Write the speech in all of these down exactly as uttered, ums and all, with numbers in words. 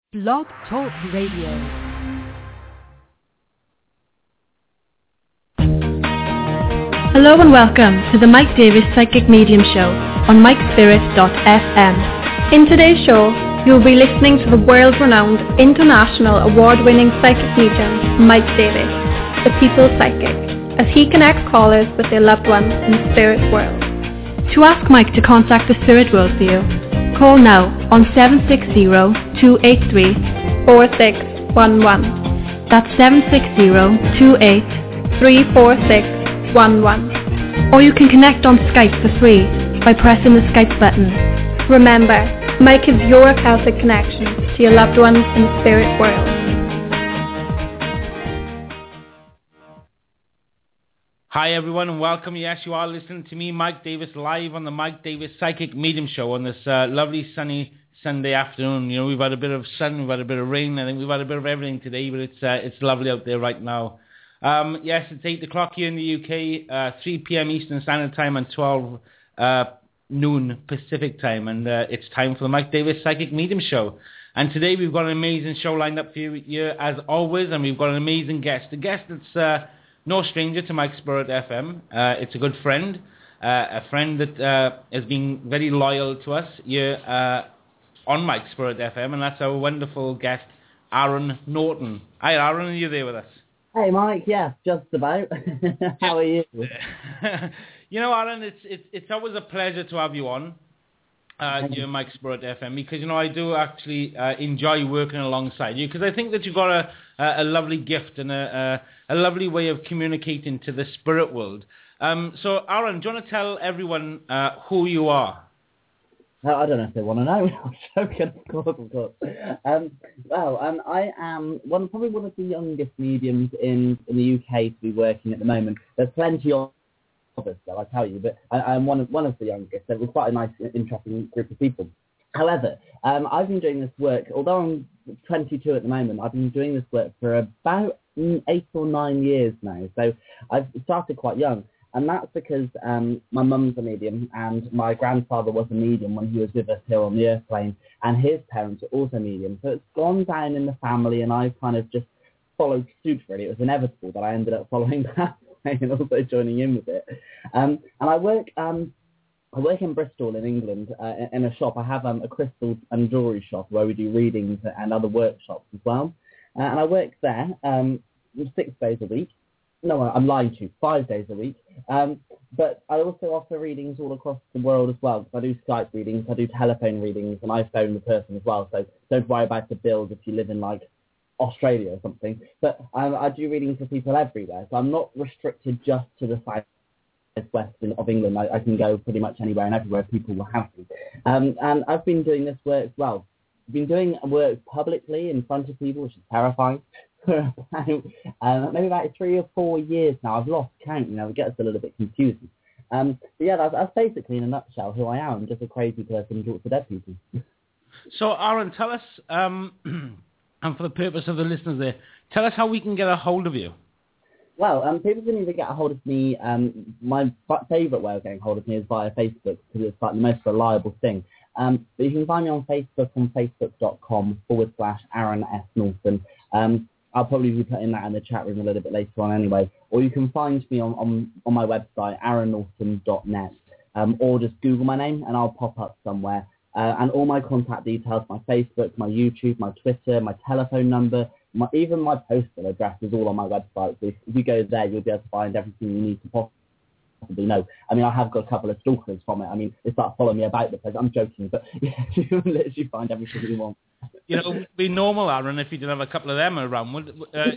Blog Talk Radio. Hello and welcome to the Mike Davis Psychic Medium Show on mike spirit dot f m. In today's show, you will be listening to the world-renowned, international award-winning psychic medium, Mike Davis, the People's Psychic, as he connects callers with their loved ones in the spirit world. To ask Mike to contact the spirit world for you, call now on seven six zero, two eight three, four six one one. That's seven six zero, two eight three, four six one one. Or you can connect on Skype for free by pressing the Skype button. Remember, Mike is your Celtic connection to your loved ones in the spirit world. Hi everyone and welcome. Yes, you are listening to me, Mike Davis, live on the Mike Davis Psychic Medium Show on this uh, lovely sunny Sunday afternoon. You know, we've had a bit of sun, we've had a bit of rain, I think we've had a bit of everything today, but it's uh, it's lovely out there right now. Um, yes, it's eight o'clock here in the U K, uh, three p.m. Eastern Standard Time and twelve uh, noon Pacific Time, and uh, it's time for the Mike Davis Psychic Medium Show. And today we've got an amazing show lined up for you here, as always, and we've got an amazing guest. A guest that's uh, no stranger to Mike Spirit F M. Uh, it's a good friend, uh, a friend that uh, has been very loyal to us here uh, on Mike Spirit F M, and that's our wonderful guest, Aaron Norton. Hi Aaron, are you there with us? Hey Mike, yeah, just about. How are you? You know, Aaron, it's it's it's always a pleasure to have you on, uh, you Mike Spirit F M, because you know I do actually uh, enjoy working alongside you, because I think that you've got a a, a lovely gift and a, a a lovely way of communicating to the spirit world. Um, so, Aaron, do you want to tell everyone uh, who you are? I don't know if they want to know. I'm joking, of course, of course. Um, well, um, I am one, probably one of the youngest mediums in, in the U K to be working at the moment. There's plenty of us, though, I tell you, but I, I'm one of one of the youngest. So it was quite a nice, interesting group of people. However, um, I've been doing this work, although I'm twenty-two at the moment, I've been doing this work for about eight or nine years now. So I've started quite young. And that's because um, my mum's a medium and my grandfather was a medium when he was with us here on the earth plane, and his parents are also mediums. So it's gone down in the family, and I've kind of just followed suit, really. It was inevitable that I ended up following that way and also joining in with it. Um, and I work um, I work in Bristol in England uh, in a shop. I have um, a crystal and jewellery shop where we do readings and other workshops as well. Uh, and I work there um, six days a week. No, I'm lying to you, five days a week. Um, but I also offer readings all across the world as well. I do Skype readings, I do telephone readings, and I phone the person as well. So don't worry about the bills if you live in, like, Australia or something. But um, I do readings for people everywhere. So I'm not restricted just to the south-west of England. I, I can go pretty much anywhere and everywhere people will have me. Um, and I've been doing this work, well, I've been doing work publicly in front of people, which is terrifying. For about, um, maybe about three or four years now. I've lost count, you know, it gets a little bit confusing. Um, but yeah, that's, that's basically in a nutshell who I am, just a crazy person who talks to dead people. So, Aaron, tell us, um, and for the purpose of the listeners there, tell us how we can get a hold of you. Well, um, people can either get a hold of me, um, my favourite way of getting a hold of me is via Facebook, because it's like the most reliable thing. Um, but you can find me on Facebook on facebook.com forward slash Aaron S. Norton. Um, I'll probably be putting that in the chat room a little bit later on anyway. Or you can find me on, on, on my website, aaron norton dot net, um, or just Google my name and I'll pop up somewhere. Uh, and all my contact details, my Facebook, my YouTube, my Twitter, my telephone number, my, even my postal address is all on my website. So if, if you go there, you'll be able to find everything you need to possibly know. I mean, I have got a couple of stalkers from it. I mean, they start following me about the place. I'm joking, but yeah, you will literally find everything you want. You know, it would be normal, Aaron, if you didn't have a couple of them around. Would, uh,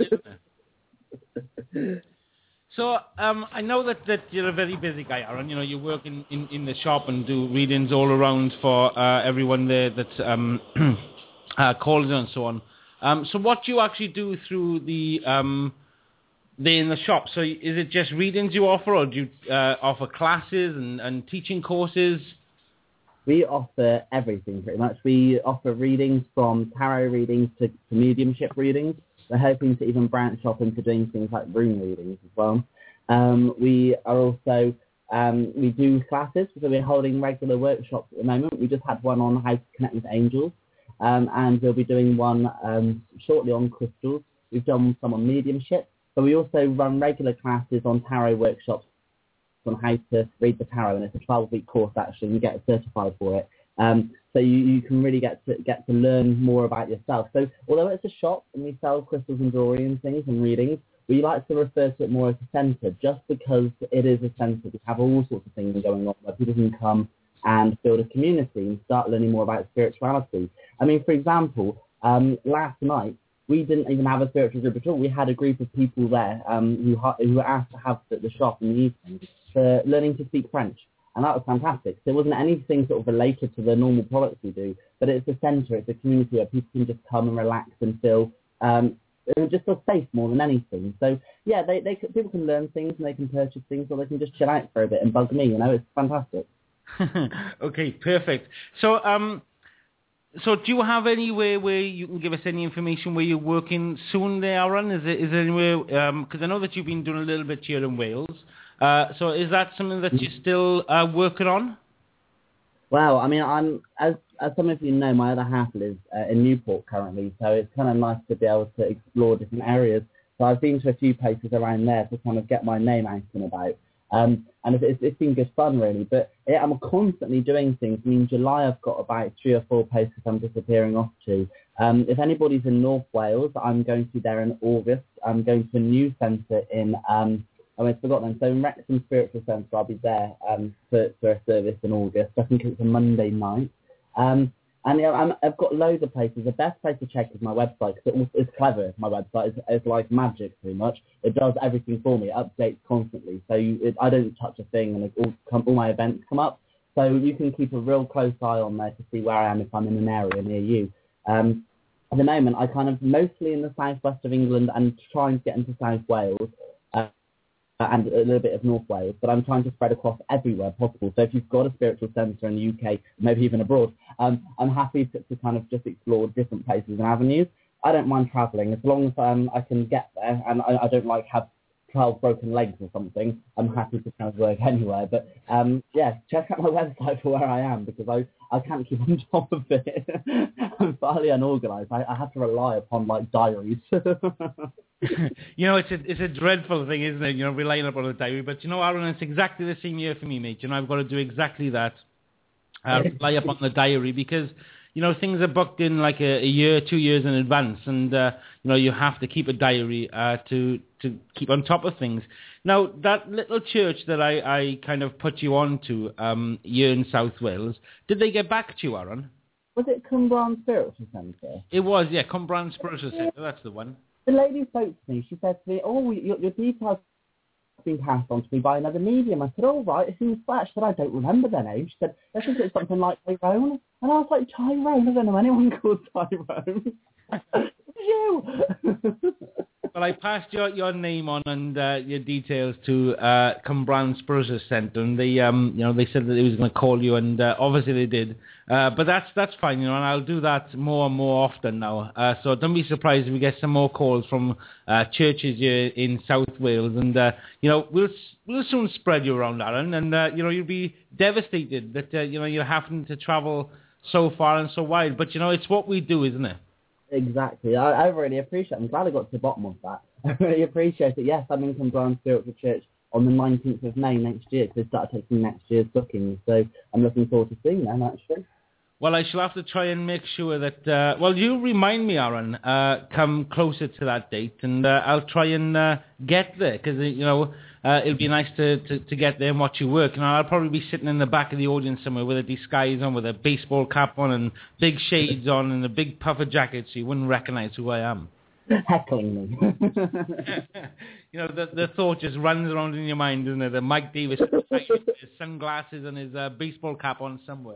so, um, I know that, that you're a very busy guy, Aaron. You know, you work in, in, in the shop and do readings all around for uh, everyone there that um, uh, calls and so on. Um, so what do you actually do through the... Um, They in the shop? So is it just readings you offer, or do you uh, offer classes and, and teaching courses? We offer everything, pretty much. We offer readings from tarot readings to, to mediumship readings. We're hoping to even branch off into doing things like room readings as well. Um, we are also, um, we do classes, so we're holding regular workshops at the moment. We just had one on how to connect with angels. um, and we'll be doing one um, shortly on crystals. We've done some on mediumship, but we also run regular classes on tarot workshops on how to read the tarot, and it's a twelve-week course actually, and you get certified for it. Um, so you, you can really get to get to learn more about yourself. So although it's a shop and we sell crystals and jewelry and things and readings, we like to refer to it more as a centre, just because it is a centre. We have all sorts of things going on where people can come and build a community and start learning more about spirituality. I mean, for example, um, last night, we didn't even have a spiritual group at all. We had a group of people there um, who, who were asked to have the, the shop in the evening for learning to speak French. And that was fantastic. So it wasn't anything sort of related to the normal products we do, but it's a centre, it's a community where people can just come and relax and feel, um, just feel safe more than anything. So, yeah, they, they people can learn things and they can purchase things, or they can just chill out for a bit and bug me, you know, it's fantastic. Okay, perfect. So, um, so do you have anywhere where you can give us any information where you're working soon there, Aaron? Is there, is there anywhere, because um, I know that you've been doing a little bit here in Wales. Uh, so is that something that you're still uh, working on? Well, I mean, I'm as as some of you know, my other half lives uh, in Newport currently, so it's kind of nice to be able to explore different areas. So I've been to a few places around there to kind of get my name out and about. Um, and it's, it's been good fun, really. But yeah, I'm constantly doing things. I mean, in July, I've got about three or four places I'm disappearing off to. Um, if anybody's in North Wales, I'm going to be there in August. I'm going to a new centre in, um, oh, I've forgotten. So in Wrexham Spiritual Centre, I'll be there um, for, for a service in August. I think it's a Monday night. Um, and yeah, I'm, I've got loads of places. The best place to check is my website, because it, it's clever. My website is it's like magic, pretty much. It does everything for me. It updates constantly. So you, it, I don't touch a thing, and it all, come, all my events come up. So you can keep a real close eye on there to see where I am if I'm in an area near you. Um, at the moment, I kind of mostly in the southwest of England and trying to get into South Wales. Uh, and a little bit of North Wales, but I'm trying to spread across everywhere possible. So if you've got a spiritual centre in the U K, maybe even abroad, um, I'm happy to, to kind of just explore different places and avenues. I don't mind travelling as long as um, I can get there, and I, I don't like have twelve broken legs or something. I'm happy to kind of work anywhere. But um, yeah, check out my website for where I am, because I, I can't keep on top of it. I'm fairly unorganised. I, I have to rely upon like diaries. You know, it's a, it's a dreadful thing, isn't it? You know, relying upon a diary. But you know, Aaron, it's exactly the same year for me, mate. You know, I've got to do exactly that. Uh, rely upon the diary, because you know, things are booked in like a, a year, two years in advance, and uh, you know, you have to keep a diary uh, to to keep on top of things. Now, that little church that I, I kind of put you on to um, here in South Wales, did they get back to you, Aaron? Was it Cumbrawn Spiritual Centre? It was, yeah, Cumbrawn Spiritual Centre. That's the one. The lady spoke to me. She said to me, "Oh, your, your details have been passed on to me by another medium." I said, "Oh, right, who's that?" She said, "I don't remember their name." She said, "I think it's something like Tyrone." And I was like, "Tyrone? I don't know anyone called Tyrone." You. Well, I passed your, your name on and uh, your details to uh, Cumbrawn Spiritual Centre, and they, um, you know, they said that they was going to call you, and uh, obviously they did. Uh, but that's that's fine, you know, and I'll do that more and more often now. Uh, so don't be surprised if we get some more calls from uh, churches here in South Wales, and uh, you know, we'll we'll soon spread you around, Aaron, and uh, you know, you'll be devastated that uh, you know, you're having to travel so far and so wide. But you know, it's what we do, isn't it? Exactly. I, I really appreciate it. I'm glad I got to the bottom of that. I really appreciate it. Yes, I'm in Cumbrawn Spiritual Church on the nineteenth of May next year, because they start taking next year's bookings. So I'm looking forward to seeing them, actually. Well, I shall have to try and make sure that, uh, well, you remind me, Aaron, uh, come closer to that date, and uh, I'll try and uh, get there, because, you know, uh, it'll be nice to, to, to get there and watch you work. And I'll probably be sitting in the back of the audience somewhere with a disguise on, with a baseball cap on and big shades on and a big puffer jacket, so you wouldn't recognize who I am. Heckling me. You know, the, the thought just runs around in your mind, doesn't it? That Mike Davis with his sunglasses and his uh, baseball cap on somewhere.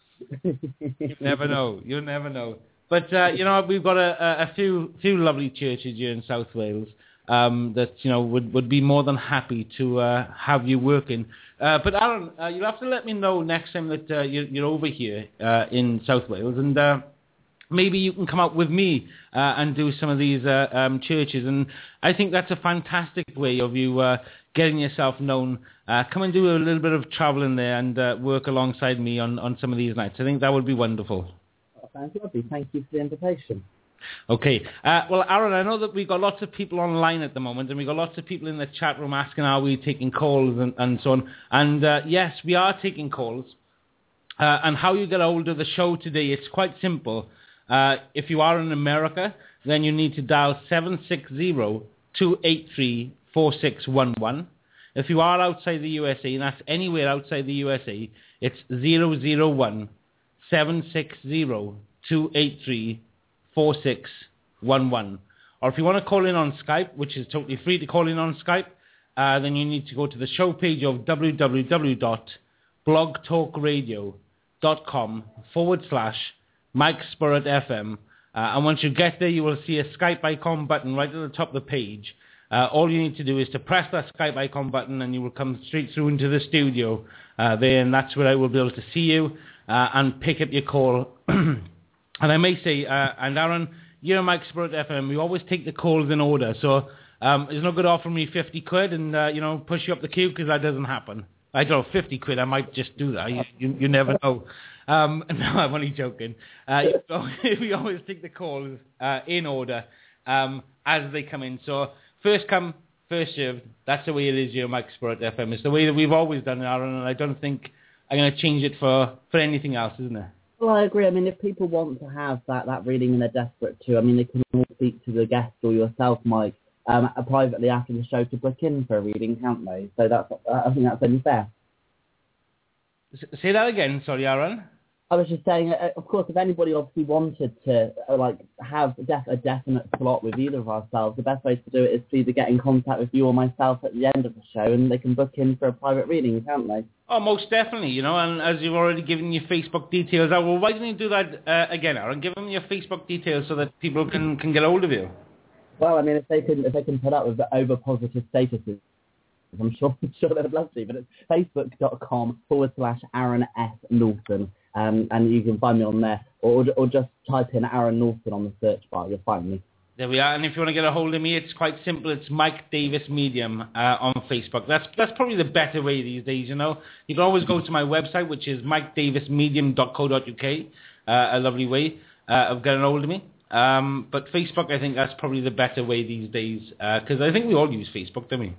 You never know. You never know. But, uh, you know, we've got a, a few few lovely churches here in South Wales um, that, you know, would, would be more than happy to uh, have you working. Uh, but, Aaron, uh, you'll have to let me know next time that uh, you're, you're over here uh, in South Wales, and uh, maybe you can come out with me uh, and do some of these uh, um, churches. And I think that's a fantastic way of you uh, getting yourself known. Uh, come and do a little bit of travelling there and uh, work alongside me on, on some of these nights. I think that would be wonderful. Sounds lovely. Thank you for the invitation. Okay. Uh, well, Aaron, I know that we've got lots of people online at the moment, and we've got lots of people in the chat room asking, are we taking calls and, and so on. And uh, yes, we are taking calls. Uh, and how you get hold of the show today, it's quite simple. Uh, if you are in America, then you need to dial seven six zero, two eight three, four six one one. If you are outside the U S A, and that's anywhere outside the U S A, it's zero zero one, seven six zero, two eight three, four six one one. Or if you want to call in on Skype, which is totally free to call in on Skype, uh, then you need to go to the show page of www.blogtalkradio.com forward slash Mike Spirit F M. Uh, and once you get there, you will see a Skype icon button right at the top of the page. Uh, all you need to do is to press that Skype icon button and you will come straight through into the studio uh, there, and that's where I will be able to see you uh, and pick up your call. And I may say, uh, and Aaron, you're Mike Spirit F M, we always take the calls in order, so um, it's no good offering me fifty quid and, uh, you know, push you up the queue, because that doesn't happen. I don't know, fifty quid, I might just do that, you, you, you never know. Um, no, I'm only joking. Uh, we always take the calls uh, in order um, as they come in, so first come, first served. That's the way it is here, Mike Spirit F M. It's the way that we've always done it, Aaron, and I don't think I'm going to change it for, for anything else, isn't it? Well, I agree. I mean, if people want to have that, that reading and they're desperate to, I mean, they can all speak to the guest or yourself, Mike, um, privately after the show to book in for a reading, can't they? So that's, I think that's only fair. Say that again, sorry, Aaron. I was just saying, uh, of course, if anybody obviously wanted to uh, like have a, def- a definite slot with either of ourselves, the best way to do it is to either get in contact with you or myself at the end of the show, and they can book in for a private reading, can't they? Oh, most definitely, you know, and as you've already given your Facebook details out, well, why don't you do that uh, again, Aaron? Give them your Facebook details so that people can, can get hold of you. Well, I mean, if they can if they can put up with the over-positive statuses, I'm sure, I'm sure they'd love to, but it's facebook.com forward slash Aaron S. Norton. Um, and you can find me on there, or or just type in Aaron Norton on the search bar. You'll find me. There we are. And if you want to get a hold of me, it's quite simple. It's Mike Davis Medium uh, on Facebook. That's that's probably the better way these days, you know. You can always go to my website, which is mike davis medium dot co dot uk, uh, a lovely way uh, of getting a hold of me. Um, but Facebook, I think that's probably the better way these days, because uh, I think we all use Facebook, don't we?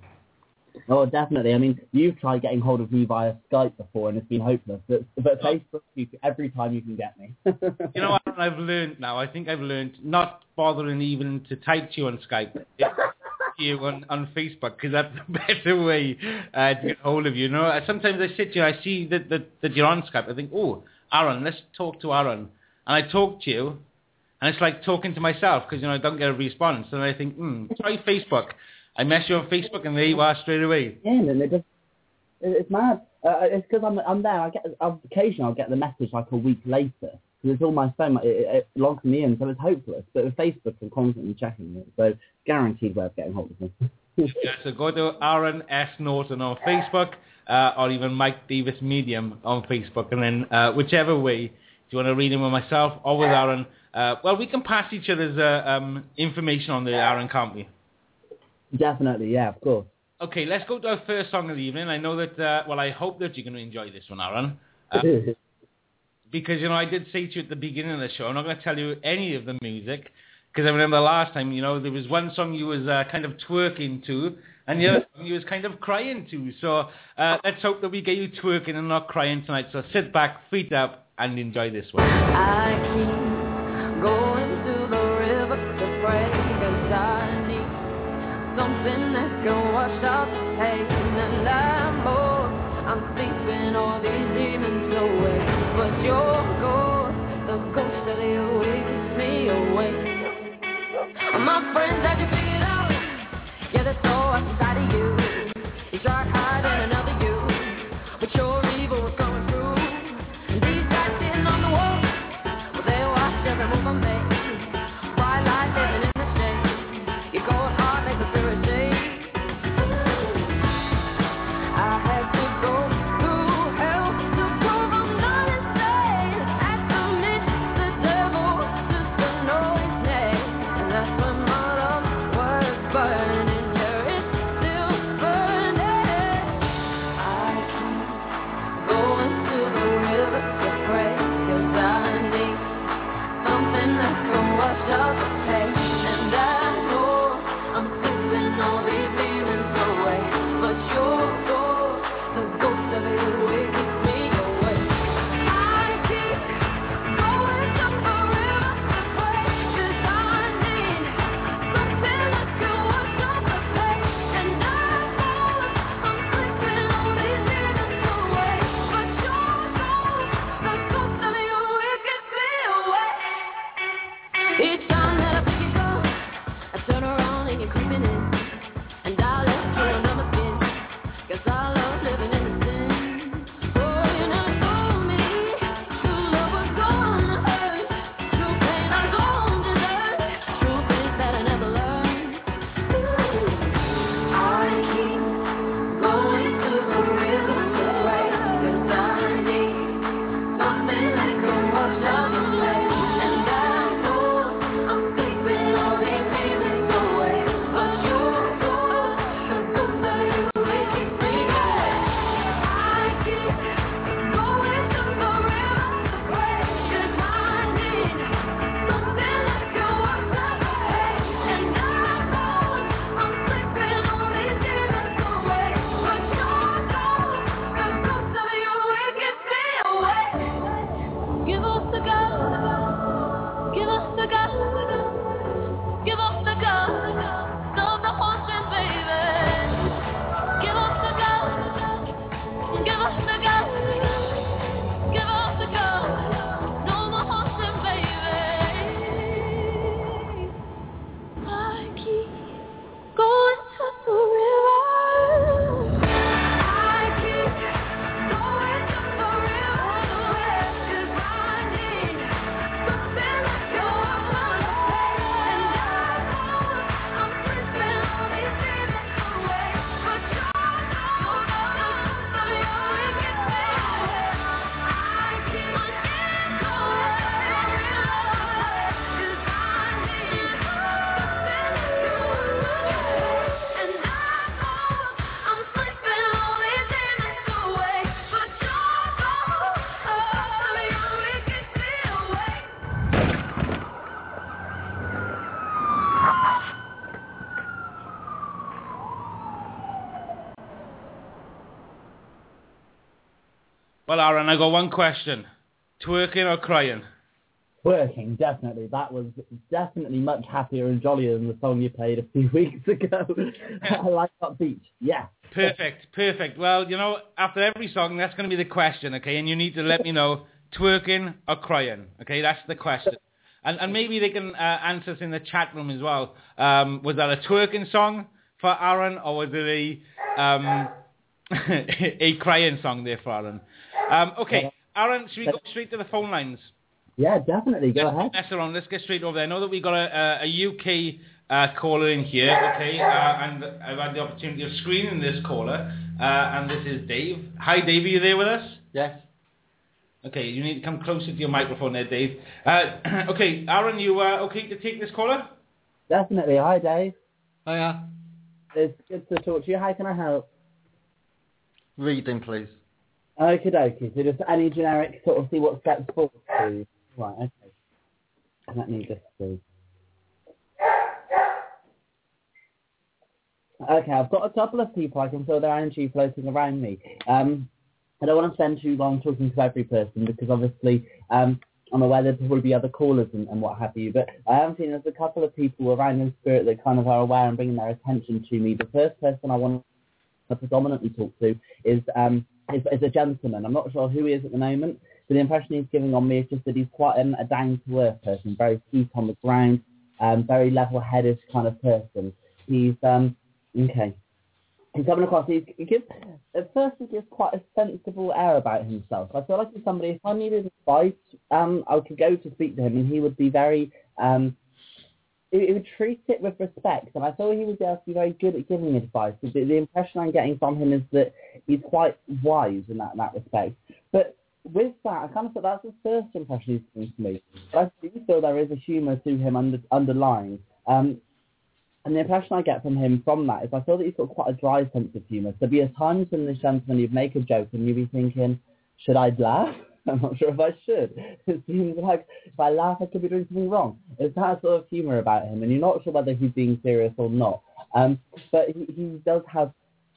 Oh, definitely. I mean, you've tried getting hold of me via Skype before, and it's been hopeless. But, but Facebook, you, every time you can get me. You know what I've learned now? I think I've learned not bothering even to type to you on Skype, to you on, on Facebook, because that's the better way uh, to get hold of you. You know, sometimes I sit here, I see that, that, that you're on Skype. I think, oh, Aaron, let's talk to Aaron. And I talk to you, and it's like talking to myself, because, you know, I don't get a response. And I think, hmm, try Facebook. I mess you on Facebook, and there you are straight away. Yeah, and it just, it's mad. Uh, it's because I'm I'm there. I get occasionally I'll get the message like a week later, because it's all my phone. It, it, it logs me in, so it's hopeless. But with Facebook, I'm constantly checking it, so guaranteed way of getting hold of me. Yeah, so go to Aaron S. Norton on Facebook, uh, or even Mike Davis Medium on Facebook, and then uh, whichever way, if you want to read him with myself or with Aaron, uh, well, we can pass each other's uh, um, information on the Aaron, can't we? Definitely, yeah, of course. Okay, let's go to our first song of the evening. I know that, uh, well, I hope that you're going to enjoy this one, Aaron. Uh, because, you know, I did say to you at the beginning of the show, I'm not going to tell you any of the music, because I remember last time, you know, there was one song you was uh, kind of twerking to, and the other song you was kind of crying to. So uh, let's hope that we get you twerking and not crying tonight. So sit back, feet up, and enjoy this one. I keep going to the river to pray, 'cause I need something that can wash out the pain, and I'm bored. I'm sleeping all these demons away, but you're gone. The ghost of you keeps me awake. My friends, had you figured out? Yeah, there's so much inside of you. You start hiding another you, but your evil was going through. And these guys sitting on the wall, well, they watched every move I made. Bright light living in the shade. Your cold heart like conspiracy. I had to go through hell to prove I'm not insane. Had to meet the devil just to know his name. And that's when my love was burning. Yeah, it's still burning. I keep going to the river to pray, 'cause I need Well, Aaron, I got one question. Twerking or crying? Twerking, definitely. That was definitely much happier and jollier than the song you played a few weeks ago. I like that beach. Yeah. Perfect, perfect. Well, you know, after every song, that's going to be the question, okay? And you need to let me know, twerking or crying, okay? That's the question. And, and maybe they can uh, answer us in the chat room as well. Um, was that a twerking song for Aaron, or was it a um, a crying song there for Aaron? Um, okay, Aaron, should we go straight to the phone lines? Yeah, definitely. Go Let's ahead. mess around. Let's get straight over there. I know that we got a, a, a U K uh, caller in here, okay? Uh, and I've had the opportunity of screening this caller, uh, and this is Dave. Hi, Dave. Are you there with us? Yes. Okay, you need to come closer to your microphone there, Dave. Uh, okay, Aaron, you uh, okay to take this caller? Definitely. Hi, Dave. Hiya. It's good to talk to you. How can I help? Reading, please. Okie dokie. So just any generic sort of see what steps forward to. Right, okay. Let me just see. Okay, I've got a couple of people. I can feel their energy floating around me. Um, I don't want to spend too long talking to every person because obviously um, I'm aware there will be other callers and, and what have you, but I am seeing there's a couple of people around in spirit that kind of are aware and bringing their attention to me. The first person I want to predominantly talk to is, um, is, is a gentleman. I'm not sure who he is at the moment, but the impression he's giving on me is just that he's quite um, a down-to-earth person, very feet on the ground, um, very level-headed kind of person. He's, um, okay. He's coming across, he, he gives, at first he gives quite a sensible air about himself. I feel like he's somebody, if I needed advice, um, I could go to speak to him and he would be very, um, he, he would treat it with respect, and I thought he would be able to be very good at giving advice. The, the impression I'm getting from him is that he's quite wise in that, in that respect. But with that, I kind of thought that's the first impression he's given to me. But I do feel there is a humour to him under, underlying. Um, And the impression I get from him from that is I feel that he's got quite a dry sense of humour. So there'll be times when this gentleman, you'd make a joke and you'd be thinking, should I laugh? I'm not sure if I should. It seems like if I laugh, I could be doing something wrong. It's that sort of humour about him, and you're not sure whether he's being serious or not. Um, but he, he does have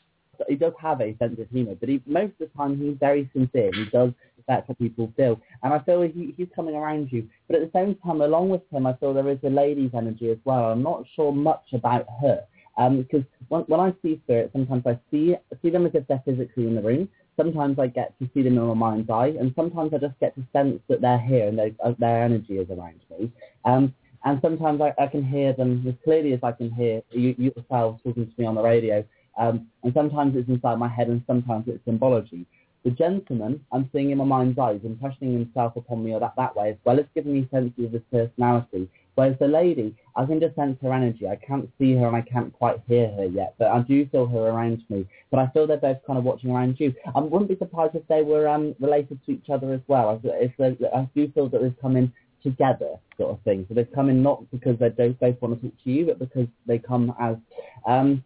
he does have a sense of humour, but he, most of the time he's very sincere. He does that's what people feel. And I feel he, he's coming around you. But at the same time, along with him, I feel there is a lady's energy as well. I'm not sure much about her. Um, because when, when I see spirits, sometimes I see see them as if they're physically in the room. Sometimes I get to see them in my mind's eye. And sometimes I just get to sense that they're here and uh, their energy is around me. Um, and sometimes I, I can hear them as clearly as I can hear you, you yourselves talking to me on the radio. Um, and sometimes it's inside my head and sometimes it's symbology. The gentleman, I'm seeing in my mind's eye, is impressioning himself upon me or that, that way, as well as giving me senses of his personality. Whereas the lady, I can just sense her energy. I can't see her and I can't quite hear her yet, but I do feel her around me. But I feel they're both kind of watching around you. I wouldn't be surprised if they were um, related to each other as well. I, if I do feel that they've come in together, sort of thing. So they've come in not because they both, both want to talk to you, but because they come as... Um,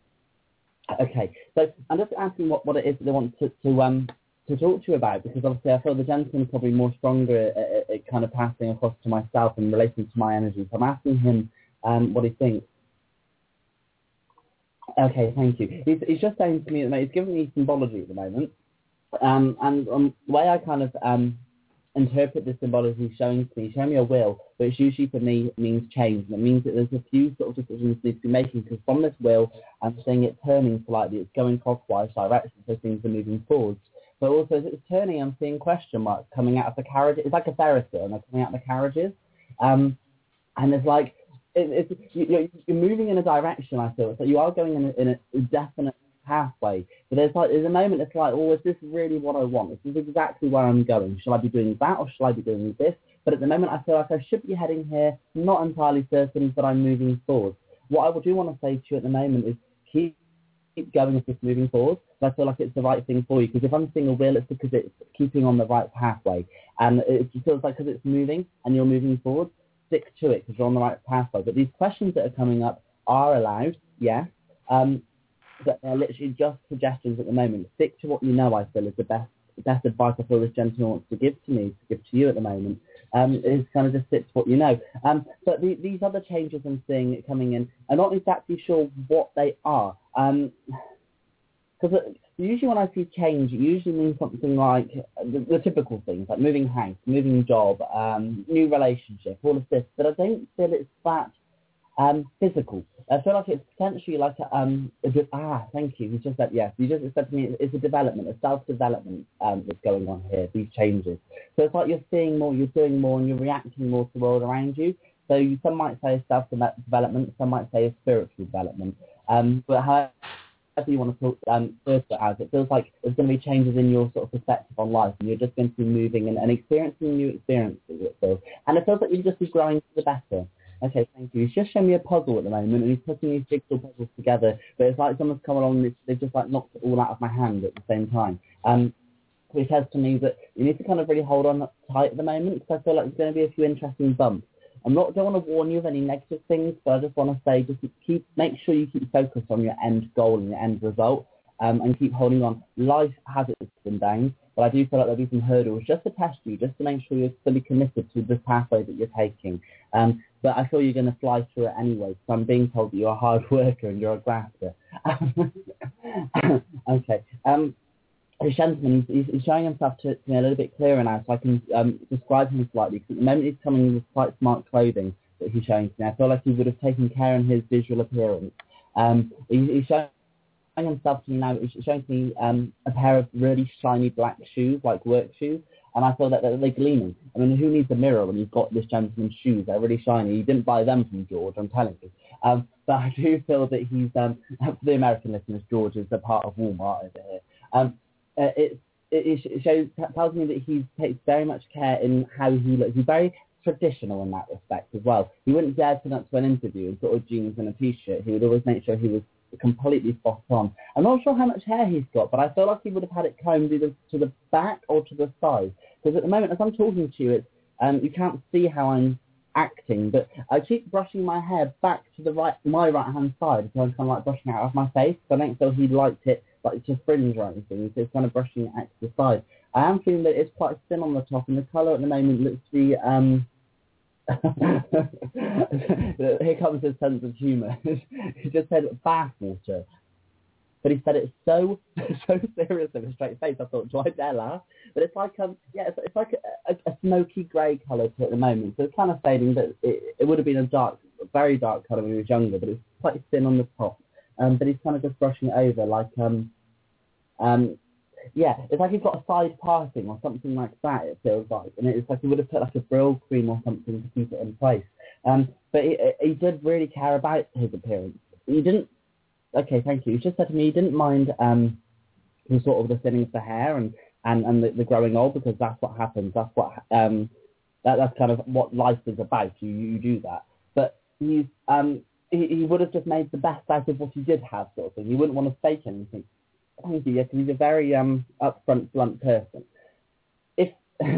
Okay, so I'm just asking what, what it is that they want to, to um to talk to you about, because obviously I feel the gentleman is probably more stronger at, at, at kind of passing across to myself and relating to my energy. So I'm asking him um what he thinks. Okay, thank you. He's, he's just saying to me that he's giving me symbology at the moment, um and um, the way I kind of um interpret this symbology he's showing to me, he's showing me a wheel, which usually for me means change, and it means that there's a few sort of decisions we need to be making, because from this wheel I'm seeing it turning slightly, it's going clockwise direction, so things are moving forwards. But also as it's turning, I'm seeing question marks coming out of the carriage. It's like a Ferris wheel, and they're coming out of the carriages, um, and it's like it, it's, you, you're moving in a direction, I feel, so you are going in a, in a definite pathway, but there's like there's a moment it's like, oh, is this really what I want? This is exactly where I'm going. Shall I be doing that or shall I be doing this? But at the moment I feel like I should be heading here, not entirely certain, but I'm moving forward. What I do want to say to you at the moment is keep, keep going with this moving forward. I feel like it's the right thing for you, because if I'm seeing a wheel, it's because it's keeping on the right pathway, and it feels like because it's moving and you're moving forward, stick to it because you're on the right pathway. But these questions that are coming up are allowed, yes. Um, but they're literally just suggestions at the moment. Stick to what you know, I feel, is the best best advice I feel this gentleman wants to give to me, to give to you at the moment, um, is kind of just stick to what you know. Um, but the, these other changes I'm seeing coming in, I'm not exactly sure what they are. Um, because usually when I see change, it usually means something like the, the typical things, like moving house, moving job, um, new relationship, all of this. But I don't feel it's that um, physical. I feel like it's potentially like a, um, a de- ah, thank you. You just said yes. You just said to me it's a development, a self-development um, that's going on here. These changes. So it's like you're seeing more, you're doing more, and you're reacting more to the world around you. So you, some might say self-development, some might say a spiritual development. Um, but however you want to talk um, first as, it feels like there's going to be changes in your sort of perspective on life, and you're just going to be moving and, and experiencing new experiences. It feels, and it feels like you'll just be growing for the better. Okay, thank you. He's just shown me a puzzle at the moment, and he's putting these jigsaw puzzles together. But it's like someone's come along and they've just like knocked it all out of my hand at the same time. Um, which says to me that you need to kind of really hold on tight at the moment, because I feel like there's going to be a few interesting bumps. I'm not don't want to warn you of any negative things, but I just want to say just keep make sure you keep focused on your end goal and your end result, um, and keep holding on. Life has its ups and downs, but I do feel like there'll be some hurdles just to test you, just to make sure you're fully committed to the pathway that you're taking. Um, but I feel you're going to fly through it anyway, so I'm being told that you're a hard worker and you're a grafter. Okay. Um, this gentleman, he's, he's showing himself to, to me a little bit clearer now, so I can um, describe him slightly. Because at the moment he's coming with quite smart clothing that he's showing to me. I feel like he would have taken care in his visual appearance. Um, he, he's showing himself to me now, he's showing to me um, a pair of really shiny black shoes, like work shoes, and I feel that they're, they're gleaming. I mean, who needs a mirror when you've got this gentleman's shoes? They're really shiny. You didn't buy them from George, I'm telling you. Um, but I do feel that he's, um, for the American listeners, George is a part of Walmart over here. Um, Uh, it, it, it shows tells me that he takes very much care in how he looks. He's very traditional in that respect as well. He wouldn't dare turn up to an interview in sort of jeans and a t-shirt. He would always make sure he was completely spot on. I'm not sure how much hair he's got, but I feel like he would have had it combed either to the back or to the side. Because at the moment, as I'm talking to you, it's, um, you can't see how I'm acting, but I keep brushing my hair back to the right, my right-hand side, so I'm kind of like brushing it out of my face. So I don't feel he liked it like to fringe or anything, so it's kind of brushing it out to the side. I am feeling that it's quite thin on the top, and the colour at the moment looks to be, um, here comes his sense of humour. He just said bath water, but he said it so, so serious with a straight face, I thought, do I dare laugh? But it's like, um, yeah, it's, it's like a, a, a smoky grey colour to it at the moment, so it's kind of fading, but it, it would have been a dark, very dark colour when he was younger, but it's quite thin on the top. Um, but he's kind of just brushing it over, like, um, um, yeah, it's like he's got a side parting or something like that, it feels like. And it's like he would have put like a Brill cream or something to keep it in place. Um, but he, he did really care about his appearance. He didn't, okay, thank you. He just said to me he didn't mind um, the sort of the thinning of the hair and, and, and the, the growing old, because that's what happens. That's what, um, that, that's kind of what life is about. You, you do that. But he's, um, He, he would have just made the best out of what he did have, sort of thing. He wouldn't want to fake anything. Thank you, yes, he's a very um, upfront, blunt person. If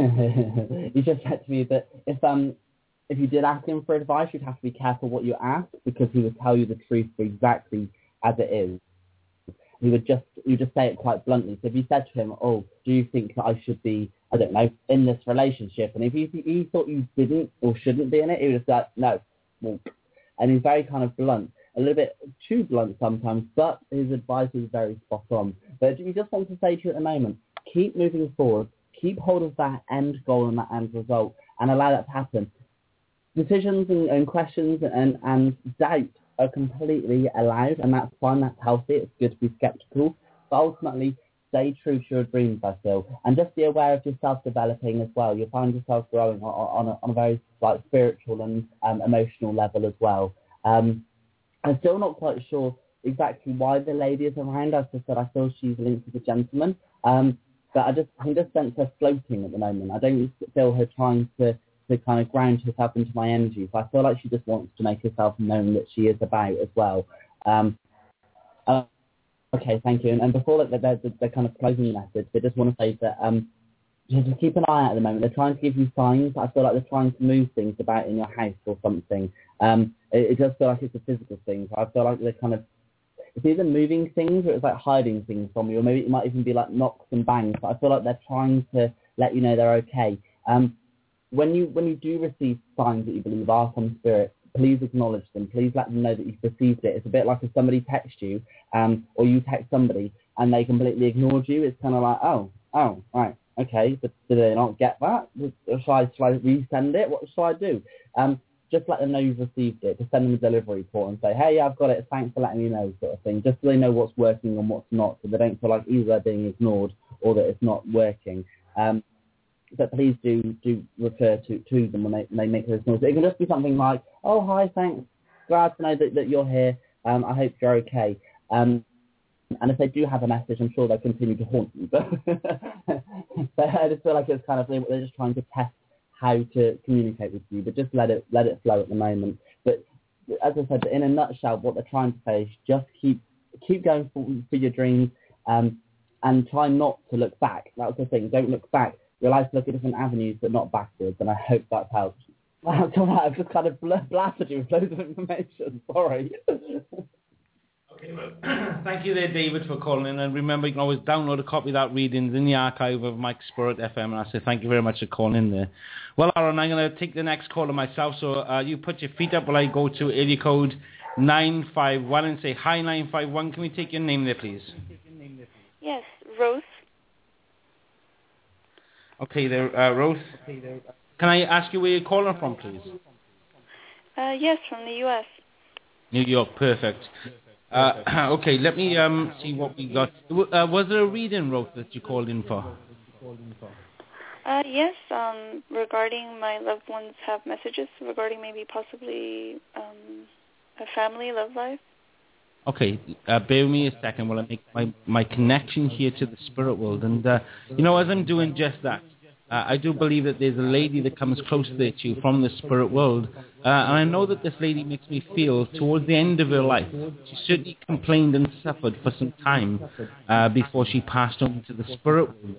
he just said to me that if um if you did ask him for advice, you'd have to be careful what you ask, because he would tell you the truth exactly as it is. He would just you just say it quite bluntly. So if you said to him, "Oh, do you think that I should be, I don't know, in this relationship?" And if he, he thought you didn't or shouldn't be in it, he would have said, "No, walk." And he's very kind of blunt, a little bit too blunt sometimes, but his advice is very spot on. But he just wants to say to you at the moment, keep moving forward, keep hold of that end goal and that end result, and allow that to happen. Decisions and, and questions and, and doubt are completely allowed, and that's fine, that's healthy, it's good to be sceptical, but ultimately, stay true to your dreams, I feel, and just be aware of yourself developing as well. You'll find yourself growing on, on, a, on a very like spiritual and um, emotional level as well. Um, I'm still not quite sure exactly why the lady is around. As I said, I feel she's linked to the gentleman, um, but I just I can just sense her floating at the moment. I don't feel her trying to, to kind of ground herself into my energy. So I feel like she just wants to make herself known that she is about as well. Um, uh, Okay, thank you. And, and before that, they're, they're kind of closing message, they just want to say that um, just keep an eye out at the moment. They're trying to give you signs. I feel like they're trying to move things about in your house or something. Um, it, it does feel like it's a physical thing. So I feel like they're kind of, it's either moving things or it's like hiding things from you, or maybe it might even be like knocks and bangs. But I feel like they're trying to let you know they're okay. Um, when you when you do receive signs that you believe are from spirit, please acknowledge them. Please let them know that you've received it. It's a bit like if somebody texts you, um, or you text somebody and they completely ignored you. It's kind of like, oh, oh, right, okay, but did they not get that? Shall I, shall I resend it? What shall I do? Um, just let them know you've received it. Just send them a delivery report and say, hey, I've got it. Thanks for letting me know, sort of thing. Just so they know what's working and what's not, so they don't feel like either they're being ignored or that it's not working. Um, but please do do refer to, to them when they, when they make those noises. It can just be something like, oh, hi, thanks. Glad to know that, that you're here. Um, I hope you're okay. Um, and if they do have a message, I'm sure they'll continue to haunt you. But, but I just feel like it's kind of, they're just trying to test how to communicate with you, but just let it let it flow at the moment. But as I said, in a nutshell, what they're trying to say is just keep keep going for, for your dreams, um, and try not to look back. That was the thing. Don't look back. Realize to look at different avenues, but not backwards. And I hope that helps. That's all right. I've just kind of blasted you with loads of information. Sorry. Okay, well, thank you there, David, for calling in. And remember, you can always download a copy of that reading in the archive of Mike Spirit F M. And I say thank you very much for calling in there. Well, Aaron, I'm going to take the next caller myself. So uh, you put your feet up while I go to area code nine five one and say, hi, nine five one. Can we take your name there, please? Yes, Rose. Okay, there, uh, Rose. Can I ask you where you're calling from, please? Uh, yes, from the U S New York, perfect. Uh, okay, let me um, see what we got. Uh, was there a reading, Rose, that you called in for? Uh, yes, um, regarding my loved ones have messages regarding maybe possibly um, a family love life. Okay, uh, bear with me a second while I make my, my connection here to the spirit world. And, uh, you know, as I'm doing just that, uh, I do believe that there's a lady that comes close to you from the spirit world. Uh, and I know that this lady makes me feel towards the end of her life. She certainly complained and suffered for some time uh, before she passed on to the spirit world.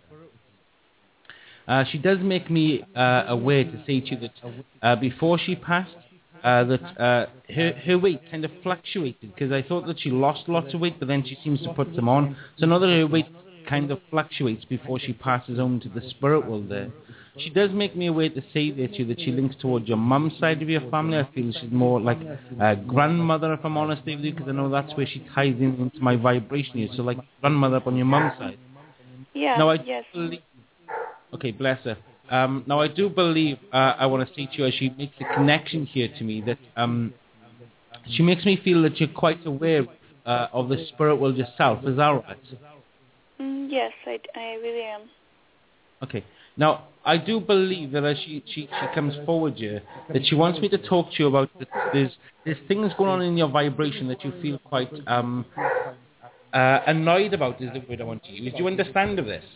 Uh, she does make me uh, aware to say to you that uh, before she passed, Uh, that uh, her, her weight kind of fluctuated, because I thought that she lost lots of weight, but then she seems to put some on. So now that her weight kind of fluctuates before she passes on to the spirit world there. She does make me aware to say there to you that she links towards your mum's side of your family. I feel she's more like a grandmother, if I'm honest with you, because I know that's where she ties in into my vibration here. So like grandmother up on your mum's side. Yeah, now, I yes. Believe, okay, bless her. Um, now, I do believe, uh, I want to say to you, as she makes a connection here to me, that um, she makes me feel that you're quite aware uh, of the spirit world yourself. Is that right? Mm, yes, I, I really am. Okay. Now, I do believe that as she, she, she comes forward here, that she wants me to talk to you about that there's, there's things going on in your vibration that you feel quite um, uh, annoyed about, is the word I want to use. Do you understand of this?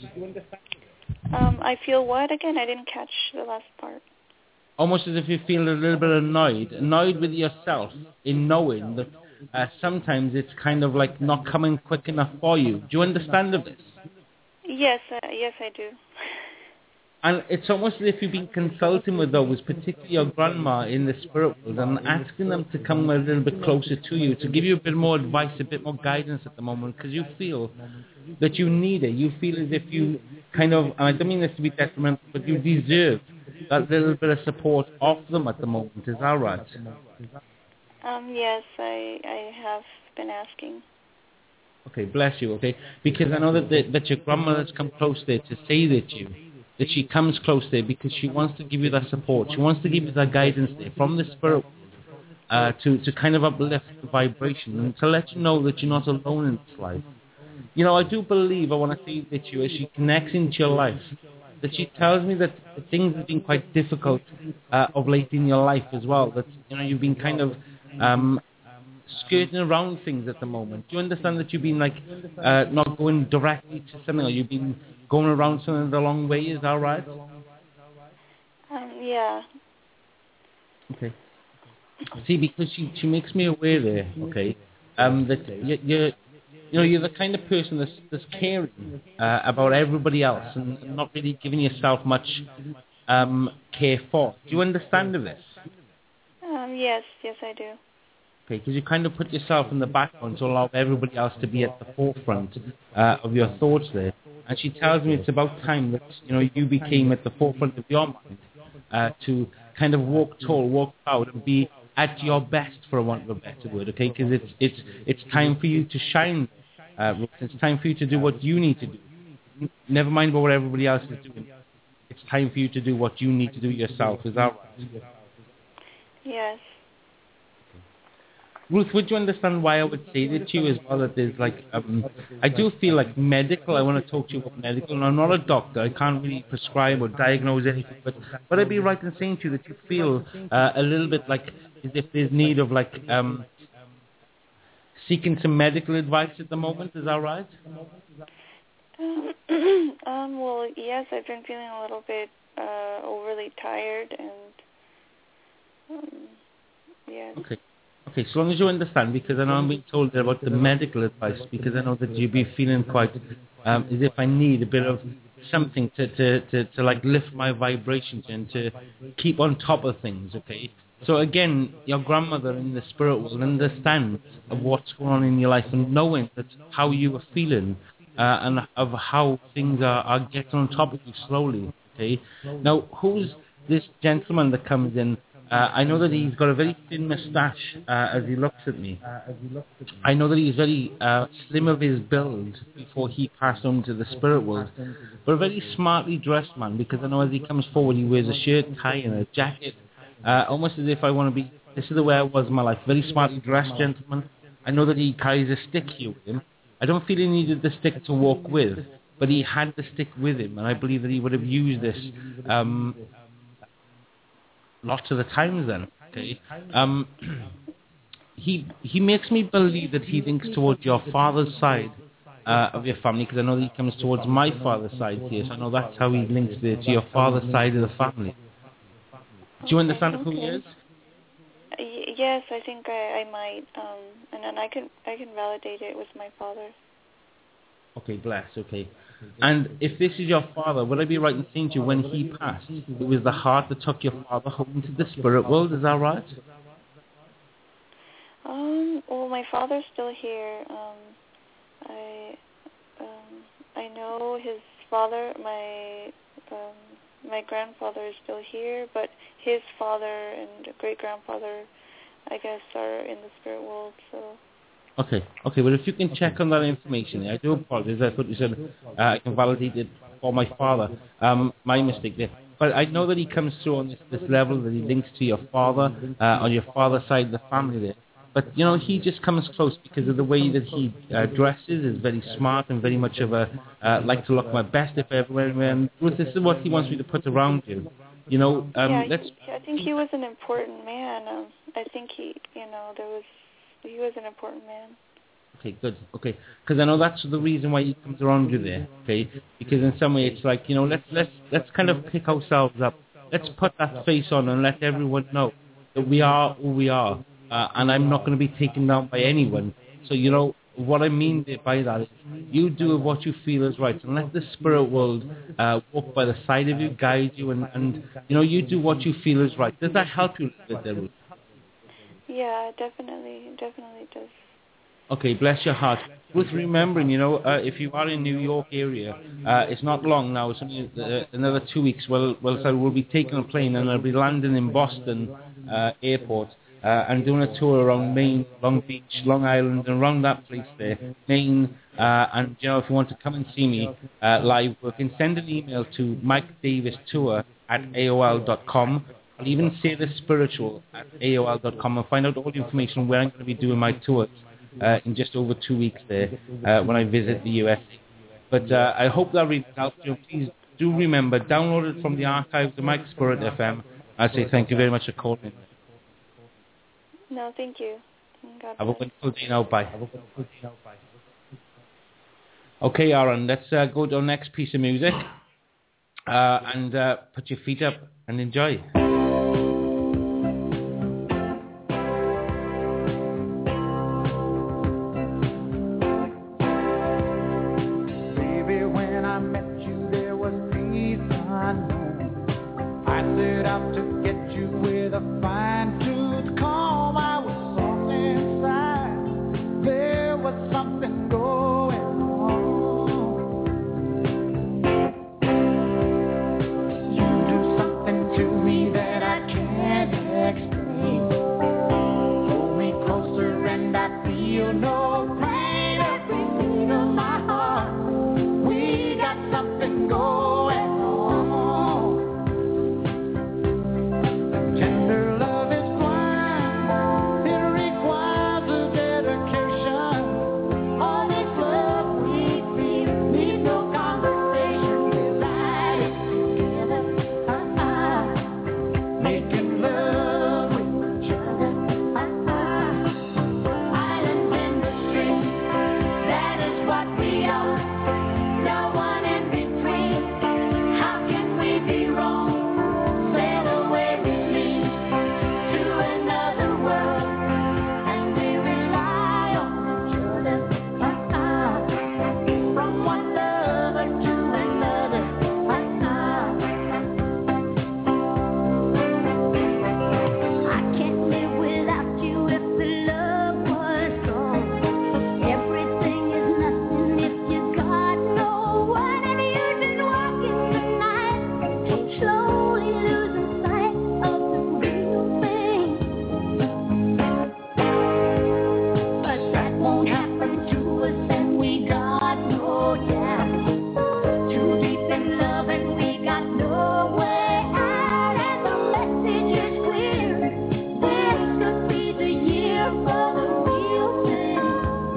Um, I feel what again? I didn't catch the last part. Almost as if you feel a little bit annoyed, annoyed with yourself in knowing that uh, sometimes it's kind of like not coming quick enough for you. Do you understand of this? Yes, uh, yes I do. And it's almost as if you've been consulting with those, particularly your grandma in the spirit world, and asking them to come a little bit closer to you, to give you a bit more advice, a bit more guidance at the moment, because you feel that you need it. You feel as if you kind of, and I don't mean this to be detrimental, but you deserve that little bit of support off them at the moment. Is that right? Um, yes, I, I have been asking. Okay, bless you, okay? Because I know that the, that your grandmother's come close there to say that you, that she comes close there because she wants to give you that support. She wants to give you that guidance there from the spirit uh, to, to kind of uplift the vibration and to let you know that you're not alone in this life. You know, I do believe, I want to say that you, as she connects into your life, that she tells me that things have been quite difficult uh, of late in your life as well, that, you know, you've been kind of um, skirting around things at the moment. Do you understand that you've been, like, uh, not going directly to something, or you've been going around something the long way? Is that right? Um, yeah. Okay. See, because she, she makes me aware there, okay, um, that you, you're, you know, you're the kind of person that's, that's caring uh, about everybody else and not really giving yourself much um, care for. Do you understand of this? Um, yes, yes I do. Okay, because you kind of put yourself in the background to allow everybody else to be at the forefront uh, of your thoughts there. And she tells me it's about time that, you know, you became at the forefront of your mind uh, to kind of walk tall, walk proud, and be at your best, for want of a better word, okay? Because it's it's it's time for you to shine. Uh, Ruth. It's time for you to do what you need to do. Never mind what everybody else is doing. It's time for you to do what you need to do yourself. Is that right? Yes. Ruth, would you understand why I would say that to you as well, that there's like, um, I do feel like medical, I want to talk to you about medical, and I'm not a doctor, I can't really prescribe or diagnose anything, but would I be right in saying to you that you feel uh, a little bit like as if there's need of like um, seeking some medical advice at the moment, is that right? Um, um, well, yes, I've been feeling a little bit uh, overly tired, and um, yes. Okay. Okay, so long as you understand, because I know I'm being told there about the medical advice, because I know that you'd be feeling quite um, as if I need a bit of something to, to, to, to like lift my vibrations and to keep on top of things, okay? So again, your grandmother in the spirit world understands of what's going on in your life and knowing that how you are feeling uh, and of how things are, are getting on top of you slowly, okay? Now, who's this gentleman that comes in? Uh, I know that he's got a very thin moustache uh, as he looks at me. I know that he's very uh, slim of his build before he passed on to the spirit world, but a very smartly dressed man, because I know as he comes forward he wears a shirt, tie and a jacket, uh, almost as if I want to be, this is the way I was in my life, very smartly dressed gentleman. I know that he carries a stick here with him. I don't feel he needed the stick to walk with, but he had the stick with him, and I believe that he would have used this um, lots of the times then, okay? Um, he he makes me believe that he links towards your father's side uh, of your family, because I know that he comes towards my father's side here, so I know that's how he links there to your father's side of the family. Do you understand okay, who okay. he is? Y- yes, I think I, I might, um, and then I can I can validate it with my father. Okay, bless, okay. And if this is your father, would I be right in saying to you, when he passed, it was the heart that took your father home to the spirit world, is that right? Um, well, my father's still here. Um, I, um, I know his father, my, um, my grandfather is still here, but his father and great-grandfather, I guess, are in the spirit world, so... Okay, okay, well, if you can check on that information, I do apologize, I thought you said uh, I can validate it for my father, um, my mistake there. But I know that he comes through on this, this level, that he links to your father, uh, on your father's side of the family there. But, you know, he just comes close because of the way that he uh, dresses, is very smart and very much of a, uh, like to look my best if I ever went around. Ruth, this is what he wants me to put around you. You know, um, yeah, let's... He, I think he was an important man. Um, I think he, you know, there was... He was an important man. Okay, good. Okay, because I know that's the reason why he comes around you there. Okay, because in some way it's like, you know, let's let's let's kind of pick ourselves up. Let's put that face on and let everyone know that we are who we are, uh, and I'm not going to be taken down by anyone. So you know what I mean by that is, you do what you feel is right, and let the spirit world uh, walk by the side of you, guide you, and, and you know you do what you feel is right. Does that help you a little bit, Ruth? Yeah, definitely, definitely does. Okay, bless your heart. With remembering, you know, uh, if you are in New York area, uh, it's not long now. It's only uh, another two weeks. Well, well, so we'll be taking a plane and I'll be landing in Boston uh, airport uh, and doing a tour around Maine, Long Beach, Long Island, and around that place there, Maine. Uh, and you know, if you want to come and see me uh, live, you can send an email to mike davis tour at A O L dot com. I'll even say the spiritual at A O L dot com and find out all the information where I'm going to be doing my tours uh, in just over two weeks there uh, when I visit the U S A. But uh, I hope that really helped you. Please do remember, download it from the archives of Mike Spirit F M. I say thank you very much for calling. No, thank you. God Have a wonderful day now. Bye. Okay, Aaron, let's uh, go to our next piece of music uh, and uh, put your feet up and enjoy. To me that feel no pain every beat of my heart. We got something going on. Tender love is blind. It requires a dedication. All this love we feel needs no conversation. We light it together, uh-uh. Making love with each other, uh-uh. Islands in the street, that is what we are. No one in between. How can we be wrong? Sail away with me to another world, and we rely on each other, uh-uh. From one lover to another, uh-uh. I can't live without you if the love was gone. Everything is nothing if you got no one, and you've been walking the night, slowly losing sight of the real thing. But that won't happen to us, and we got no doubt. Too deep in love, and we got no way out, and the message is clear. This could be the year for the real thing.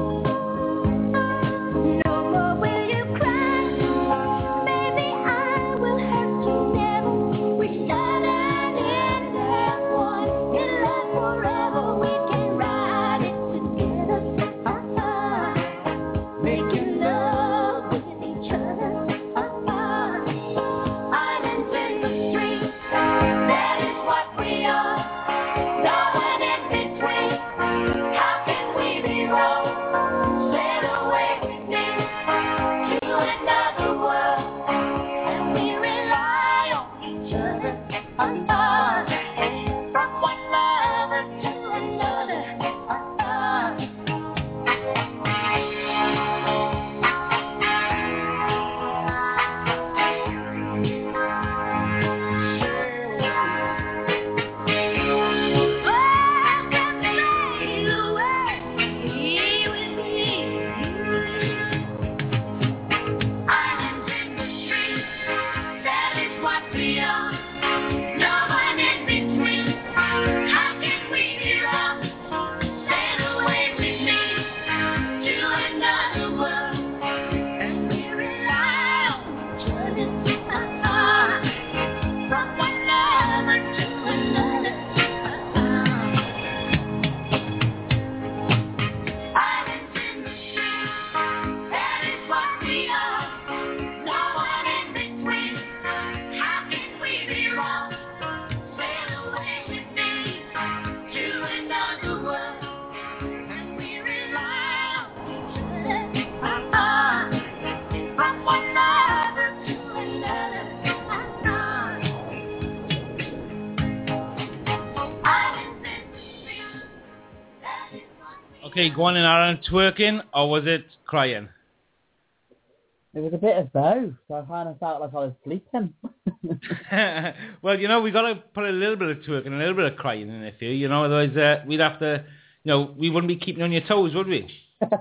No more will you cry, baby, I will hurt you never. We started in that one, in love forever. We can ride it together, uh-uh. Making love with each other, uh-uh. Islands in the street, that is what we are. No one in between. How can we be wrong? Sail away with me to another world, and we rely on each other, uh-uh. From one lover to another, uh-uh. Okay, go on in, Aaron. Twerking, or was it crying? It was a bit of both, so I kind of felt like I was sleeping. Well, you know, we got to put a little bit of twerking and a little bit of crying in it for you, you know, otherwise uh, we'd have to, you know, we wouldn't be keeping you on your toes, would we?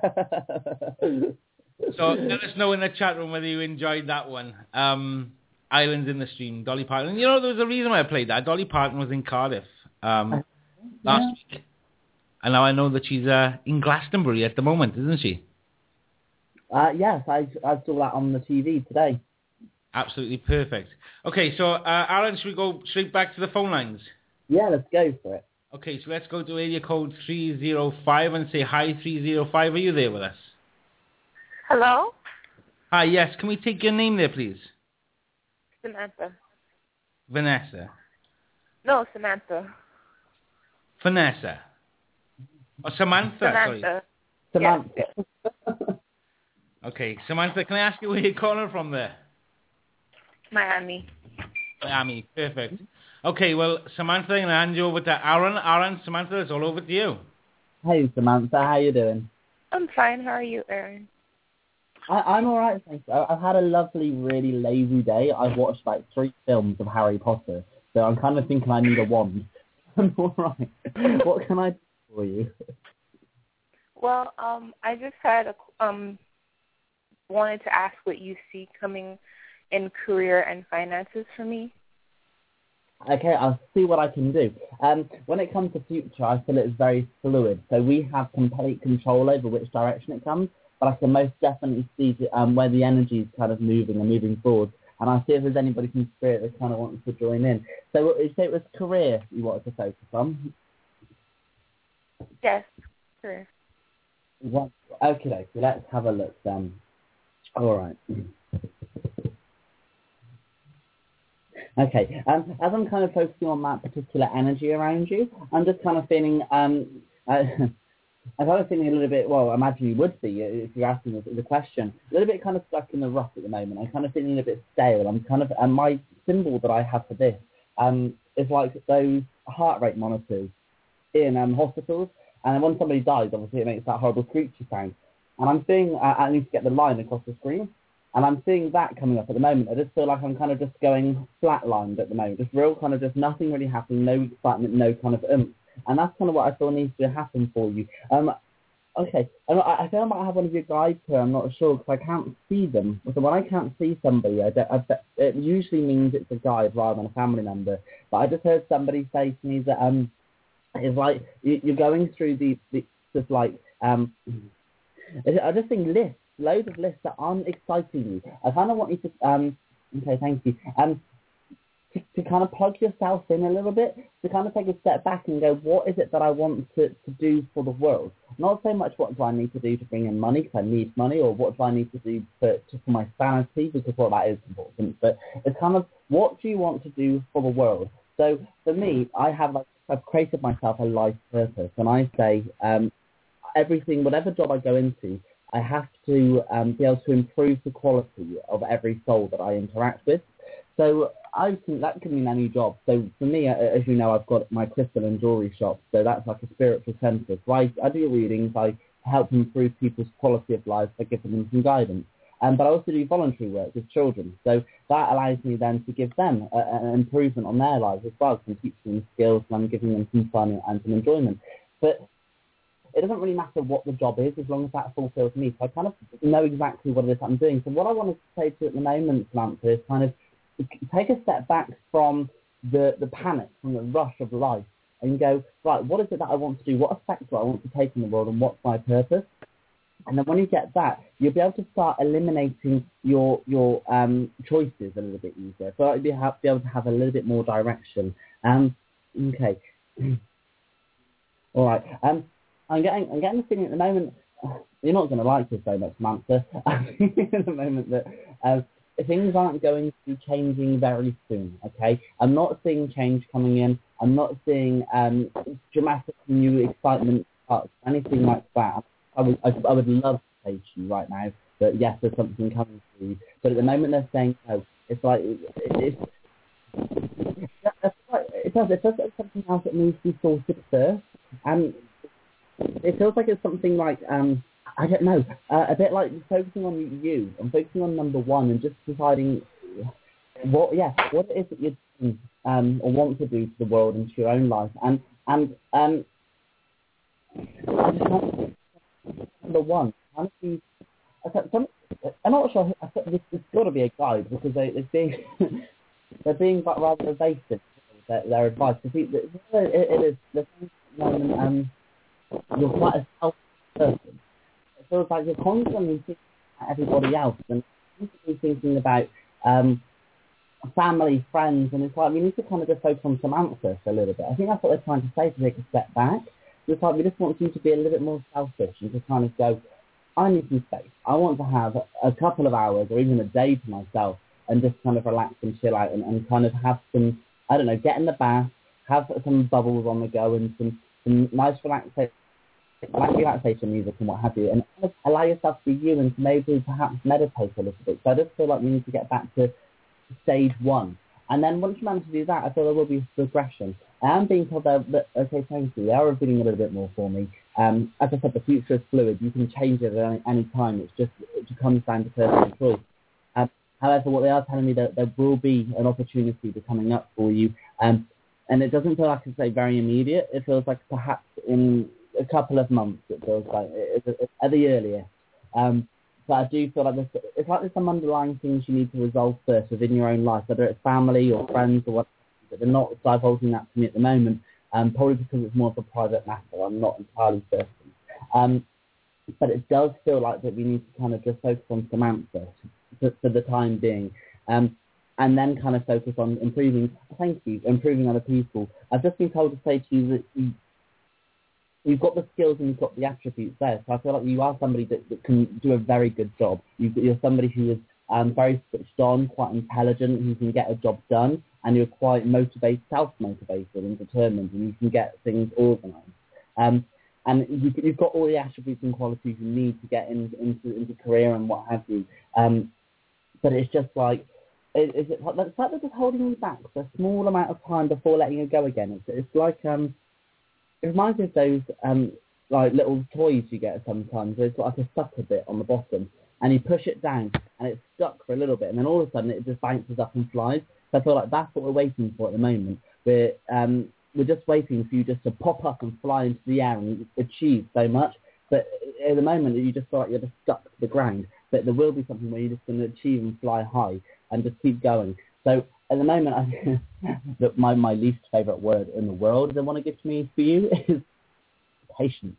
So let us know in the chat room whether you enjoyed that one. Um, Islands in the Stream, Dolly Parton. You know, there was a reason why I played that. Dolly Parton was in Cardiff um, last Yeah. week. And now I know that she's uh, in Glastonbury at the moment, isn't she? Uh, yes, I, I saw that on the T V today. Absolutely perfect. Okay, so uh, Aaron, should we go straight back to the phone lines? Yeah, let's go for it. Okay, so let's go to area code three zero five and say hi, three zero five. Are you there with us? Hello? Hi, yes. Can we take your name there, please? Samantha. Vanessa. No, Samantha. Vanessa. Oh, Samantha, sorry. Samantha. Samantha. Yes. Okay, Samantha, can I ask you where you're calling from there? Miami. Miami, perfect. Okay, well, Samantha, I'm going to hand you over to Aaron. Aaron, Samantha, it's all over to you. Hey, Samantha, how you doing? I'm fine. How are you, Aaron? I, I'm all right, thanks. I, I've had a lovely, really lazy day. I've watched like three films of Harry Potter, so I'm kind of thinking I need a wand. I'm all right. What can I do for you? Well, um, I just had a, um, wanted to ask what you see coming in career and finances for me. Okay, I'll see what I can do. Um, when it comes to future, I feel it's very fluid. So we have complete control over which direction it comes, but I can most definitely see um, where the energy is kind of moving and moving forward. And I'll see if there's anybody from Spirit that kind of wants to join in. So you say it was career you wanted to focus on? Yes, career. Well, okay, okay, let's have a look then. All right. Okay, um, as I'm kind of focusing on that particular energy around you, I'm just kind of feeling, um, uh, I'm kind of feeling a little bit, well, I imagine you would be if you're asking the, the question, a little bit kind of stuck in the rut at the moment. I'm kind of feeling a bit stale. I'm kind of, and my symbol that I have for this um, is like those heart rate monitors in um, hospitals, and when somebody dies, obviously it makes that horrible screechy sound. And I'm seeing, uh, I need to get the line across the screen. And I'm seeing that coming up at the moment. I just feel like I'm kind of just going flatlined at the moment. Just real kind of just nothing really happening, no excitement, no kind of oomph. And that's kind of what I feel needs to happen for you. Um, okay, I, I feel I might have one of your guides here. I'm not sure because I can't see them. So when I can't see somebody, I don't, I, it usually means it's a guide rather than a family member. But I just heard somebody say to me that um, it's like you, you're going through the, the just like, um, I just think lists. Loads of lists that aren't exciting you. I kind of want you to, um, okay, thank you, um, to, to kind of plug yourself in a little bit, to kind of take a step back and go, what is it that I want to, to do for the world? Not so much what do I need to do to bring in money, because I need money, or what do I need to do for, to, for my sanity, because, well, that is important, but it's kind of, what do you want to do for the world? So, for me, I have, like, I've created myself a life purpose, and I say, um, everything, whatever job I go into, I have to um, be able to improve the quality of every soul that I interact with. So I think that can mean any job. So for me, as you know, I've got my crystal and jewellery shop, so that's like a spiritual centre. So I, I do readings, I help improve people's quality of life by giving them some guidance. Um, but I also do voluntary work with children. So that allows me then to give them a, an improvement on their lives as well. So I'm teaching them skills and I'm giving them some fun and some enjoyment. But it doesn't really matter what the job is as long as that fulfills me. So I kind of know exactly what it is I'm doing. So what I wanted to say to you at the moment, Samantha, is kind of take a step back from the, the panic, from the rush of life, and go, right, what is it that I want to do? What effect do I want to take in the world, and what's my purpose? And then when you get that, you'll be able to start eliminating your your um, choices a little bit easier. So you'll be, have, be able to have a little bit more direction. Um, okay. All right. Um, I'm getting, I'm getting the feeling at the moment, you're not going to like this very much, Samantha, at the moment that uh, things aren't going to be changing very soon, okay? I'm not seeing change coming in. I'm not seeing um, dramatic new excitement, anything like that. I would, I, I would love to say to you right now that, yes, there's something coming to you. But at the moment they're saying no. It's like, it, it, it's, it does, it does like something else that needs to be sorted first. And it feels like it's something like, um, I don't know, uh, a bit like focusing on you and focusing on number one and just deciding what, yeah, what it is that you do, um, or want to do to the world and to your own life. And, and um, I just can't, number one, honestly, some, I'm not sure, I think this, there's got to be a guide because they, they're being, they're being rather evasive, their, their advice. It, it, it is, there's um, you're quite a selfish person. It feels like you're constantly thinking about everybody else and constantly thinking about um, family, friends, and it's like we need to kind of just focus on Samantha a little bit. I think that's what they're trying to say, to take a step back. It's like we just want you to be a little bit more selfish and to kind of go, I need some space. I want to have a couple of hours or even a day to myself and just kind of relax and chill out and, and kind of have some, I don't know, get in the bath, have some bubbles on the go and some, some nice relaxation. like relaxation music and what have you, and allow yourself to be you and maybe perhaps meditate a little bit. So I just feel like we need to get back to stage one. And then once you manage to do that, I feel there will be progression. I am being told that, that okay, thank you, they are revealing a little bit more for me. Um, as I said, the future is fluid. You can change it at any, any time. It's just, it just comes down to personal choice. Um, however, what they are telling me that there will be an opportunity to coming up for you. Um, and it doesn't feel like it's like very immediate. It feels like perhaps in a couple of months, it feels like, it, it, it, at the earliest. Um, but I do feel like there's, it's like there's some underlying things you need to resolve first within your own life, whether it's family or friends or whatever, but they're not divulging that to me at the moment, um, probably because it's more of a private matter. I'm not entirely certain. Um, but it does feel like that we need to kind of just focus on Samantha for, for the time being. Um, and then kind of focus on improving, thank you, improving other people. I've just been told to say to you that you, you've got the skills and you've got the attributes there. So I feel like you are somebody that, that can do a very good job. You, you're somebody who is um, very switched on, quite intelligent, who can get a job done, and you're quite motivated, self-motivated and determined, and you can get things organised. Um, and you've, you've got all the attributes and qualities you need to get in, into into career and what have you. Um, but it's just like, Is, is it like the fact that it's holding you back for a small amount of time before letting you go again? It's, it's like um, it reminds me of those um, like little toys you get sometimes. There's like a sucker bit on the bottom, and you push it down, and it's stuck for a little bit, and then all of a sudden it just bounces up and flies. So I feel like that's what we're waiting for at the moment. We're um, we're just waiting for you just to pop up and fly into the air and achieve so much. But at the moment, you just feel like you're just stuck to the ground. But there will be something where you're just going to achieve and fly high and just keep going. So at the moment, I, that my, my least favourite word in the world they want to give to me for you is patience.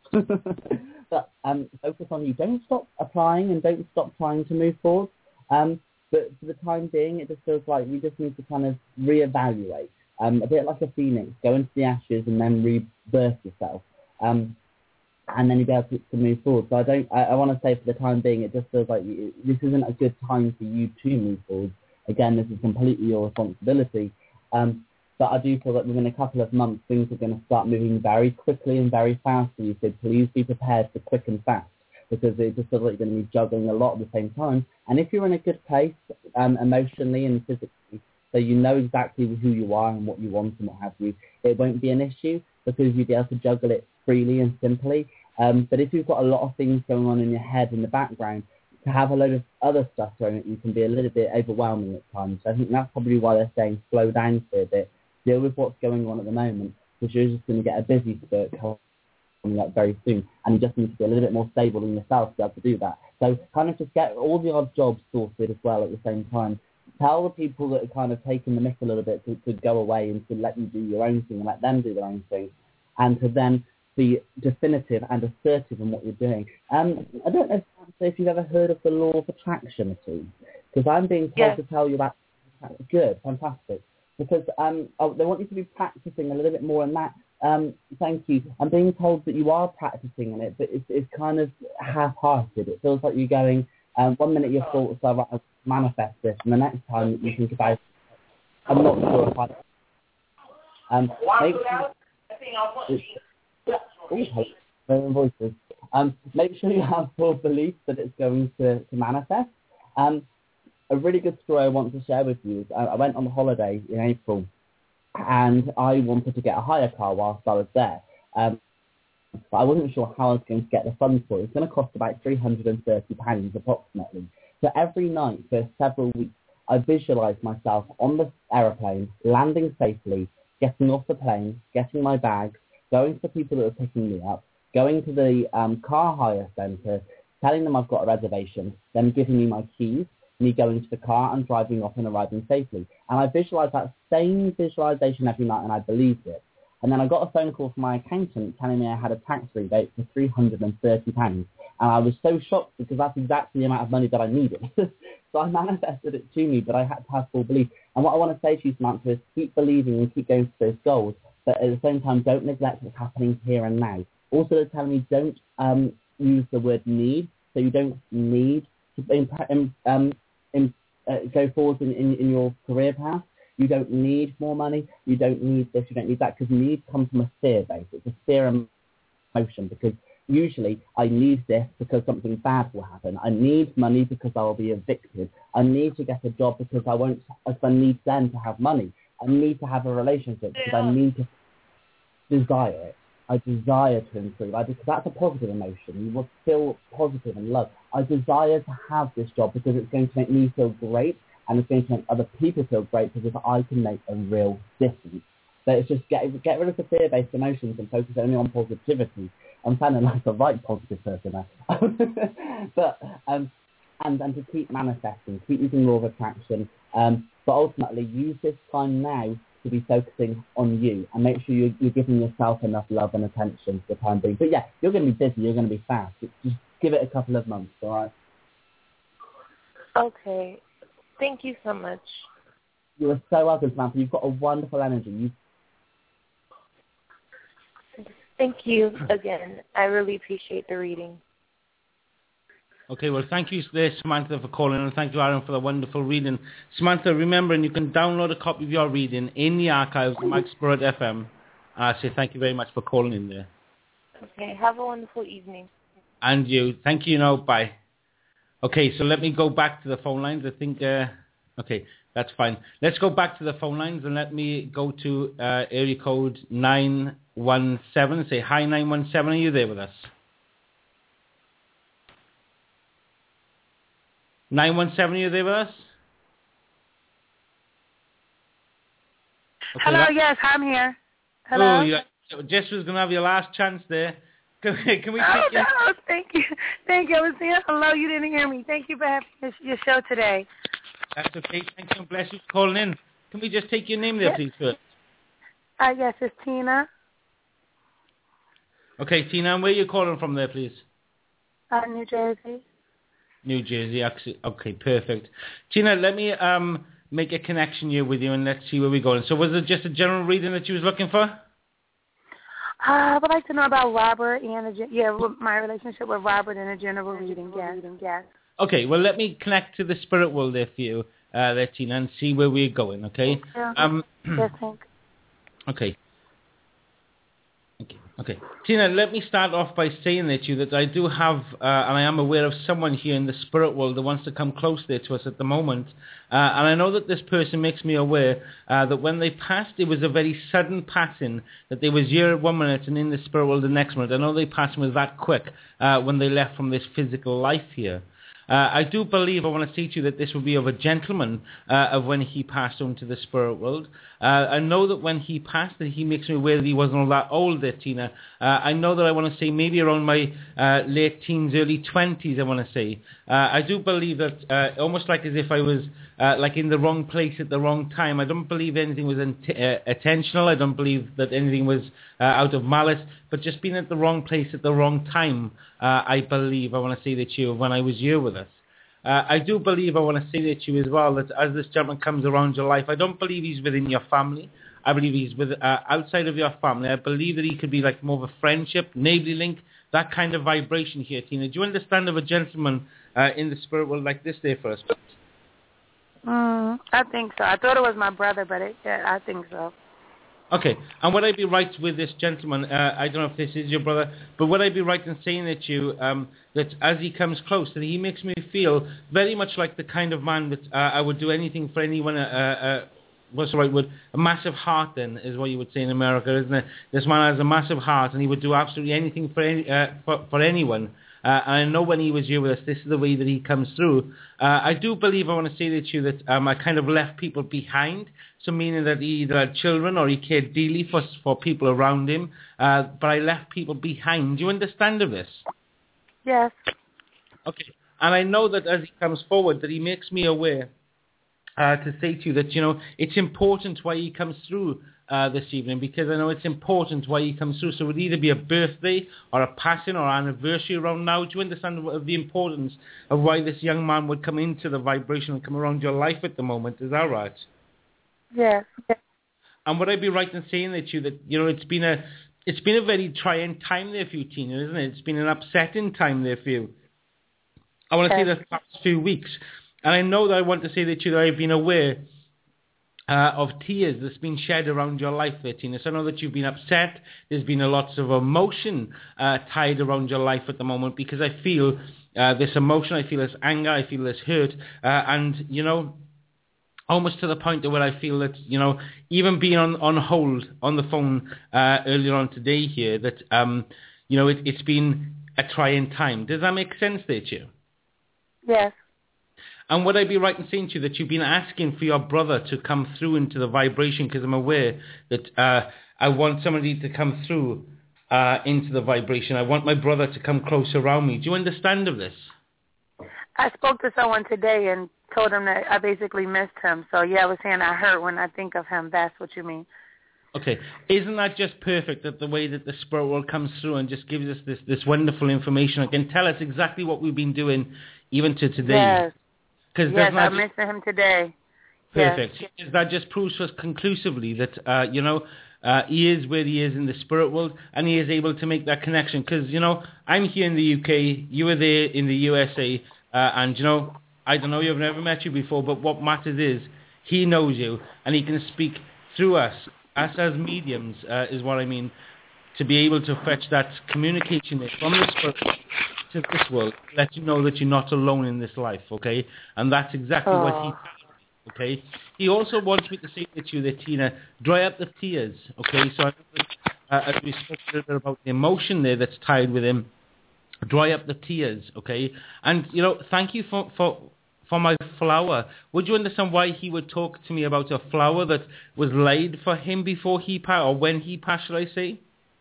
But um, focus on you. Don't stop applying and don't stop trying to move forward. Um, but for the time being, it just feels like we just need to kind of reevaluate. Um, a bit like a phoenix, go into the ashes and then rebirth yourself. Um, and then you'll be able to, to move forward. So I don't. I, I want to say for the time being, it just feels like you, this isn't a good time for you to move forward. Again, this is completely your responsibility. Um, but I do feel that within a couple of months, things are going to start moving very quickly and very fast for you. So please be prepared for quick and fast, because it just feels like you're going to be juggling a lot at the same time. And if you're in a good place, um, emotionally and physically, so you know exactly who you are and what you want and what have you, it won't be an issue because you'll be able to juggle it freely and simply. Um, but if you've got a lot of things going on in your head in the background, to have a load of other stuff thrown at you can be a little bit overwhelming at times. So I think that's probably why they're saying slow down for a bit, deal with what's going on at the moment, because you're just going to get a busy spurt coming up very soon, and you just need to be a little bit more stable in yourself to be able to do that. So kind of just get all the odd jobs sorted as well at the same time. Tell the people that are kind of taking the mick a little bit to, to go away and to let you do your own thing and let them do their own thing, and to then be definitive and assertive in what you're doing. Um, I don't know if you've ever heard of the law of attraction at all, because I'm being told yes. to tell you about. Good, fantastic. Because um, oh, they want you to be practicing a little bit more in that. Um, thank you. I'm being told that you are practicing in it, but it's, it's kind of half-hearted. It feels like you're going, um, one minute your thoughts are right, I'll manifest this, and the next time you think about it, I'm not sure if I... Um, make sure, oh, voices. Um, make sure you have full belief that it's going to, to manifest. Um, a really good story I want to share with you is I, I went on holiday in April, and I wanted to get a hire car whilst I was there. Um, but I wasn't sure how I was going to get the funds for it. It's going to cost about three hundred thirty pounds approximately. So every night for several weeks, I visualised myself on the aeroplane, landing safely, getting off the plane, getting my bags, going to the people that were picking me up, going to the um, car hire centre, telling them I've got a reservation, them giving me my keys, me going to the car and driving off and arriving safely. And I visualised that same visualisation every night, and I believed it. And then I got a phone call from my accountant telling me I had a tax rebate for three hundred thirty pounds. And I was so shocked because that's exactly the amount of money that I needed. So I manifested it to me, but I had to have full belief. And what I want to say to you, Samantha, is keep believing and keep going for those goals. But at the same time, don't neglect what's happening here and now. Also, they're telling me don't um, use the word need. So you don't need to um, um, in, uh, go forward in, in, in your career path. You don't need more money. You don't need this. You don't need that, because need comes from a fear base. It's a fear emotion, because usually I need this because something bad will happen. I need money because I will be evicted. I need to get a job because I won't. I need then to have money. I need to have a relationship because I need to desire it. I desire to improve. I, because that's a positive emotion. You will feel positive and love. I desire to have this job because it's going to make me feel great, and it's going to make other people feel great because I can make a real difference. So it's just get get rid of the fear-based emotions and focus only on positivity. I'm sounding like a right positive person now. but um, and and to keep manifesting, keep using law of attraction. Um, but ultimately, use this time now to be focusing on you and make sure you're, you're giving yourself enough love and attention for the time being. But yeah, you're going to be busy. You're going to be fast. Just give it a couple of months, all right? Okay. Thank you so much. You are so welcome, Samantha. You've got a wonderful energy. You Thank you again. I really appreciate the reading. Okay, well, thank you there, Samantha, for calling, and thank you, Aaron, for the wonderful reading. Samantha, remember, and you can download a copy of your reading in the archives of Mike Spirit F M. I say thank you very much for calling in there. Okay, have a wonderful evening. And you. Thank you, now. Bye. Okay, so let me go back to the phone lines. I think, uh, okay, that's fine. Let's go back to the phone lines, and let me go to uh, area code nine one seven. Say hi, nine one seven. Are you there with us? nine one seven, are you there with us? Okay, Hello, that... yes, I'm here. Hello. Oh, yeah. Jess was going to have your last chance there. Can, can we oh, take no, you? Thank you. Thank you. I was saying hello. You didn't hear me. Thank you for having your, your show today. That's okay. Thank you and bless you for calling in. Can we just take your name there, yes. please, first? Uh, yes, it's Tina. Okay, Tina, and where are you calling from there, please? Uh, New Jersey. New Jersey, okay, perfect. Tina, let me um make a connection here with you and let's see where we're going. So was it just a general reading that you was looking for? Uh, I would like to know about Robert and, a, yeah, my relationship with Robert and a general reading, yes. yes. Okay, well, let me connect to the spirit world there for you, uh, there, Tina, and see where we're going, okay? Yeah. Um, yes, thanks. Okay. Okay. Okay. Tina, let me start off by saying that to you that I do have, uh, and I am aware of someone here in the spirit world that wants to come close there to us at the moment. Uh, and I know that this person makes me aware uh, that when they passed, it was a very sudden passing, that they was here one minute and in the spirit world the next minute. I know they passed was that quick uh, when they left from this physical life here. Uh, I do believe, I want to say to you that this will be of a gentleman uh, of when he passed on to the spirit world. Uh, I know that when he passed, that he makes me aware that he wasn't all that old there, Tina. Uh, I know that I want to say maybe around my uh, late teens, early twenties, I want to say. Uh, I do believe that uh, almost like as if I was uh, like in the wrong place at the wrong time. I don't believe anything was int- uh, intentional. I don't believe that anything was uh, out of malice, but just being at the wrong place at the wrong time, uh, I believe, I want to say that to you when I was here with us. Uh, I do believe, I want to say that to you as well, that as this gentleman comes around your life, I don't believe he's within your family. I believe he's with uh, outside of your family. I believe that he could be like more of a friendship, neighborly link, that kind of vibration here, Tina. Do you understand of a gentleman uh, in the spirit world like this there for us? Mm, I think so. I thought it was my brother, but it, yeah, I think so. Okay, and would I be right with this gentleman, uh, I don't know if this is your brother, but would I be right in saying that you, um, that as he comes close, that he makes me feel very much like the kind of man that uh, I would do anything for anyone, uh, uh, what's the right word, a massive heart then, is what you would say in America, isn't it? This man has a massive heart and he would do absolutely anything for any, uh, for, for anyone. Uh, and I know when he was here with us, this is the way that he comes through. Uh, I do believe, I want to say to you, that um, I kind of left people behind, so meaning that he either had children or he cared dearly for, for people around him, uh, but I left people behind. Do you understand of this? Yes. Okay. And I know that as he comes forward, that he makes me aware uh, to say to you that, you know, it's important why he comes through Uh, this evening, because I know it's important why he comes through. So it would either be a birthday or a passing or anniversary around now. Do you understand of the importance of why this young man would come into the vibration and come around your life at the moment? Is that right? Yes. And would I be right in saying that you that you know it's been a it's been a very trying time there for you, Tina, isn't it? It's been an upsetting time there for you. I want to yes. say the last few weeks, and I know that I want to say that you that I've been aware Uh, of tears that's been shed around your life there, Tina. So I know that you've been upset. There's been a lots of emotion uh, tied around your life at the moment, because I feel uh, this emotion, I feel this anger, I feel this hurt, uh, and, you know, almost to the point where I feel that, you know, even being on, on hold on the phone uh, earlier on today here, that, um, you know, it, it's been a trying time. Does that make sense there to you? Yes. And would I be right in saying to you that you've been asking for your brother to come through into the vibration, because I'm aware that uh, I want somebody to come through uh, into the vibration. I want my brother to come close around me. Do you understand of this? I spoke to someone today and told him that I basically missed him. So, yeah, I was saying I hurt when I think of him. That's what you mean. Okay. Isn't that just perfect, that the way that the spirit world comes through and just gives us this, this wonderful information? It can tell us exactly what we've been doing even to today. Yes, Cause yes I just, missed him today. Perfect. Yes. That just proves to us conclusively that, uh, you know, uh, he is where he is in the spirit world, and he is able to make that connection. Because, you know, I'm here in the U K, you are there in the U S A, uh, and, you know, I don't know, I've never met you before, but what matters is he knows you, and he can speak through us, us as mediums, uh, is what I mean, to be able to fetch that communication from the spirit to this world, let you know that you're not alone in this life, okay? And that's exactly oh. what he okay? He also wants me to say to you that, Tina, dry up the tears, okay? So I know that, uh, as we spoke a little bit about the emotion there that's tied with him, dry up the tears, okay? And, you know, thank you for, for, for my flower. Would you understand why he would talk to me about a flower that was laid for him before he passed, or when he passed, should I say?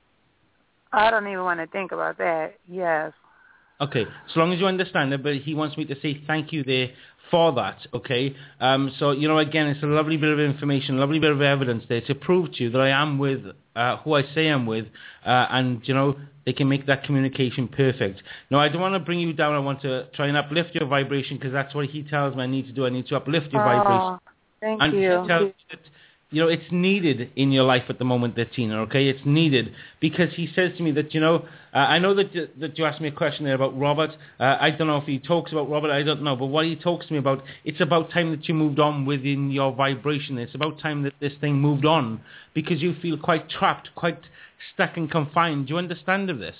I don't even want to think about that, yes. Okay, so long as you understand it, but he wants me to say thank you there for that, okay? Um, so, you know, again, it's a lovely bit of information, a lovely bit of evidence there to prove to you that I am with uh, who I say I'm with, uh, and, you know, they can make that communication perfect. Now, I don't want to bring you down. I want to try and uplift your vibration, because that's what he tells me I need to do. I need to uplift your oh, vibration. Thank and you. He tells me that, you know, it's needed in your life at the moment, there, Tina, okay? It's needed, because he says to me that, you know, uh, I know that you, that you asked me a question there about Robert. Uh, I don't know if he talks about Robert, I don't know. But what he talks to me about, it's about time that you moved on within your vibration. It's about time that this thing moved on, because you feel quite trapped, quite stuck and confined. Do you understand of this?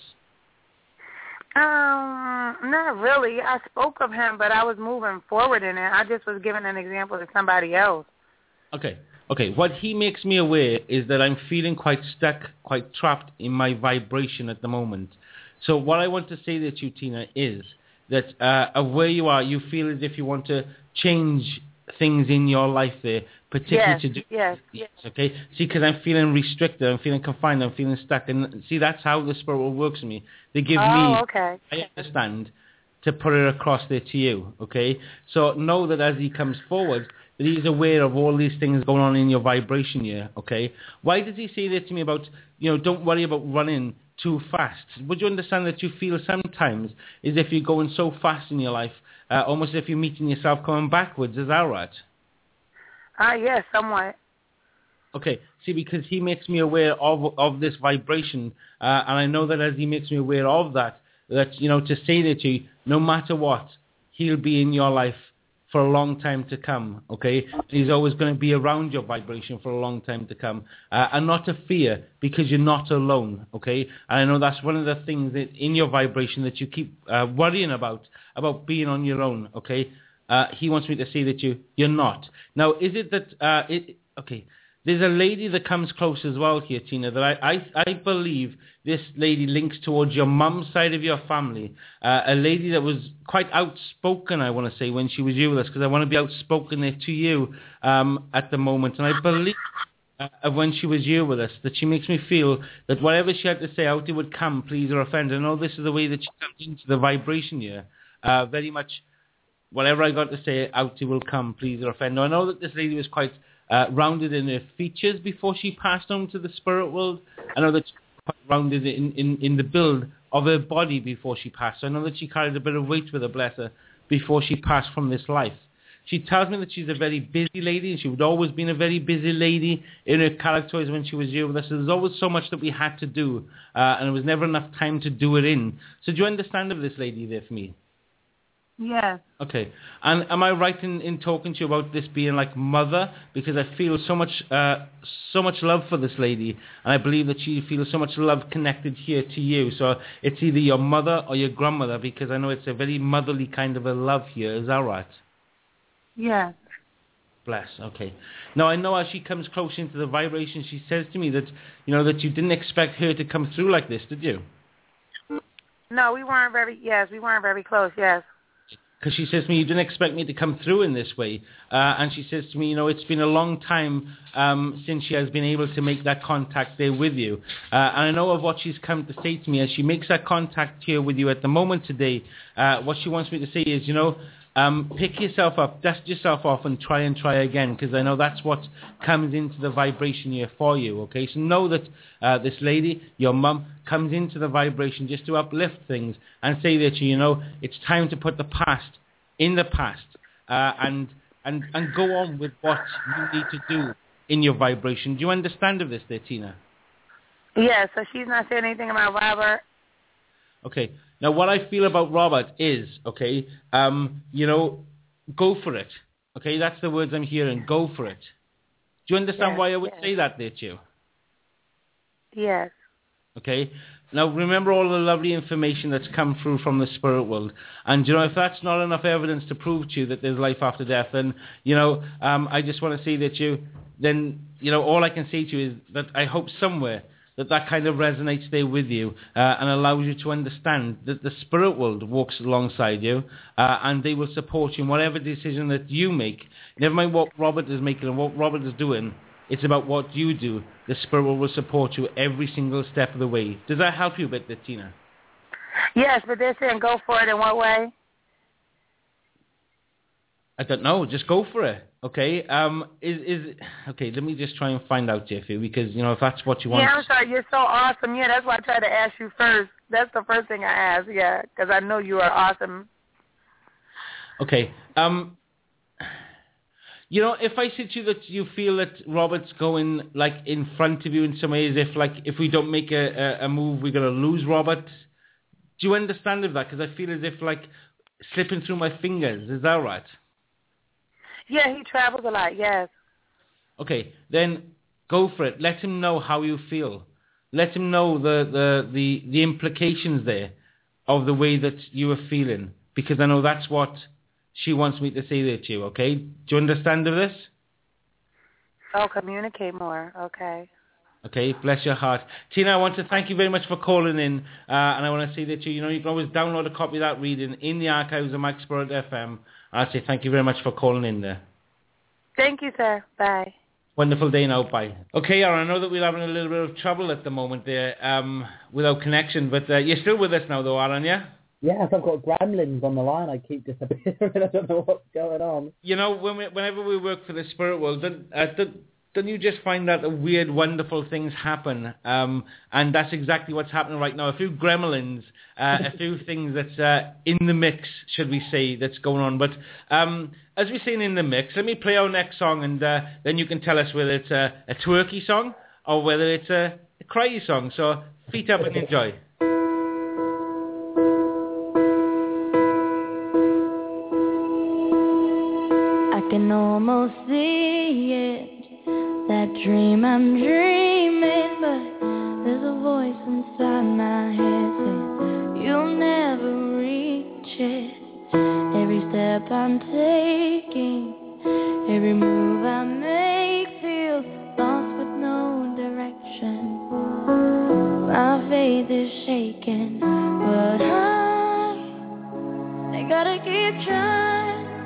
Um, not really. I spoke of him, but I was moving forward in it. I just was giving an example to somebody else. Okay. Okay, what he makes me aware is that I'm feeling quite stuck, quite trapped in my vibration at the moment. So what I want to say to you, Tina, is that uh, of where you are, you feel as if you want to change things in your life there, particularly yes, to do... Yes, yes. Okay, see, because I'm feeling restricted, I'm feeling confined, I'm feeling stuck. And see, that's how the spirit world works with me. They give oh, me, okay. I understand, to put it across there to you, okay? So know that as he comes forward, that he's aware of all these things going on in your vibration here, okay? Why does he say that to me about, you know, don't worry about running too fast? Would you understand that you feel sometimes as if you're going so fast in your life, uh, almost as if you're meeting yourself coming backwards? Is that right? Ah, uh, yes, somewhat. Okay, see, because he makes me aware of of this vibration, uh, and I know that as he makes me aware of that, that, you know, to say that to you, no matter what, he'll be in your life for a long time to come, okay? He's always going to be around your vibration for a long time to come. Uh, and not to fear, because you're not alone, okay? And I know that's one of the things that in your vibration that you keep uh, worrying about, about being on your own, okay? Uh, he wants me to say that you, you're not. Now, is it that, uh, it, okay, there's a lady that comes close as well here, Tina, that I, I, I believe this lady links towards your mum's side of your family. Uh, a lady that was quite outspoken, I want to say, when she was here with us, because I want to be outspoken there to you um, at the moment. And I believe uh, when she was here with us, that she makes me feel that whatever she had to say out, it would come, please or offend. I know this is the way that she comes into the vibration here. Uh, very much, whatever I got to say out, it will come, please or offend. Now, I know that this lady was quite... Uh, rounded in her features before she passed on to the spirit world. I know that she was quite rounded in, in, in the build of her body before she passed. I know that she carried a bit of weight with her, bless her, before she passed from this life. She tells me that she's a very busy lady, and she would always been a very busy lady in her characters when she was here with us. So there's always so much that we had to do, uh, and there was never enough time to do it in. So do you understand of this lady there for me? Yes. Okay. And am I right in, in talking to you about this being like mother? Because I feel so much uh, so much love for this lady, and I believe that she feels so much love connected here to you. So it's either your mother or your grandmother, because I know it's a very motherly kind of a love here. Is that right? Yes. Bless. Okay. Now, I know as she comes close into the vibration, she says to me that, you know, that you didn't expect her to come through like this, did you? No, we weren't very, yes, we weren't very close, yes. because she says to me, you didn't expect me to come through in this way. Uh, and she says to me, you know, it's been a long time um, since she has been able to make that contact there with you. Uh, and I know of what she's come to say to me as she makes that contact here with you at the moment today. Uh, what she wants me to say is, you know, Um, pick yourself up, dust yourself off, and try and try again, because I know that's what comes into the vibration here for you, okay? So know that uh, this lady, your mum, comes into the vibration just to uplift things and say that, you know, it's time to put the past in the past uh, and, and, and go on with what you need to do in your vibration. Do you understand of this there, Tina? Yeah, so she's not saying anything about Robert? Okay. Now, what I feel about Robert is, okay, um, you know, go for it. Okay, that's the words I'm hearing. Go for it. Do you understand yes, why I would yes. say that there to you? Yes. Okay. Now, remember all the lovely information that's come through from the spirit world. And, you know, if that's not enough evidence to prove to you that there's life after death, then, you know, um, I just want to say that you, then, you know, all I can say to you is that I hope somewhere that that kind of resonates there with you uh, and allows you to understand that the spirit world walks alongside you uh, and they will support you in whatever decision that you make. Never mind what Robert is making and what Robert is doing. It's about what you do. The spirit world will support you every single step of the way. Does that help you a bit, Tina? Yes, but they're saying go for it in what way? I don't know. Just go for it. Okay. Um. Is is okay? Let me just try and find out, Jeffy, because you know if that's what you want. Yeah, I'm sorry. You're so awesome. Yeah, that's why I tried to ask you first. That's the first thing I asked. Yeah, because I know you are awesome. Okay. Um. You know, if I said to you that you feel that Robert's going like in front of you in some ways, if like if we don't make a a, a move, we're gonna lose Robert. Do you understand of that? Because I feel as if like slipping through my fingers. Is that right? Yeah, he travels a lot, yes. Okay, then go for it. Let him know how you feel. Let him know the, the, the, the implications there of the way that you are feeling. Because I know that's what she wants me to say there to you, okay? Do you understand of this? Oh, communicate more, okay. Okay, bless your heart. Tina, I want to thank you very much for calling in. Uh, and I want to say that you, you know, you can always download a copy of that reading in the archives of Mike Spirit F M. I'll say thank you very much for calling in there. Thank you, sir. Bye. Wonderful day now. Bye. Okay, Aaron, I know that we're having a little bit of trouble at the moment there um, without connection, but uh, you're still with us now though, Aaron, yeah? Yes, I've got gremlins on the line. I keep disappearing. I don't know what's going on. You know, when we, whenever we work for the spirit world, don't, uh, don't, don't you just find that weird, wonderful things happen? Um, and that's exactly what's happening right now. A few gremlins, uh, a few things that's uh, in the mix, should we say, that's going on. But um, as we're saying in the mix, let me play our next song, and uh, then you can tell us whether it's a, a twerky song or whether it's a, a cryy song. So feet up and enjoy. I can almost see it, that dream I'm dreaming, but there's a voice inside my head saying you'll never reach it. Every step I'm taking, every move I make feels lost with no direction. My faith is shaking, but I, I gotta keep trying.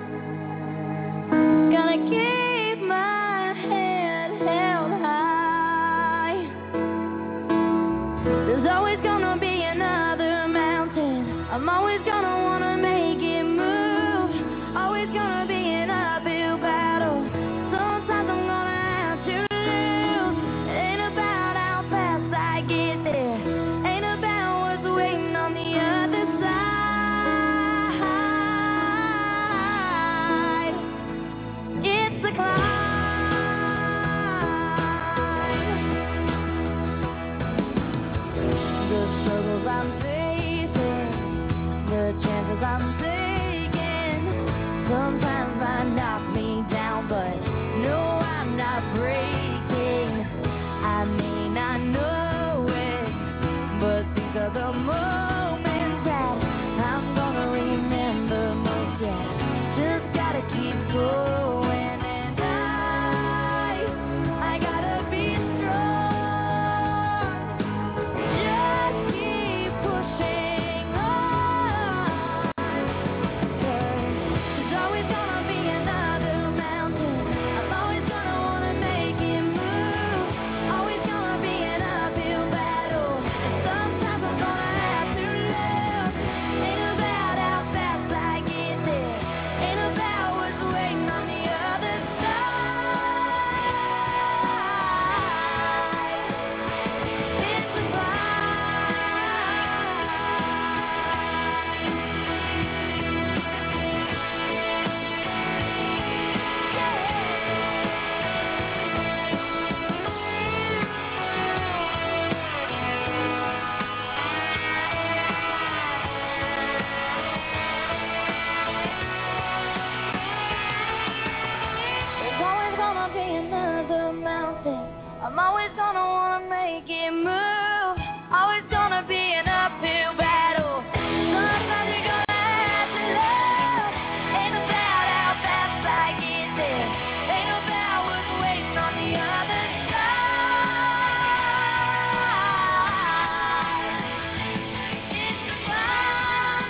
Gotta keep my head held high. There's always gonna be another mountain. I'm always gonna wanna make it move. Always gonna be an uphill battle. Sometimes I'm gonna have to lose. It ain't about how fast I get there. Ain't about what's waiting on the other side. It's a climb. The struggles I'm facing, the I'm always gonna wanna make it move. Always gonna be an uphill battle. Sometimes you're gonna have to love. Ain't about how fast I get there. Ain't about what's waiting on the other side. It's the fight.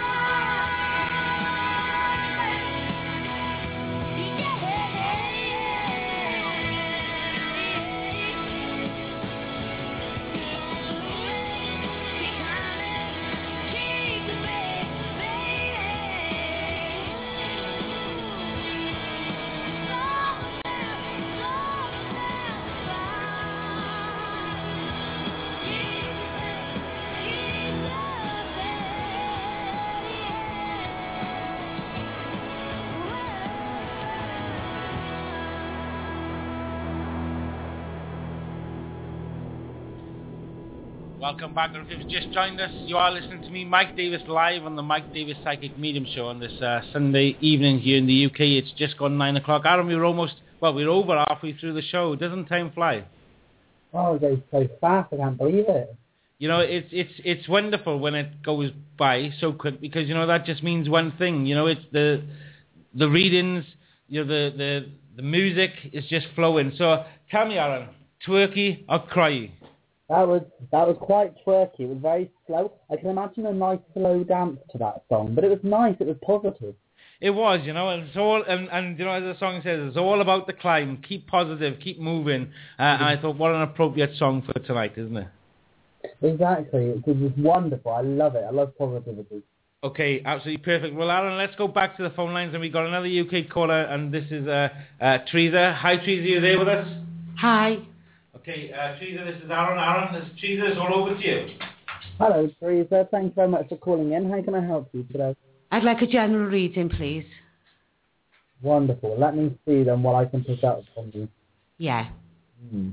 Welcome back, and if you've just joined us, you are listening to me, Mike Davis, live on the Mike Davis Psychic Medium Show on this uh, Sunday evening here in the U K. It's just gone nine o'clock. Aaron, we we're almost, well, we're over halfway through the show. Doesn't time fly? Oh, it goes so fast, I can't believe it. You know, it's it's it's wonderful when it goes by so quick, because, you know, that just means one thing. You know, it's the the readings, you know, the, the, the music is just flowing. So tell me, Aaron, twerky or cry? That was that was quite twerky. It was very slow. I can imagine a nice slow dance to that song, but it was nice. It was positive. It was, you know, and it's all, and, and you know, as the song says, it's all about the climb. Keep positive, keep moving. Uh, and I thought, what an appropriate song for tonight, isn't it? Exactly. It was wonderful. I love it. I love positivity. Okay, absolutely perfect. Well, Aaron, let's go back to the phone lines, and we've got another U K caller, and this is uh, uh, Teresa. Hi, Teresa, are you there with us? Hi. Okay, uh, Teresa, this is Aaron. Aaron, this is Teresa. It's all over to you. Hello, Teresa. Thanks very much for calling in. How can I help you today? I'd like a general reading, please. Wonderful. Let me see then what I can pick up from you. Yeah. Hmm.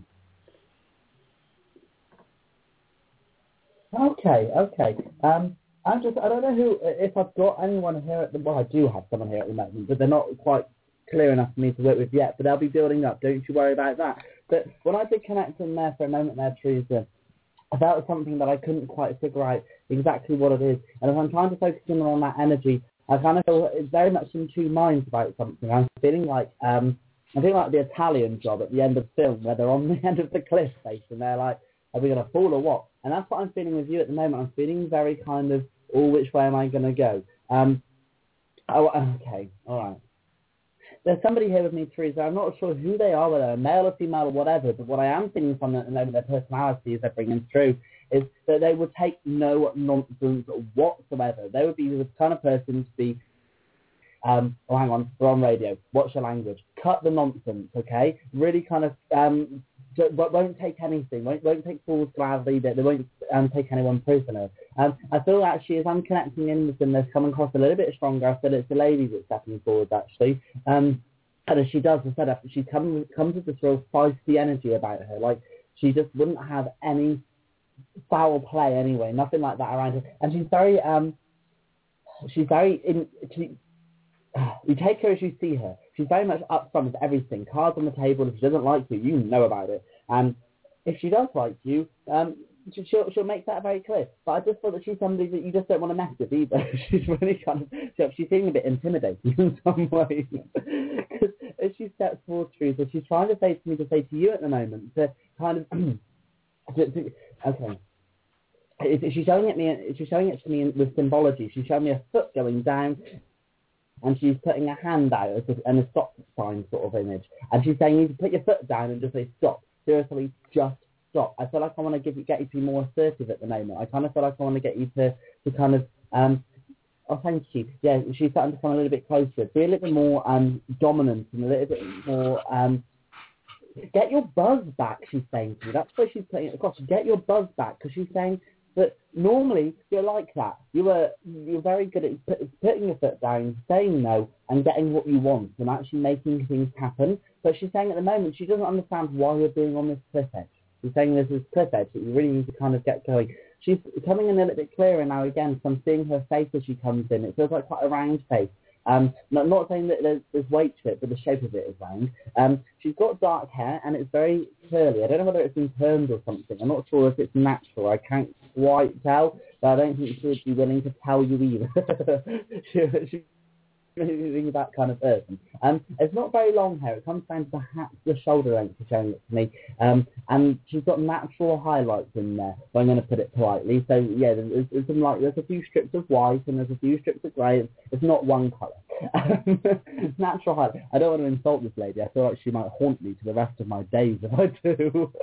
Okay, okay. Um, I'm just, I don't know who, if I've got anyone here at the, well, I do have someone here at the moment, but they're not quite clear enough for me to work with yet, but they'll be building up. Don't you worry about that. But when I did connect in there for a moment there, Teresa, I felt it was something that I couldn't quite figure out exactly what it is. And if I'm trying to focus in on that energy, I kind of feel it's very much in two minds about something. I'm feeling like, um, I'm feeling like the Italian Job at the end of the film, where they're on the end of the cliff face and they're like, are we going to fall or what? And that's what I'm feeling with you at the moment. I'm feeling very kind of, oh, which way am I going to go? Um, oh, okay, all right. There's somebody here with me, Teresa. I'm not sure who they are, whether they're male or female or whatever, but what I am thinking from them, and their personalities they're bringing through, is that they would take no nonsense whatsoever. They would be the kind of person to be, um, oh, hang on, we're on radio. What's your language? Cut the nonsense, okay? Really kind of, um, won't take anything, won't, won't take fools gladly, they, they won't um, take anyone prisoner. Um, I feel actually as I'm connecting in with them, they're coming across a little bit stronger. I feel it's the lady that's stepping forward actually. Um, and as she does, I said, she comes, comes with this real feisty energy about her. Like, she just wouldn't have any foul play anyway, nothing like that around her. And she's very, um, she's very, in, she, you take her as you see her. She's very much upfront with everything. Cards on the table. If she doesn't like you, you know about it. And if she does like you, um, she'll she'll make that very clear. But I just thought that she's somebody that you just don't want to mess with either. She's really kind of, she's feeling a bit intimidating in some ways. Because as she steps forward, Teresa, she's trying to say to me to say to you at the moment to kind of, to, to, okay. She's showing it me. She's showing it to me with symbology. She's showing me a foot going down, and she's putting a hand out as a, and a stop sign sort of image. And she's saying, you need to put your foot down and just say, stop. Seriously, just stop. I feel like I want to give you, get you to be more assertive at the moment. I kind of feel like I want to get you to, to kind of, um, oh, thank you. Yeah, she's starting to come a little bit closer. Be a little bit more um, dominant and a little bit more, um, get your buzz back, she's saying to you. That's why she's putting it across. Get your buzz back, because she's saying, but normally you're like that. You were you're very good at put, putting your foot down, saying no, and getting what you want, and actually making things happen. But she's saying at the moment she doesn't understand why you're being on this cliff edge. She's saying there's this cliff edge that you really need to kind of get going. She's coming in a little bit clearer now again, so I'm seeing her face as she comes in. It feels like quite a round face. Um, not, not saying that there's, there's weight to it, but the shape of it is round. Um, she's got dark hair, and it's very curly. I don't know whether it's been permed or something. I'm not sure if it's natural. I can't quite tell, but I don't think she would be willing to tell you either. she, she, she's that kind of person. Um, it's not very long hair. It comes down to perhaps the shoulder length, she's showing it to me. Um, and she's got natural highlights in there, if I'm going to put it politely. So, yeah, there's, there's, some, like, there's a few strips of white and there's a few strips of grey. It's, it's not one colour. Natural highlight. I don't want to insult this lady. I feel like she might haunt me for the rest of my days if I do.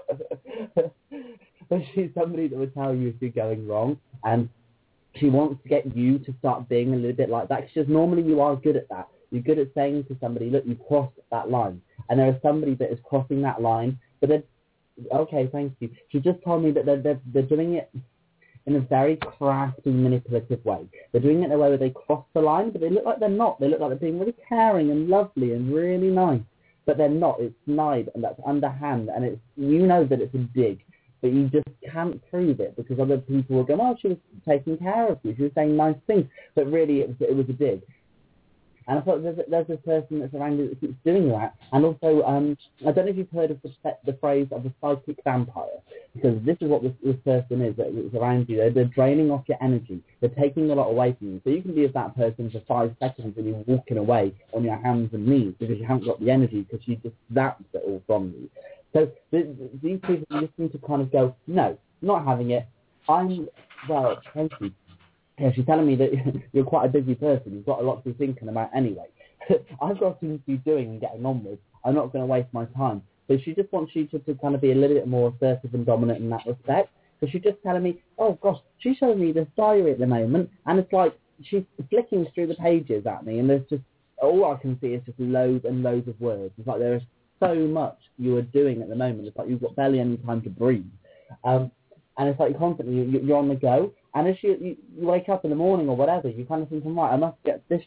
But she's somebody that would tell you if you're going wrong. And she wants to get you to start being a little bit like that. Because normally you are good at that. You're good at saying to somebody, look, you crossed that line. And there is somebody that is crossing that line. But they're, okay, thank you. She just told me that they're, they're, they're doing it in a very crafty, manipulative way. They're doing it in a way where they cross the line, but they look like they're not. They look like they're being really caring and lovely and really nice. But they're not. It's snide and that's underhand. And it's, you know that it's a dig. But you just can't prove it because other people will go, oh, she was taking care of you. She was saying nice things. But really, it was, it was a dig. And I thought there's, there's this person that's around you that keeps doing that. And also, um, I don't know if you've heard of the, the phrase of the psychic vampire, because this is what this, this person is that is around you. They're, they're draining off your energy. They're taking a lot away from you. So you can be with that person for five seconds and you're walking away on your hands and knees because you haven't got the energy because you just zapped it all from you. So th- these people just need to kind of go, no, not having it. I'm, well, twenty. Yeah, she's telling me that you're quite a busy person. You've got a lot to be thinking about anyway. I've got things to be doing and getting on with. I'm not going to waste my time. So she just wants you to, to kind of be a little bit more assertive and dominant in that respect. So she's just telling me, oh, gosh, she's showing me this diary at the moment. And it's like she's flicking through the pages at me. And there's just, all I can see is just loads and loads of words. It's like there is so much you are doing at the moment. It's like you've got barely any time to breathe. Um, and it's like constantly you, you're on the go. And as you, you, you wake up in the morning or whatever, you kind of think, right, I must get this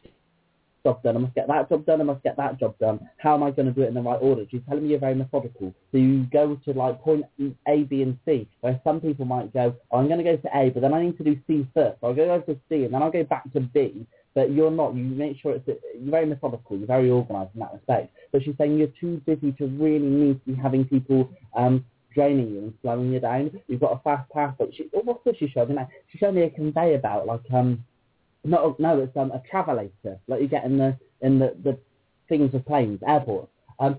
job done, I must get that job done, I must get that job done. How am I going to do it in the right order? She's telling me you're very methodical. So you go to like point A, B, and C, where some people might go, oh, I'm going to go to A, but then I need to do C first. So I'll go over to C, and then I'll go back to B. But you're not. You make sure it's you're very methodical. You're very organised in that respect. But she's saying you're too busy to really need to be having people um, draining you and slowing you down. You've got a fast pass. But she, oh, what's this she showed me? She showed me a conveyor belt, like um, no, no, it's um, a travelator, like you get in the in the, the things of planes, airports. Um,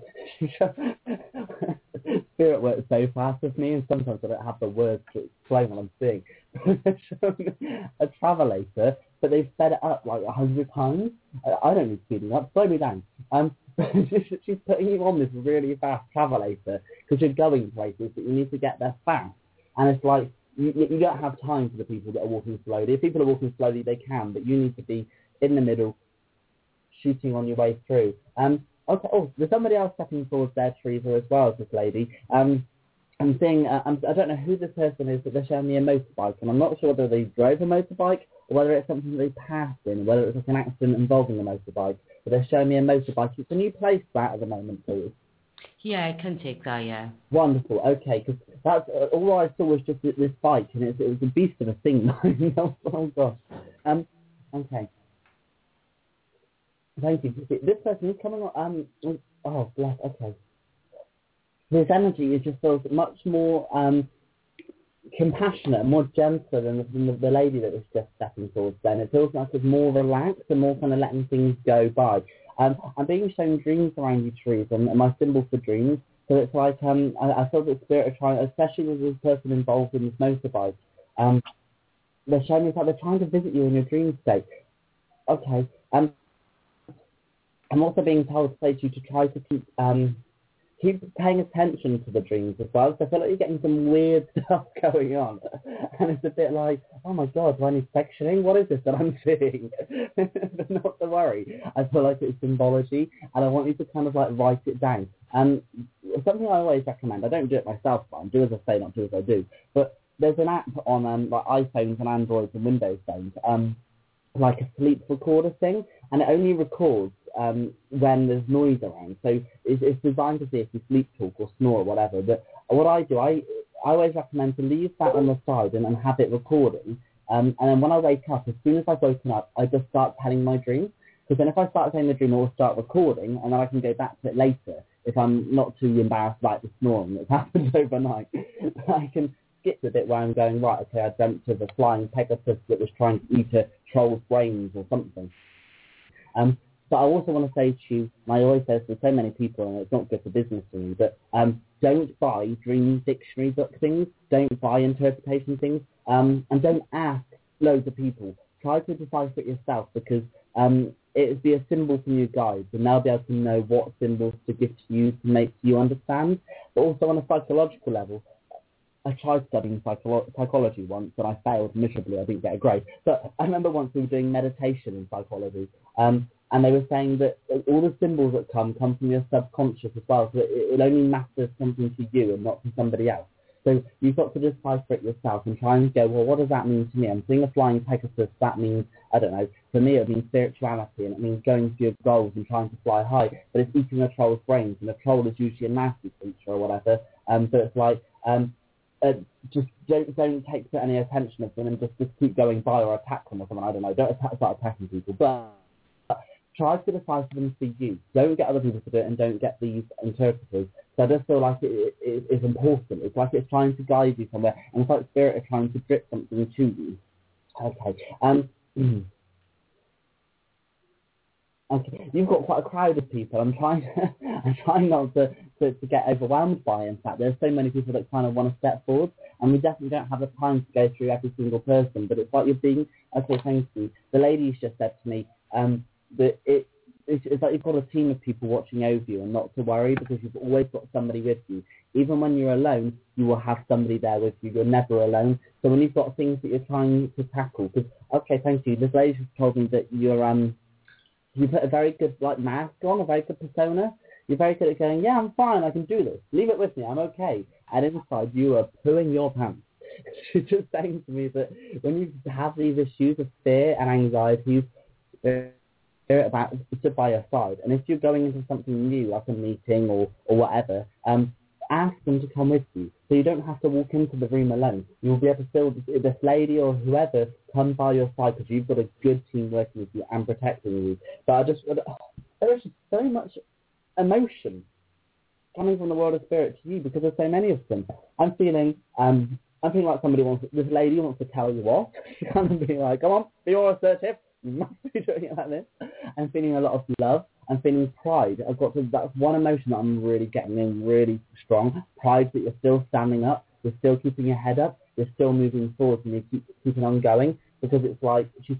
Spirit works so fast with me, and sometimes I don't have the words to explain what I'm seeing. A travelator, but they've sped it up like a hundred times. I don't need speeding up. Slow me down. Um, she's putting you on this really fast travelator because you're going places, but you need to get there fast. And it's like you, you don't have time for the people that are walking slowly. If people are walking slowly, they can, but you need to be in the middle, shooting on your way through. Um, okay. Oh, there's somebody else stepping towards their Teresa as well as this lady. Um, I'm seeing. Uh, I'm, I don't know who this person is, but they're showing me a motorbike, and I'm not sure whether they drove a motorbike or whether it's something they passed in, or whether it was like an accident involving a motorbike. But they're showing me a motorbike. Can you place that at the moment, please? Yeah, I can take that, yeah. Wonderful. Okay, because that's uh, all I saw was just this, this bike, and it, it was a beast of a thing. oh, oh gosh. Um. Okay. Thank you. This person is coming on. Um. Oh, bless. Okay. This energy is just feels much more um, compassionate, more gentle than the, than the lady that was just stepping towards then. It feels like it's more relaxed and more kind of letting things go by. Um, I'm being shown dreams around you, Teresa, and my symbol for dreams. So it's like um, I, I feel the spirit of trying, especially with this person involved in this motorbike. Um, they're showing me it's like they're trying to visit you in your dream state. Okay. Um, I'm also being told to say to you to try to keep um, keep paying attention to the dreams as well. So I feel like you're getting some weird stuff going on, and it's a bit like, oh my god, do I need sectioning? What is this that I'm seeing? But not to worry. I feel like it's symbology, and I want you to kind of like write it down. And something I always recommend. I don't do it myself, but I do as I say, not do as I do. But there's an app on um, like iPhones and Androids and Windows phones, um, like a sleep recorder thing, and it only records um, when there's noise around. So it's, it's designed to see if you sleep talk or snore or whatever. But what I do, I, I always recommend to leave that on the side and, and have it recording. Um, and then when I wake up, as soon as I've woken up, I just start telling my dreams. Because then if I start saying the dream, I'll start recording, and then I can go back to it later if I'm not too embarrassed about the snoring that's happened overnight. I can skip the bit where I'm going, right, okay, I dreamt of a flying Pegasus that was trying to eat a troll's brains or something. Um, but I also want to say to you, and I always say this to so many people, and it's not good for business for me, but um, don't buy dream dictionary book things, don't buy interpretation things, um, and don't ask loads of people. Try to decipher it yourself, because um, it would be a symbol from your guides, and they'll be able to know what symbols to give to you to make you understand. But also on a psychological level, I tried studying psycholo- psychology once, and I failed miserably. I didn't get a grade. But I remember once we were doing meditation in psychology, um, and they were saying that all the symbols that come come from your subconscious as well, so it, it only matters something to you and not to somebody else. So you've got to decipher it yourself and try and go, well, what does that mean to me? I'm seeing a flying Pegasus. That means, I don't know, for me it means spirituality, and it means going for your goals and trying to fly high. But it's eating a troll's brains, and a troll is usually a nasty creature or whatever. Um, so it's like, um, uh, just don't don't take any attention of them and just, just keep going by or attack them or something. I don't know. Don't attack, start attacking people, but try to decipher them for you. Don't get other people to do it, and don't get these interpreters. So I just feel like it, it, it's important. It's like it's trying to guide you somewhere, and it's like spirit are trying to drip something to you. Okay. Um. Okay. You've got quite a crowd of people. I'm trying. To, I'm trying not to, to, to get overwhelmed by. In fact, there's so many people that kind of want to step forward, and we definitely don't have the time to go through every single person. But it's like you're being. Okay. Thank you. The lady's just said to me. Um. That it. It's, it's like you've got a team of people watching over you, and not to worry, because you've always got somebody with you. Even when you're alone, you will have somebody there with you. You're never alone. So when you've got things that you're trying to tackle, because, okay, thank you. This lady just told me that you're, um, you put a very good, like, mask on, a very good persona. You're very good at going, yeah, I'm fine, I can do this. Leave it with me, I'm okay. And inside, you are pooing your pants. She's just saying to me that when you have these issues of fear and anxiety, uh, about stood by your side, and if you're going into something new, like a meeting or, or whatever, um, ask them to come with you, so you don't have to walk into the room alone. You'll be able to feel this, this lady or whoever come by your side, because you've got a good team working with you and protecting you. But I just, there is just so much emotion coming from the world of spirit to you, because there's so many of them. I'm feeling, um, I'm feeling like somebody wants, this lady wants to tell you off. She's kind of being like, come on, be more assertive. You must be doing it like this. I'm feeling a lot of love. I'm feeling pride. I've got to, that's one emotion that I'm really getting in really strong. Pride that you're still standing up, you're still keeping your head up, you're still moving forward, and you keep keeping on going, because it's like, she's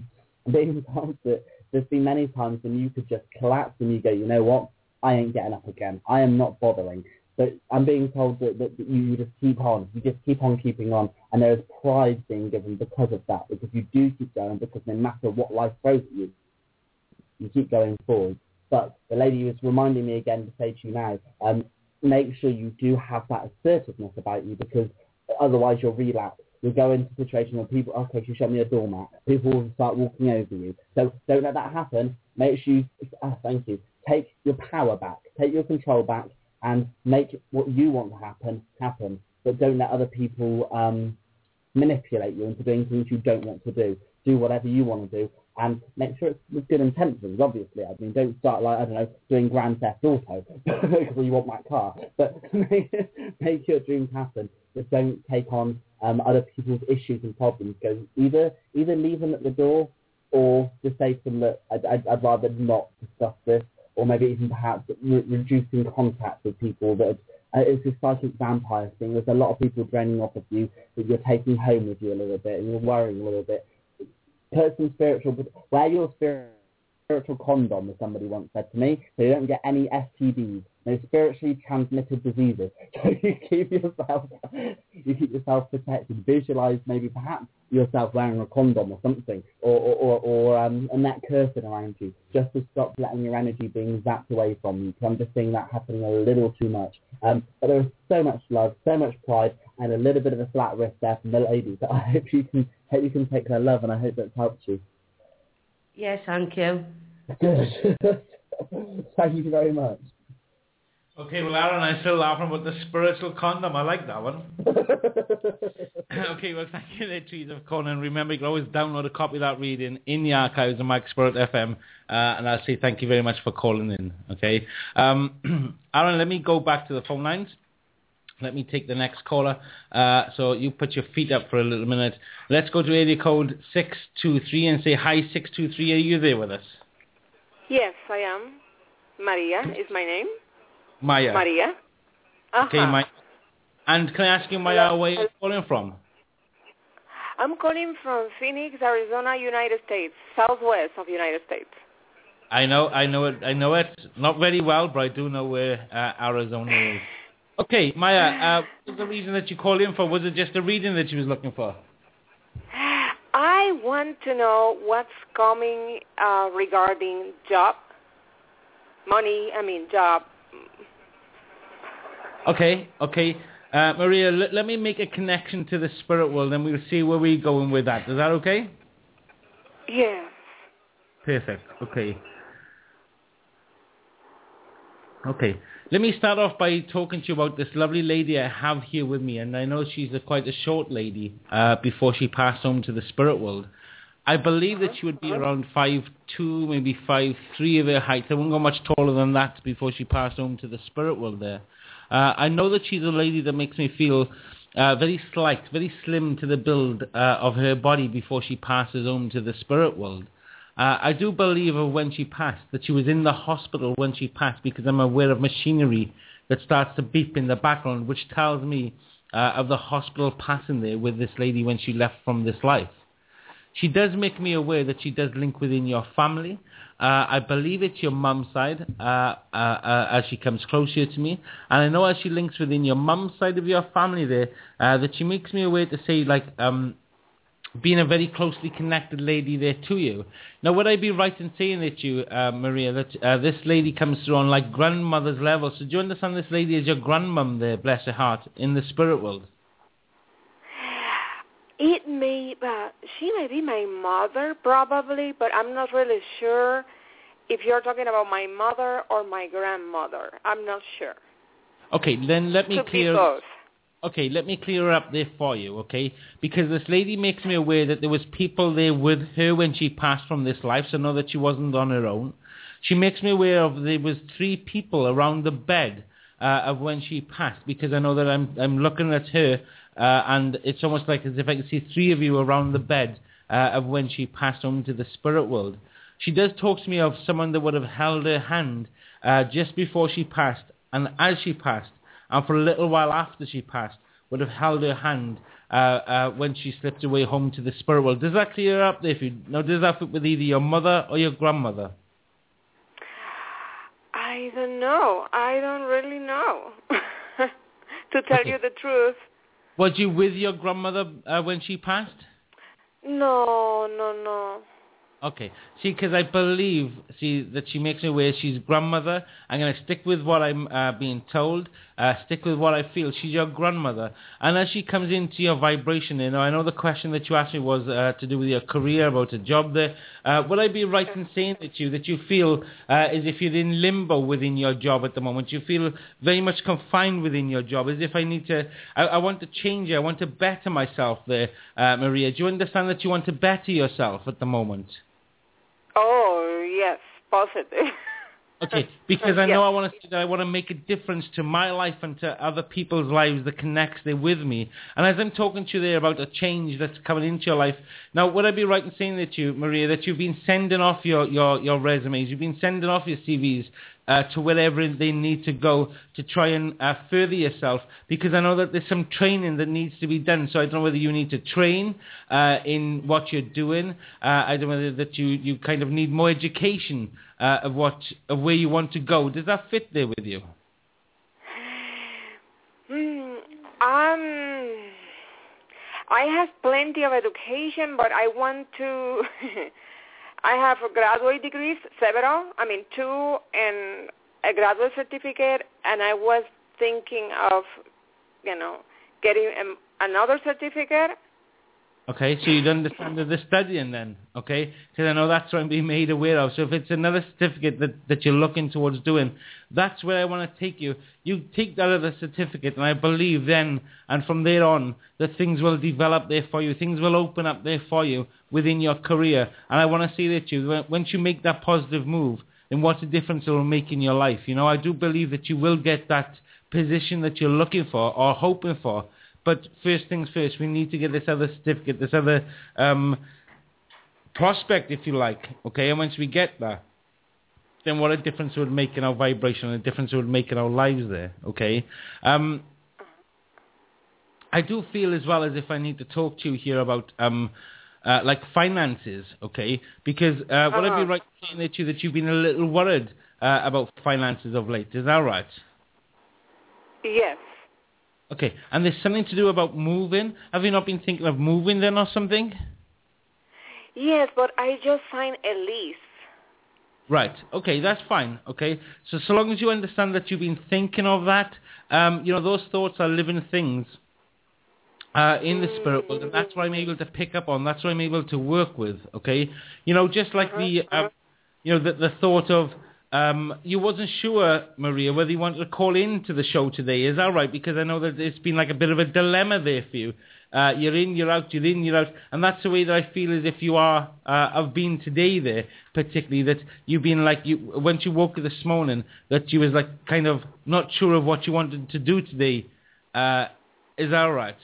being told that there's been many times when you could just collapse and you go, you know what, I ain't getting up again. I am not bothering. But I'm being told that, that you just keep on. You just keep on keeping on. And there is pride being given because of that. Because you do keep going. Because no matter what life throws at you, you keep going forward. But the lady was reminding me again to say to you now, um, make sure you do have that assertiveness about you. Because otherwise you'll relapse. You'll go into a situation where people, okay, she showed me a doormat. People will start walking over you. So don't let that happen. Make sure you, oh, thank you, take your power back. Take your control back. And make what you want to happen, happen. But don't let other people um, manipulate you into doing things you don't want to do. Do whatever you want to do. And make sure it's with good intentions, obviously. I mean, don't start, like, I don't know, doing Grand Theft Auto because you want that car. But make, make your dreams happen. But don't take on um, other people's issues and problems. Go either either leave them at the door, or just say to them that I'd, I'd, I'd rather not discuss this. Or maybe even perhaps re- reducing contact with people. That uh, it's this psychic vampire thing. There's a lot of people draining off of you that you're taking home with you a little bit, and you're worrying a little bit. Put some spiritual, wear your spiritual condom, as somebody once said to me, so you don't get any S T Ds, no spiritually transmitted diseases. So you keep yourself, you keep yourself protected. Visualize maybe perhaps yourself wearing a condom or something, or or, or, or um, a net curtain around you, just to stop letting your energy being zapped away from you. Because I'm just seeing that happening a little too much. Um, but there is so much love, so much pride, and a little bit of a flat wrist there from the lady. So I hope you can, hope you can take her love, and I hope that's helped you. Yes, thank you. Good. Thank you very much. Okay, well, Aaron, I'm still laughing about the spiritual condom. I like that one. Okay, well, thank you there, Trees of Conan. Remember, you can always download a copy of that reading in the archives of Mike Spirit F M, uh, and I'll say thank you very much for calling in, okay? Um, Aaron, let me go back to the phone lines. Let me take the next caller. Uh, so you put your feet up for a little minute. Let's go to area code six two three and say, hi, six two three. Are you there with us? Yes, I am. Maria is my name. Maya. Maria. Uh-huh. Okay, Maya. And can I ask you, Maya, where are you calling from? I'm calling from Phoenix, Arizona, United States, southwest of United States. I know, I know it, I know it. Not very well, but I do know where uh, Arizona is. Okay, Maya, uh, what was the reason that you called in for? Was it just a reading that you was looking for? I want to know what's coming uh, regarding job, money, I mean job. Okay, okay. Uh, Maria, let, let me make a connection to the spirit world and we'll see where we're going with that. Is that okay? Yes. Perfect, okay. Okay, let me start off by talking to you about this lovely lady I have here with me, and I know she's a, quite a short lady uh, before she passed home to the spirit world. I believe that she would be around five two, maybe five three of her height. I wouldn't go much taller than that before she passed home to the spirit world there. Uh, I know that she's a lady that makes me feel uh, very slight, very slim to the build uh, of her body before she passes home to the spirit world. Uh, I do believe of when she passed, that she was in the hospital when she passed, because I'm aware of machinery that starts to beep in the background, which tells me uh, of the hospital passing there with this lady when she left from this life. She does make me aware that she does link within your family. Uh, I believe it's your mum's side uh, uh, uh, as she comes closer to me. And I know as she links within your mum's side of your family there, uh, that she makes me aware to say, like, um, being a very closely connected lady there to you. Now, would I be right in saying that you, uh, Maria, that uh, this lady comes through on like grandmother's level? So do you understand this lady as your grandmum there, bless her heart, in the spirit world? It may, uh, she may be my mother probably, but I'm not really sure if you're talking about my mother or my grandmother. I'm not sure. Okay, then let me Could clear... be both. Okay, let me clear up there for you, okay? Because this lady makes me aware that there was people there with her when she passed from this life, so know that she wasn't on her own. She makes me aware of there was three people around the bed uh, of when she passed, because I know that I'm I'm looking at her, uh, and it's almost like as if I can see three of you around the bed uh, of when she passed on to the spirit world. She does talk to me of someone that would have held her hand uh, just before she passed, and as she passed, and for a little while after she passed, would have held her hand uh, uh, when she slipped away home to the spirit world. Does that clear up there? If you, now, does that fit with either your mother or your grandmother? I don't know. I don't really know. To tell Okay. you the truth. Was you with your grandmother uh, when she passed? No, no, no. Okay. See, because I believe, see, that she makes me aware she's grandmother. I'm going to stick with what I'm uh, being told, uh, stick with what I feel. She's your grandmother. And as she comes into your vibration, you know, I know the question that you asked me was uh, to do with your career, about a job there. Uh, would I be right in saying that you, that you feel uh, as if you're in limbo within your job at the moment? You feel very much confined within your job, as if I need to, I, I want to change it, I want to better myself there, uh, Maria. Do you understand that you want to better yourself at the moment? Oh, yes, positive. Okay, because I know I want to say that I want to make a difference to my life and to other people's lives that connects there with me. And as I'm talking to you there about a change that's coming into your life, now would I be right in saying that to you, Maria, that you've been sending off your, your, your resumes, you've been sending off your C Vs uh, to wherever they need to go to try and uh, further yourself? Because I know that there's some training that needs to be done. So I don't know whether you need to train uh, in what you're doing. Uh, I don't know whether that you, you kind of need more education uh, of what of where you want to go. Does that fit there with you? Mm, um, I have plenty of education, but I want to... I have graduate degrees, several, I mean two, and a graduate certificate, and I was thinking of, you know, getting um, another certificate Okay, so you'd understand the studying then, okay? Because I know that's what I'm being made aware of. So if it's another certificate that, that you're looking towards doing, that's where I want to take you. You take that other certificate, and I believe then, and from there on, that things will develop there for you. Things will open up there for you within your career. And I want to say that you, once you make that positive move, then what a difference it will make in your life. You know, I do believe that you will get that position that you're looking for or hoping for. But first things first, we need to get this other certificate, this other um, prospect, if you like, okay? And once we get that, then what a difference it would make in our vibration, and a difference it would make in our lives there, okay? Um, I do feel as well as if I need to talk to you here about, um, uh, like, finances, okay? Because uh, uh-huh. would I be right saying that you that you've been a little worried uh, about finances of late? Is that right? Yes. Okay, and there's something to do about moving. Have you not been thinking of moving then or something? Yes, but I just signed a lease. Right, okay, that's fine, okay? So so long as you understand that you've been thinking of that, um, you know, those thoughts are living things uh, in the spirit world, and that's what I'm able to pick up on. That's what I'm able to work with, okay? You know, just like uh-huh. the, uh, you know, the, the thought of, Um, you wasn't sure, Maria, whether you wanted to call in to the show today. Is that right? Because I know that it's been like a bit of a dilemma there for you. Uh, you're in, you're out, you're in, you're out. And that's the way that I feel as if you are, uh, have been today there, particularly that you've been like, you once you woke up this morning, that you was like kind of not sure of what you wanted to do today. Uh, is that right?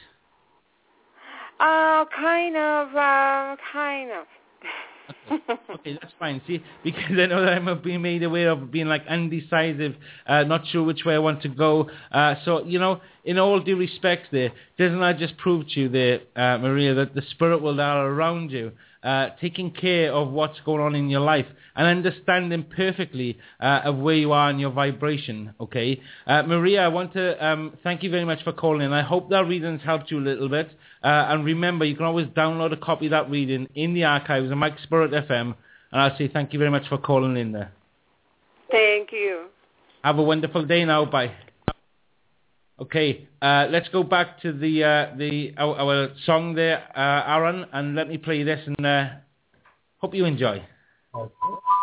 Uh, kind of, uh, kind of. Okay. okay, that's fine. See, because I know that I'm being made aware of being like undecisive, uh, not sure which way I want to go. Uh, so, you know, in all due respect there, doesn't that just prove to you there, uh, Maria, that the spirit world are around you, uh, taking care of what's going on in your life and understanding perfectly uh, of where you are in your vibration, okay? Uh, Maria, I want to um, thank you very much for calling in. I hope that reading's helped you a little bit. Uh, and remember, you can always download a copy of that reading in the archives of Mike Spirit F M. And I'll say thank you very much for calling in there. Thank you. Have a wonderful day now. Bye. Okay, uh, let's go back to the uh, the our, our song there, uh, Aaron, and let me play this, and uh, hope you enjoy. Okay.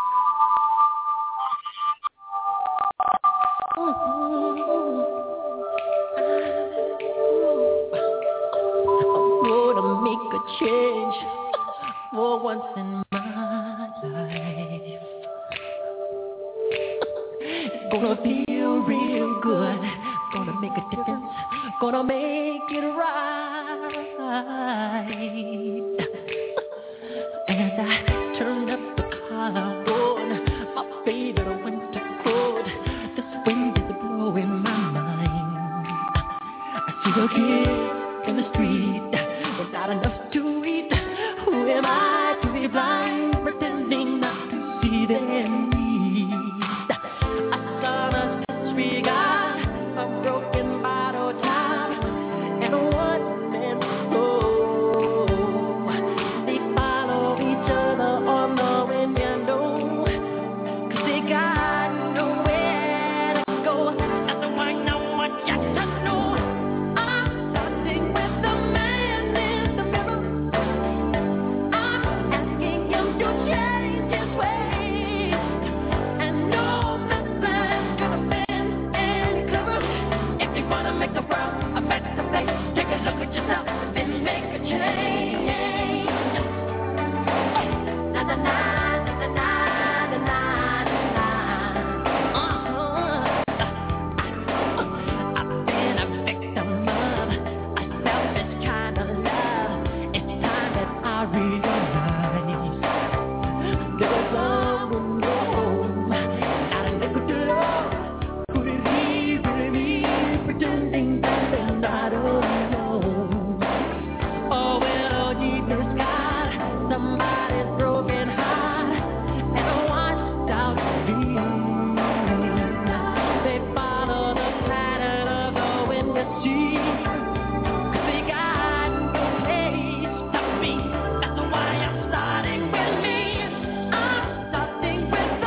Change for once in my life. It's gonna feel real good. Gonna make a difference. Gonna make it right. And I turned up the collar on my favorite winter coat. This wind is blowing my mind. I see a kid in the street. Not enough to eat. Who am I to be blind, pretending not to see their need? A son of disregard, a broken bottle top, and a one-man show. They follow each other on the window, 'cause they got nowhere to go. That's why no one got to know. I'm starting with the man. Starting with me, I'm starting with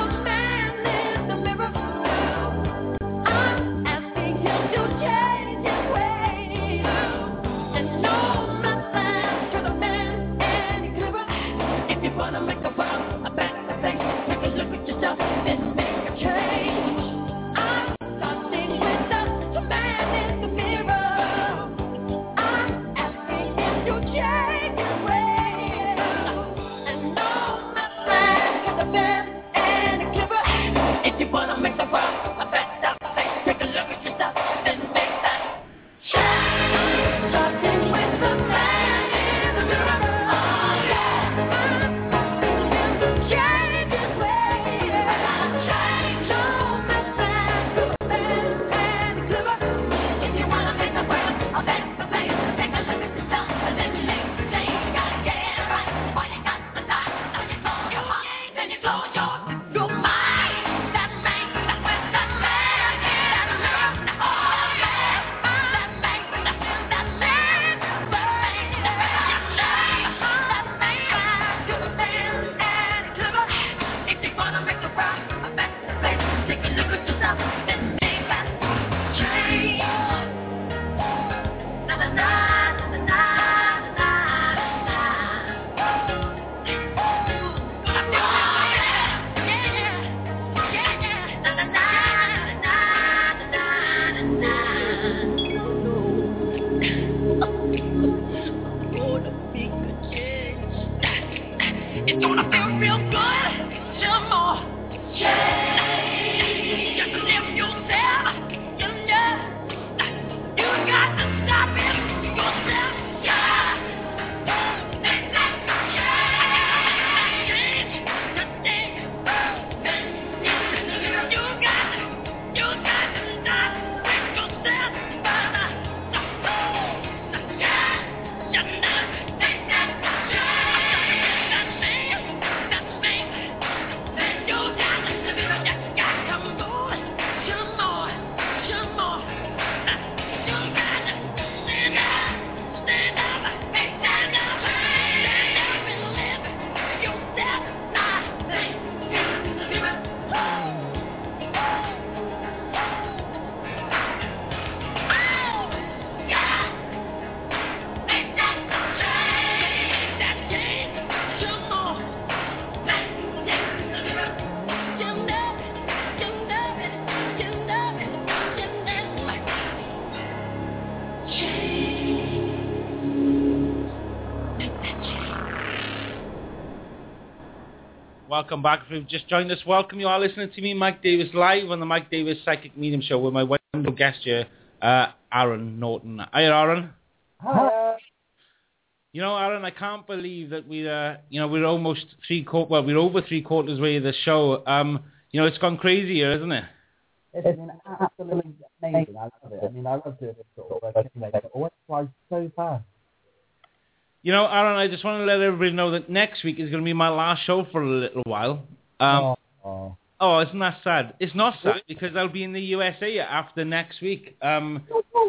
Welcome back. If you've just joined us, welcome. You are listening to me, Mike Davis, live on the Mike Davis Psychic Medium Show with my wonderful guest here, uh, Aaron Norton. Hi, Aaron. Hi. You know, Aaron, I can't believe that we, uh, you know, we're almost three quarters, well, we're over three quarters way of the show. Um, you know, it's gone crazy here, isn't it? It's been absolutely amazing. I love it. I mean, I love doing this sort of work. It always flies so fast. You know, Aaron, I just want to let everybody know that next week is going to be my last show for a little while. Um, oh, oh. oh, isn't that sad? It's not sad because I'll be in the U S A after next week. Um,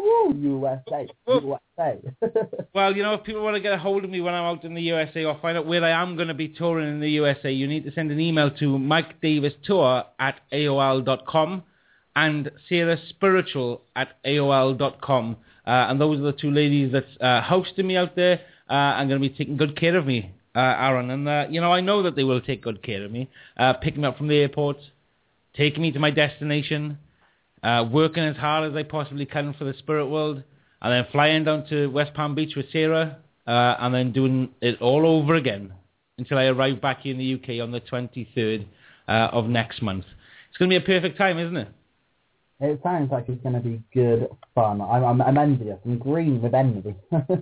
U S A, U S A. Well, you know, if people want to get a hold of me when I'm out in the U S A or find out where I am going to be touring in the U S A, you need to send an email to mike davis tour at A O L dot com and sarah spiritual at A O L dot com. Uh, and those are the two ladies that's uh, hosting me out there. Uh, I'm going to be taking good care of me, uh, Aaron. And, uh, you know, I know that they will take good care of me, uh, picking me up from the airport, taking me to my destination, uh, working as hard as I possibly can for the spirit world, and then flying down to West Palm Beach with Sarah, uh, and then doing it all over again until I arrive back here in the U K on the twenty-third uh, of next month. It's going to be a perfect time, isn't it? It sounds like it's going to be good fun. I'm, I'm, I'm envious. I'm green with envy.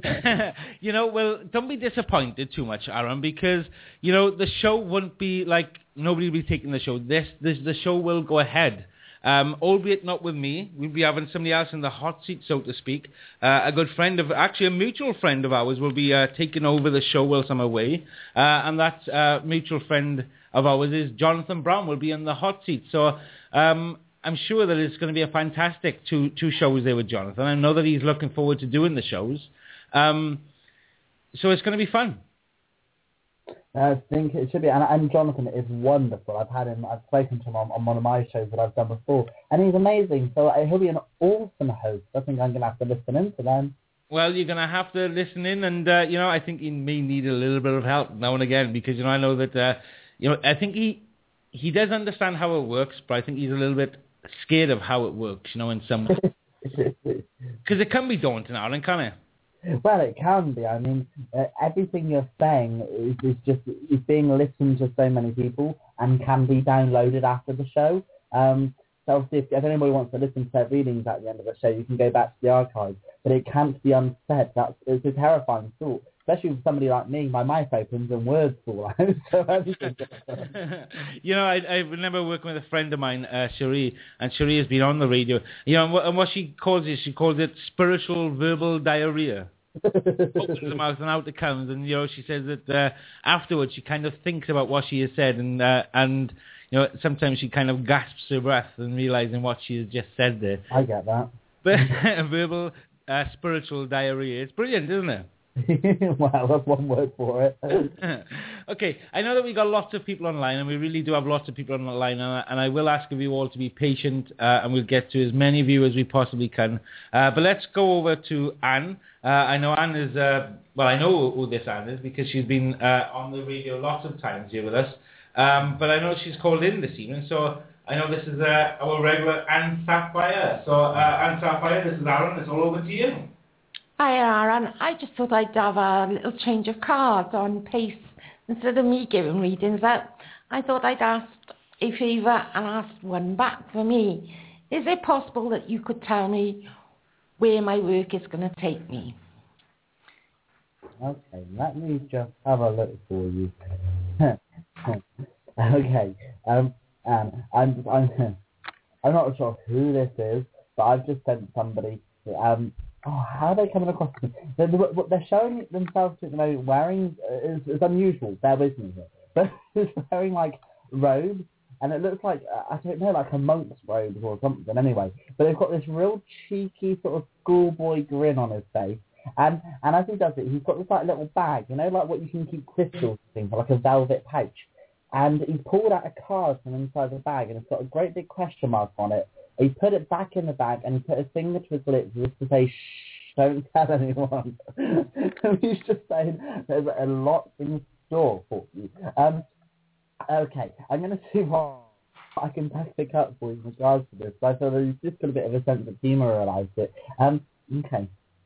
You know, well, don't be disappointed too much, Aaron, because, you know, the show won't be like, nobody will be taking the show. This, this, the show will go ahead. Um, albeit not with me. We'll be having somebody else in the hot seat, so to speak. Uh, a good friend of, actually a mutual friend of ours will be uh, taking over the show whilst I'm away. Uh, and that uh, mutual friend of ours is Jonathan Brown will be in the hot seat. So, um... I'm sure that it's going to be a fantastic two two shows there with Jonathan. I know that he's looking forward to doing the shows. Um, so it's going to be fun. I think it should be. And, and Jonathan is wonderful. I've had him, I've spoken to him on, on one of my shows that I've done before. And he's amazing. So uh, he'll be an awesome host. I think I'm going to have to listen in to them. Well, you're going to have to listen in. And, uh, you know, I think he may need a little bit of help now and again. Because, you know, I know that, uh, you know, I think he... he does understand how it works, but I think he's a little bit scared of how it works, you know, in some way. Because it can be daunting, Aaron, can't it? Well, it can be. I mean, uh, everything you're saying is, is just is being listened to so many people and can be downloaded after the show. Um, so obviously, if, if anybody wants to listen to their readings at the end of the show, you can go back to the archives. But it can't be unsaid. That's it's a terrifying thought, especially with somebody like me. My mouth opens and words fall out. So everything. You know, I, I remember working with a friend of mine, uh, Cherie, and Cherie has been on the radio. You know, and what, and what she calls it, she calls it spiritual verbal diarrhea. Opens the mouth and out it comes, and you know, she says that uh, afterwards she kind of thinks about what she has said, and uh, and you know, sometimes she kind of gasps her breath and realizing what she has just said there. I get that. But verbal. Uh, spiritual diarrhea. It's brilliant, isn't it? Wow, that's one word for it. Okay, I know that we got lots of people online, and we really do have lots of people online, and I, and I will ask of you all to be patient, uh, and we'll get to as many of you as we possibly can. Uh, but let's go over to Anne. Uh, I know Anne is, uh, well, I know who this Anne is because she's been uh, on the radio lots of times here with us, um, but I know she's called in this evening, so I know this is uh, our regular Anne Sapphire. So, uh, Anne Sapphire, this is Aaron. It's all over to you. Hi, Aaron. I just thought I'd have a little change of cards on pace instead of me giving readings out. I thought I'd ask a favour and ask one back for me. Is it possible that you could tell me where my work is going to take me? Okay, let me just have a look for you. Okay. Um. Um, I'm, I'm, I'm not sure who this is, but I've just sent somebody. Um, oh, how are they coming across me? They're, they're showing themselves at the moment wearing. Uh, it's, it's unusual. Bear with me here, but it's wearing like robes, and it looks like uh, I don't know, like a monk's robes or something. Anyway, but they've got this real cheeky sort of schoolboy grin on his face. And and as he does it, he's got this like little bag, you know, like what you can keep crystals in, like a velvet pouch. And he pulled out a card from inside the bag, and it's got a great big question mark on it. He put it back in the bag, and he put his finger to his lips just to say, shh, don't tell anyone. And he's just saying there's a lot in store for you. Um, okay, I'm going to see what I can pick up for you in regards to this. I thought he's just got a bit of a sense of humour about it. Um, okay.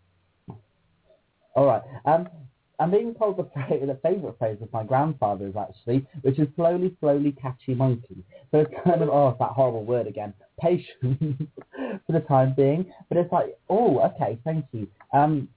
All right. Um, I'm being told the, phrase, the favourite phrase of my grandfather is actually, which is slowly, slowly catchy monkey. So it's kind of, oh, it's that horrible word again, patience for the time being. But it's like, oh, okay, thank you. Um,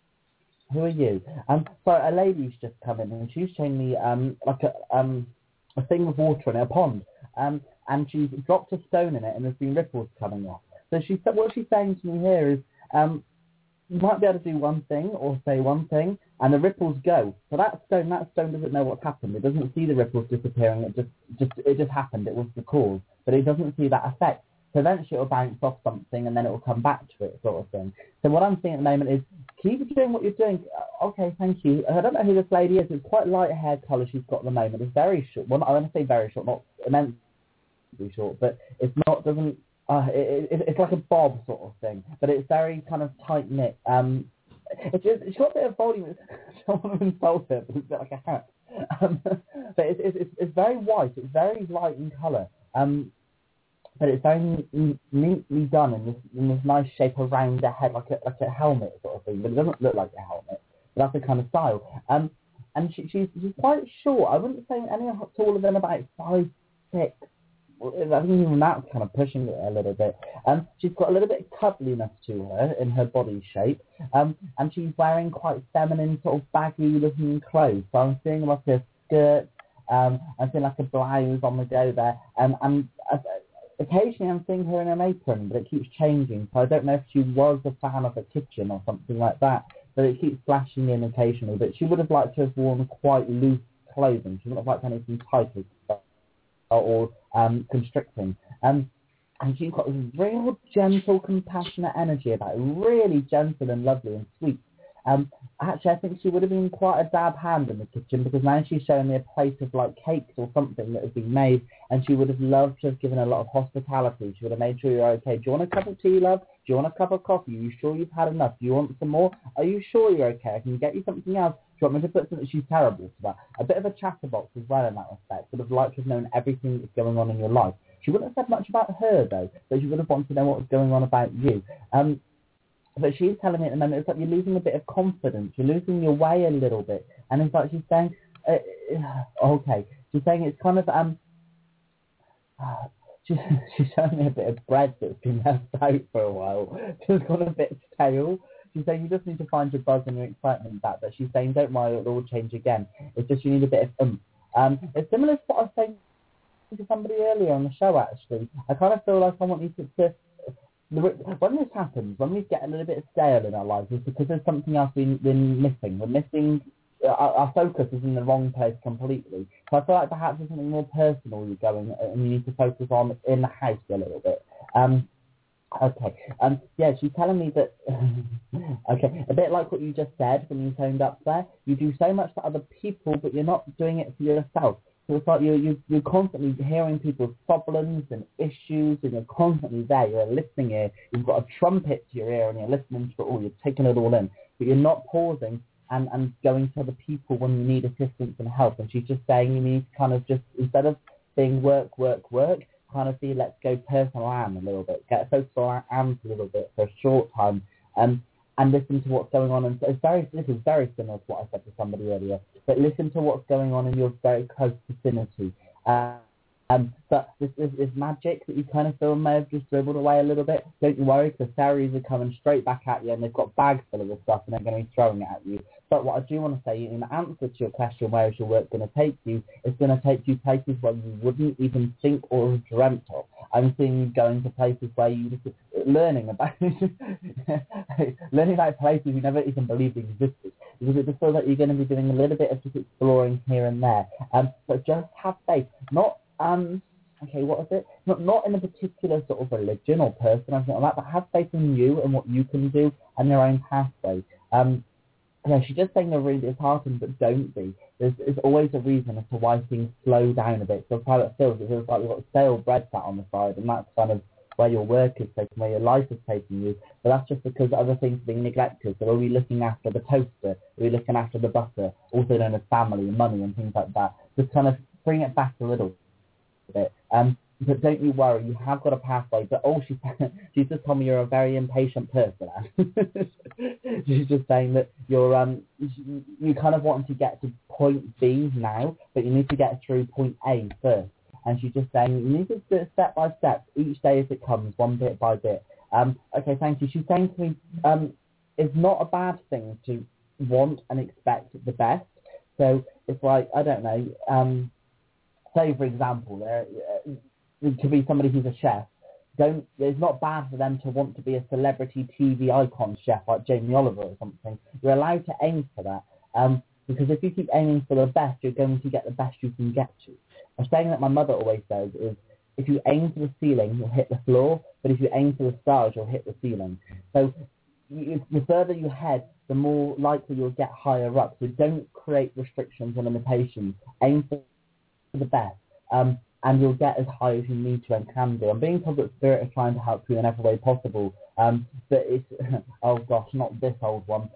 who are you? Um, so a lady's just come in and she's showing me um like a um a thing of water in a pond. Um, and she's dropped a stone in it and there's been ripples coming off. So she what she's saying to me here is, um, you might be able to do one thing or say one thing, and the ripples go. So that stone, that stone doesn't know what's happened. It doesn't see the ripples disappearing. It just, just, it just happened. It was the cause, but it doesn't see that effect. So eventually it'll bounce off something, and then it will come back to it, sort of thing. So what I'm seeing at the moment is keep doing what you're doing. Okay, thank you. I don't know who this lady is. It's quite light hair colour she's got at the moment. It's very short. Well, I want to say very short, not immensely short, but it's not doesn't. Uh, it, it, it's like a bob sort of thing, but it's very kind of tight knit. Um, it's just, it's got a bit of volume. I don't want to insult it, but it's a bit like a hat. Um, but it's, it's it's very white. It's very light in colour. Um, but it's very n- neatly done in this in this nice shape around the head, like a like a helmet sort of thing. But it doesn't look like a helmet. But that's the kind of style. Um, and she, she's she's quite short. I wouldn't say any taller than about five six. I think even that's kind of pushing it a little bit. Um, she's got a little bit of cuddliness to her in her body shape, um, and she's wearing quite feminine, sort of baggy-looking clothes. So I'm seeing like a skirt, um, I'm seeing like a blouse on the go there, um, and uh, occasionally I'm seeing her in an apron, but it keeps changing. So I don't know if she was a fan of a kitchen or something like that, but it keeps flashing in occasionally. But she would have liked to have worn quite loose clothing. She wouldn't have liked anything tighter or um, constricting. Um, and she's got this real gentle, compassionate energy about it, really gentle and lovely and sweet. Um, actually, I think she would have been quite a dab hand in the kitchen, because now she's showing me a plate of like cakes or something that has been made, and she would have loved to have given a lot of hospitality. She would have made sure you're okay. Do you want a cup of tea, love? Do you want a cup of coffee? Are you sure you've had enough? Do you want some more? Are you sure you're okay? I can get you something else. you want me to put something? She's terrible to that. A bit of a chatterbox as well in that respect. Would have liked to have known everything that's going on in your life. She wouldn't have said much about her though, but she would have wanted to know what was going on about you. Um, but she's telling me at the moment it's like you're losing a bit of confidence. You're losing your way a little bit, and it's like she's saying, uh, okay, she's saying it's kind of um. She's, she's showing me a bit of bread that's been left out for a while. She's got a bit stale. She's saying you just need to find your buzz and your excitement back. But she's saying don't worry, it'll all change again. It's just you need a bit of oomph. Um, it's similar to what I was saying to somebody earlier on the show, actually. I kind of feel like I want you to... to when this happens, when we get a little bit stale in our lives, it's because there's something else we're, we're missing. We're missing... Our, our focus is in the wrong place completely. So I feel like perhaps there's something more personal you're going and you need to focus on in the house a little bit. Um, okay. Um, yeah, she's telling me that, okay, a bit like what you just said when you phoned up there, you do so much for other people, but you're not doing it for yourself. So it's like you're, you're, you're constantly hearing people's problems and issues, and you're constantly there. You're a listening ear. You've got a trumpet to your ear, and you're listening to it all. You're taking it all in. But you're not pausing and, and going to other people when you need assistance and help. And she's just saying you need to kind of just, instead of being work, work, work, kind of be let's go personal am a little bit. Get focused on am a little bit for a short time. Um, and listen to what's going on. And it's very, this is very similar to what I said to somebody earlier. But listen to what's going on in your very close vicinity. Uh, um, but this, this, this magic that you kind of feel may have just dribbled away a little bit. Don't you worry, because the fairies are coming straight back at you, and they've got bags full of this stuff, and they're going to be throwing it at you. But what I do want to say, in answer to your question, where is your work going to take you, it's going to take you places where you wouldn't even think or have dreamt of. I'm seeing you going to places where you just learning about learning about places you never even believed existed. Because it just feels like you're going to be doing a little bit of just exploring here and there. Um, but just have faith. Not um, okay, what is it? Not not in a particular sort of religion or person or anything like that, but have faith in you and what you can do and your own pathway. Um, yeah, she's just saying you're really disheartened, but don't be. There's, there's always a reason as to why things slow down a bit. So how it feels, it feels like you've got stale bread sat on the side, and that's kind of where your work is taking, where your life is taking you. But that's just because other things are being neglected. So are we looking after the toaster? Are we looking after the butter? Also known as family and money and things like that. Just kind of bring it back a little bit. Um, but don't you worry, you have got a pathway. But oh, she, she's just told me you're a very impatient person. She's just saying that you're um you kind of want to get to point B now, but you need to get through point A first. And she's just saying you need to do it step by step, each day as it comes, one bit by bit. Um, okay, thank you. She's saying to me, um, it's not a bad thing to want and expect the best. So it's like, I don't know, um, say for example, there uh, it could be somebody who's a chef. Don't, it's not bad for them to want to be a celebrity T V icon chef like Jamie Oliver or something. You're allowed to aim for that. Um, because if you keep aiming for the best, you're going to get the best you can get to. A saying that my mother always says is, if you aim for the ceiling, you'll hit the floor, but if you aim for the stars, you'll hit the ceiling. So you, the further you head, the more likely you'll get higher up. So don't create restrictions and limitations. Aim for the best, um, and you'll get as high as you need to and can do. I'm being told that Spirit is trying to help you in every way possible, um, but it's, oh gosh, not this old one.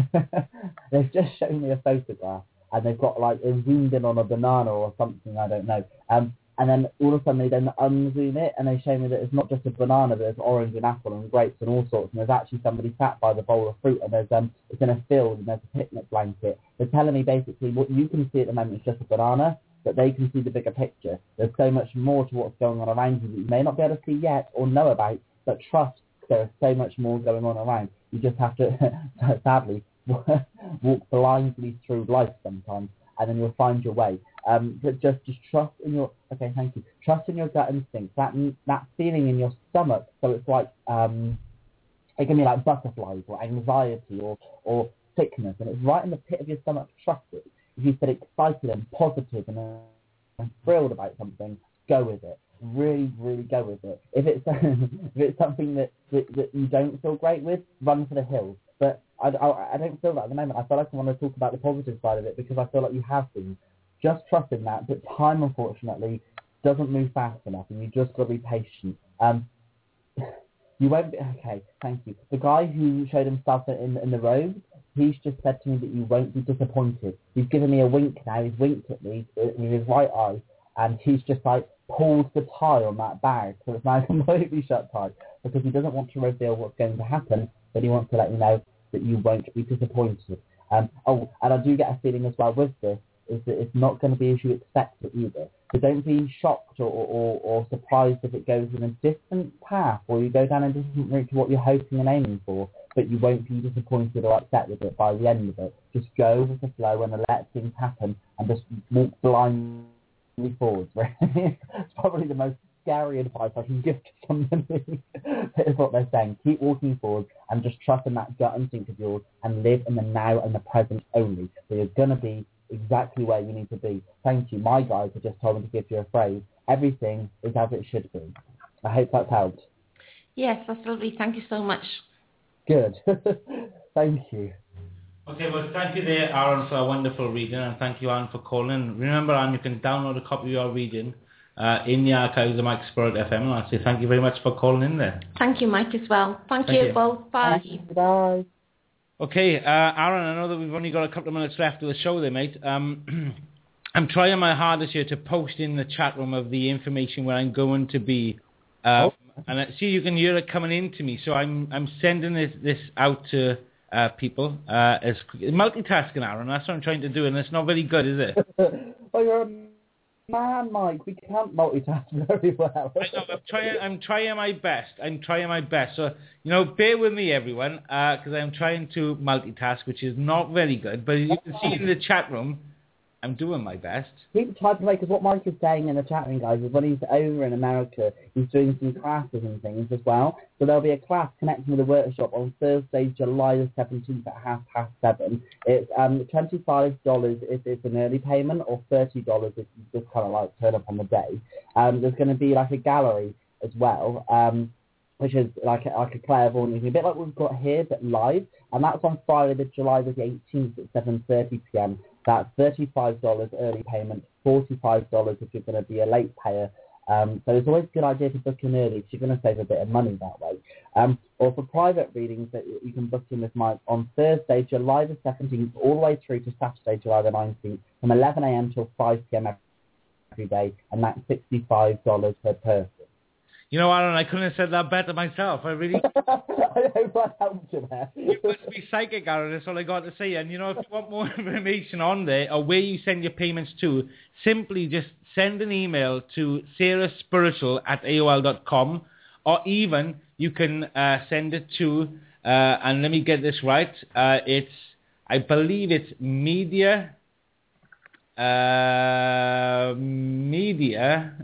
They've just shown me a photograph, and they've got like it zoomed in on a banana or something, I don't know. Um, and then all of a sudden they then unzoom it, and they show me that it's not just a banana, there's orange and apple and grapes and all sorts, and there's actually somebody sat by the bowl of fruit, and there's um, it's in a field, and there's a picnic blanket. They're telling me basically what you can see at the moment is just a banana, but they can see the bigger picture. There's so much more to what's going on around you that you may not be able to see yet or know about, but trust there is so much more going on around. You just have to, sadly, walk blindly through life sometimes, and then you'll find your way. Um, but just, just trust in your, okay, thank you. Trust in your gut instinct, that that feeling in your stomach. So it's like, um, it can be like butterflies or anxiety or, or sickness, and it's right in the pit of your stomach. Trust it. If you feel excited and positive and, uh, and thrilled about something, go with it. Really, really go with it. If it's if it's something that, that, that you don't feel great with, run for the hills. But I, I, I don't feel that at the moment. I feel like I want to talk about the positive side of it because I feel like you have been. Just trust in that. But time, unfortunately, doesn't move fast enough, and you just got to be patient. Um, you won't be... Okay, thank you. The guy who showed himself in, in the robe, he's just said to me that you won't be disappointed. He's given me a wink now. He's winked at me with his right eye, and he's just like pulled the tie on that bag so it's now completely shut tight, because he doesn't want to reveal what's going to happen, but he wants to let you know that you won't be disappointed. Um, oh, and I do get a feeling as well with this, is that it's not going to be as you expect it either. So don't be shocked or, or, or surprised if it goes in a different path, or you go down a different route to what you're hoping and aiming for, but you won't be disappointed or upset with it by the end of it. Just go with the flow and let things happen, and just walk blindly forwards. It's probably the most scary advice I can give to somebody. Is what they're saying. Keep walking forward and just trust in that gut instinct of yours, and live in the now and the present only. So you're going to be exactly where you need to be. Thank you. My guys have just told me to give you a phrase. Everything is as it should be. I hope that's helped. Yes, that's lovely. Thank you so much. Good. Thank you. Okay, well, thank you there, Aaron, for a wonderful reading, and thank you, Anne, for calling. Remember, Anne, you can download a copy of your reading uh, in the archives of Mike Spirit F M, and I'll say thank you very much for calling in there. Thank you, Mike, as well. Thank, Thank you, you. both. Bye. Bye. Okay, uh, Aaron, I know that we've only got a couple of minutes left of the show there, mate. Um, I'm trying my hardest here to post in the chat room of the information where I'm going to be. Uh, oh. And I see you can hear it coming into me, so I'm I'm sending this, this out to uh, people uh, as multitasking, Aaron. That's what I'm trying to do, and it's not very good, is it? Well, you're a man, Mike. We can't multitask very well. I know. I'm trying. I'm trying my best. I'm trying my best. So you know, bear with me, everyone, because uh, I'm trying to multitask, which is not very good. But as you can see in the chat room, I'm doing my best. Keep typing away, because what Mike is saying in the chat room, guys, is when he's over in America, he's doing some classes and things as well. So there'll be a class connecting with a workshop on Thursday, July the seventeenth at half past seven. It's um, twenty-five dollars if it's an early payment, or thirty dollars if you just kind of like turn up on the day. Um, there's going to be like a gallery as well, um, which is like a, like a clairvoyant, a bit like what we've got here, but live. And that's on Friday, the July the eighteenth at seven thirty p.m. That's thirty-five dollars early payment, forty-five dollars if you're going to be a late payer. Um, so it's always a good idea to book in early, because you're going to save a bit of money that way. Um, or for private readings that you can book in with Mike on Thursday, July the seventeenth, all the way through to Saturday, July the nineteenth, from eleven a.m. till five p.m. every day, and that's sixty-five dollars per person. You know, Aaron, I couldn't have said that better myself. I really... I hope I helped you there. You must be psychic, Aaron. That's all I got to say. And, you know, if you want more information on there, or where you send your payments to, simply just send an email to sarah spiritual at A O L dot com, or even you can uh, send it to, uh, and let me get this right, uh, it's, I believe it's media... Uh, media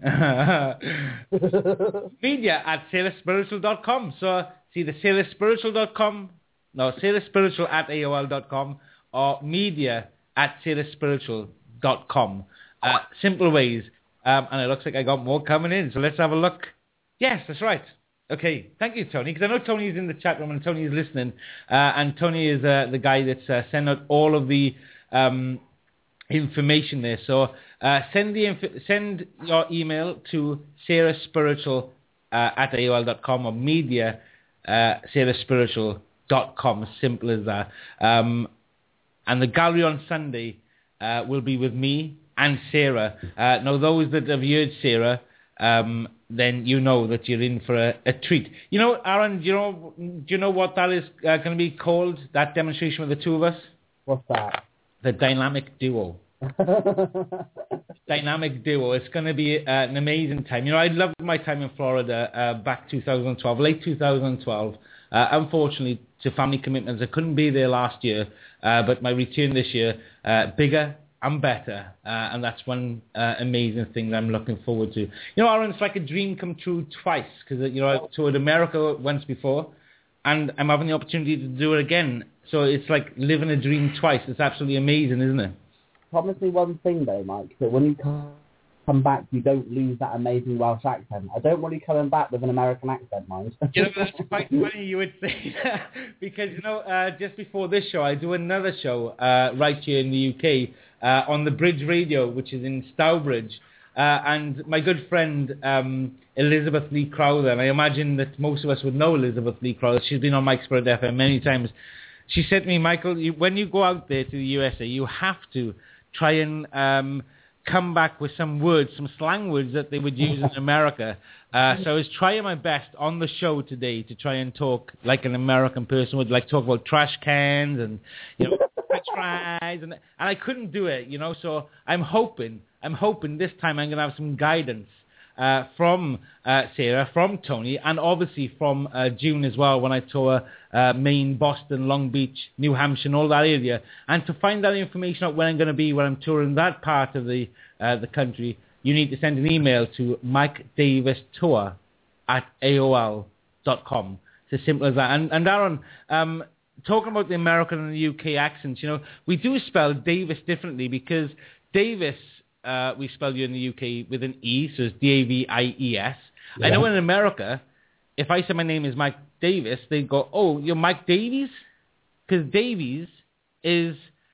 media at sarah spiritual dot com. So see the sarah spiritual dot com, no, sarah spiritual at A O L dot com, or media at sarah spiritual dot com. Uh, simple ways. Um, and it looks like I got more coming in, so let's have a look. Yes, that's right. Okay, thank you, Tony, because I know Tony is in the chat room and Tony is listening, uh, and Tony is uh, the guy that's uh, sent out all of the um, information there. So uh, send the inf- send your email to sarah spiritual uh, at A O L dot com, or media uh, sarah spiritual dot com. Simple as that. Um, and the gallery on Sunday uh, will be with me and Sarah. Uh, now, those that have heard Sarah, um, then you know that you're in for a, a treat. You know, Aaron, do you know, do you know what that is uh, going to be called, that demonstration with the two of us? What's that? The dynamic duo. Dynamic duo. It's going to be uh, an amazing time. You know, I loved my time in Florida uh, back two thousand twelve, late two thousand twelve. Uh, unfortunately, to family commitments, I couldn't be there last year, uh, but my return this year, uh, bigger and better, uh, and that's one uh, amazing thing that I'm looking forward to. You know, Aaron, it's like a dream come true twice, because, you know, I toured America once before, and I'm having the opportunity to do it again. So it's like living a dream twice. It's absolutely amazing, isn't it? Promise me one thing, though, Mike, that when you come back, you don't lose that amazing Welsh accent. I don't want you coming back with an American accent, mind. You know, that's quite funny you would say that, because, you know, uh, just before this show, I do another show uh, right here in the U K uh, on the Bridge Radio, which is in Stourbridge. Uh, and my good friend um, Elizabeth Lee Crowther, and I imagine that most of us would know Elizabeth Lee Crowther. She's been on Mike Spirit F M many times. she said to me, Michael, you, when you go out there to the U S A, you have to try and um, come back with some words, some slang words that they would use in America. Uh, so I was trying my best on the show today to try and talk like an American person would, like talk about trash cans and, you know, french fries, and, and I couldn't do it, you know, so I'm hoping, I'm hoping this time I'm going to have some guidance uh, from uh, Sarah, from Tony, and obviously from uh, June as well when I tour uh, Maine, Boston, Long Beach, New Hampshire, and all that area. And to find that information out when I'm going to be, when I'm touring that part of the uh, the country, you need to send an email to mike davis tour at A O L dot com. It's as simple as that. And, and Aaron, um, talking about the American and the U K accents, you know, we do spell Davis differently because Davis, uh, we spell you in the U K with an E, so it's D A V I E S. Yeah. I know in America, if I say my name is Mike Davis, they go, oh, you're Mike Davies? Because Davies is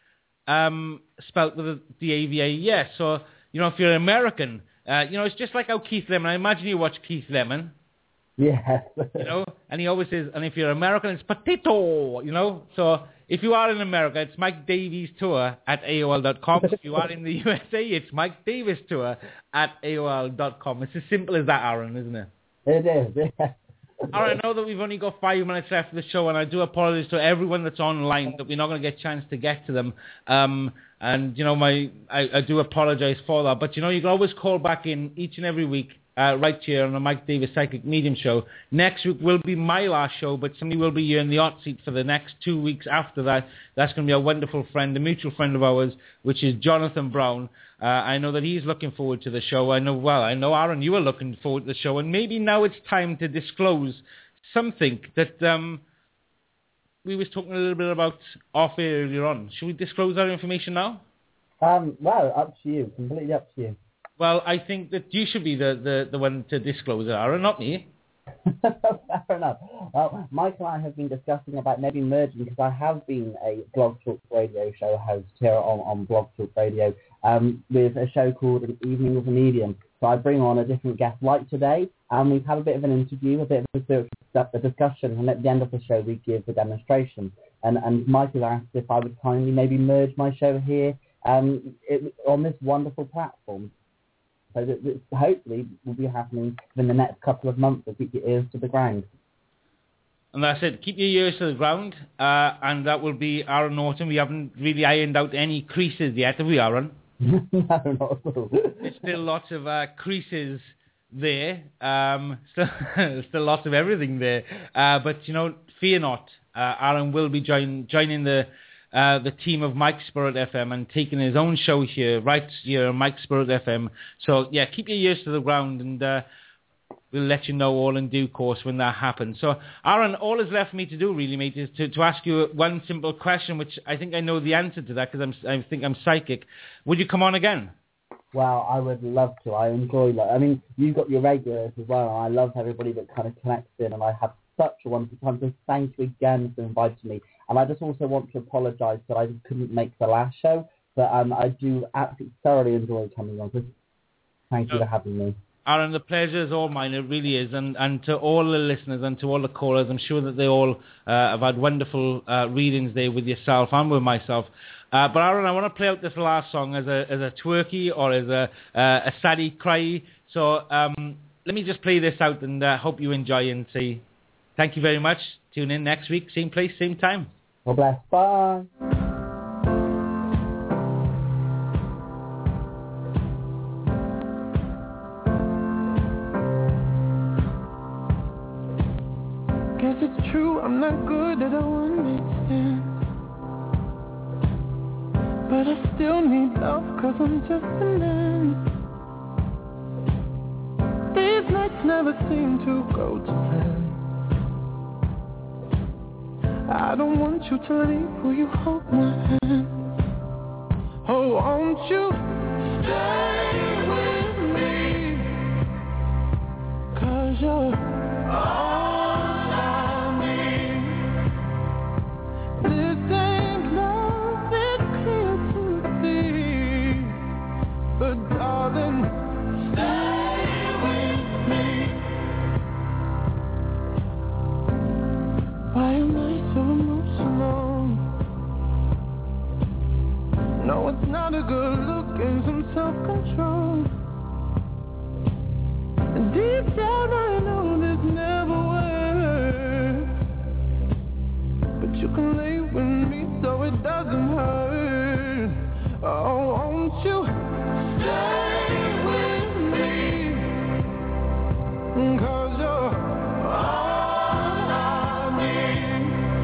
um, spelled with a D A V I E S. So, you know, if you're American, uh, you know, it's just like how Keith Lemon, I imagine you watch Keith Lemon. Yeah. You know, and he always says, and if you're American, it's potato, you know. So if you are in America, it's Mike Davies Tour at A O L dot com. If you are in the U S A, it's Mike Davis Tour at A O L dot com. It's as simple as that, Aaron, isn't it? It is, yeah. Aaron, I know that we've only got five minutes left of the show, and I do apologize to everyone that's online that we're not going to get a chance to get to them. Um, and, you know, my I, I do apologize for that. But, you know, you can always call back in each and every week uh, right here on the Mike Davis Psychic Medium Show. Next week will be my last show, but somebody will be here in the hot seat for the next two weeks after that. That's going to be a wonderful friend, a mutual friend of ours, which is Jonathan Brown. Uh, I know that he's looking forward to the show. I know, well, I know, Aaron, you are looking forward to the show. And maybe now it's time to disclose something that um, we was talking a little bit about off air earlier on. Should we disclose that information now? Um, well, up to you. Completely up to you. Well, I think that you should be the, the, the one to disclose it, Aaron, not me. Fair enough. Well, Mike and I have been discussing about maybe merging, because I have been a Blog Talk Radio show host here on, on Blog Talk Radio um, with a show called An Evening with a Medium. So I bring on a different guest like today, and we've had a bit of an interview, a bit of a, a discussion, and at the end of the show we give the demonstration. And, and Mike has asked if I would kindly maybe merge my show here um, it, on this wonderful platform. So that, that hopefully will be happening in the next couple of months. So keep your ears to the ground. And that's it. Keep your ears to the ground, uh, and that will be Aaron Norton. We haven't really ironed out any creases yet, have we, Aaron? No, not at all. There's still lots of uh, creases there. Um, still, still lots of everything there. Uh, but, you know, fear not. Uh, Aaron will be join, joining the uh, the team of Mike Spirit F M and taking his own show here, right here on Mike Spirit F M. So, yeah, keep your ears to the ground, and uh, we'll let you know all in due course when that happens. So, Aaron, all is left for me to do, really, mate, is to, to ask you one simple question, which I think I know the answer to that because I think I'm psychic. Would you come on again? Well, I would love to. I enjoy that. I mean, you've got your regulars as well, and I love everybody that kind of connects in, and I have such a wonderful time. So thank you again for inviting me. And I just also want to apologise that I couldn't make the last show, but um, I do absolutely thoroughly enjoy coming on. So thank you no. for having me. Aaron, the pleasure is all mine. It really is. And, and to all the listeners and to all the callers, I'm sure that they all uh, have had wonderful uh, readings there with yourself and with myself. Uh, but Aaron, I want to play out this last song as a as a twerky or as a uh, a saddy cry. So um, let me just play this out and uh, hope you enjoy and say thank you very much. Tune in next week, same place, same time. God bless. Bye. Guess it's true, I'm not good at a one-night stand, but I still need love, cause I'm just a man. These nights never seem to go to plan. I don't want you to leave, will you hold my hand? Oh, won't you stay with me? Cause you're all I need. This ain't love, it's clear to see, but darling, stay with me. Why am I so emotional? deep down I know this never works, but you can lay with me so it doesn't hurt. Oh, won't you stay with me? 'Cause you're all I need.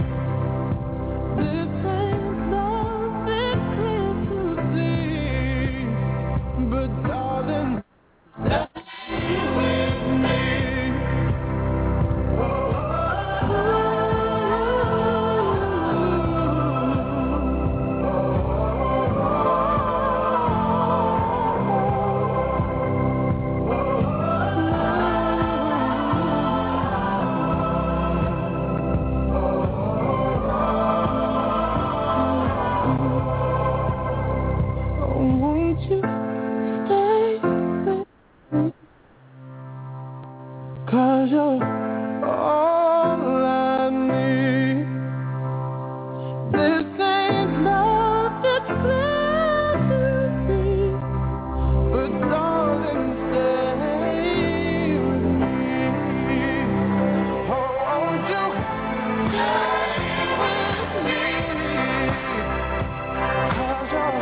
This ain't love, it's clear to see, but darling, stay with me. Won't you stay with me? 'Cause you're all I need. This ain't love, it's clear to see, but darling, stay with me. Oh, won't you stay with me? 'Cause you're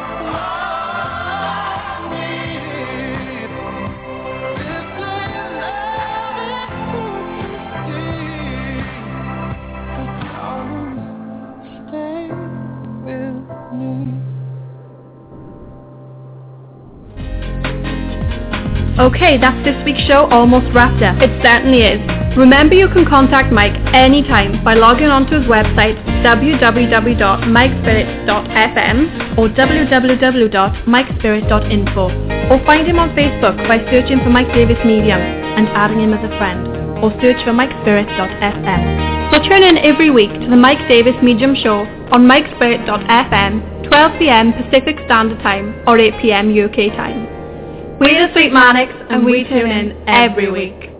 Okay, that's this week's show almost wrapped up. It certainly is. Remember, you can contact Mike anytime by logging onto his website w w w dot mike spirit dot f m or w w w dot mike spirit dot info, or find him on Facebook by searching for Mike Davis Medium and adding him as a friend, or search for mike spirit dot f m. So tune in every week to the Mike Davis Medium Show on mike spirit dot f m, twelve p m Pacific Standard Time or eight p m U K time. We're the Sweet Manics, and we tune in every week.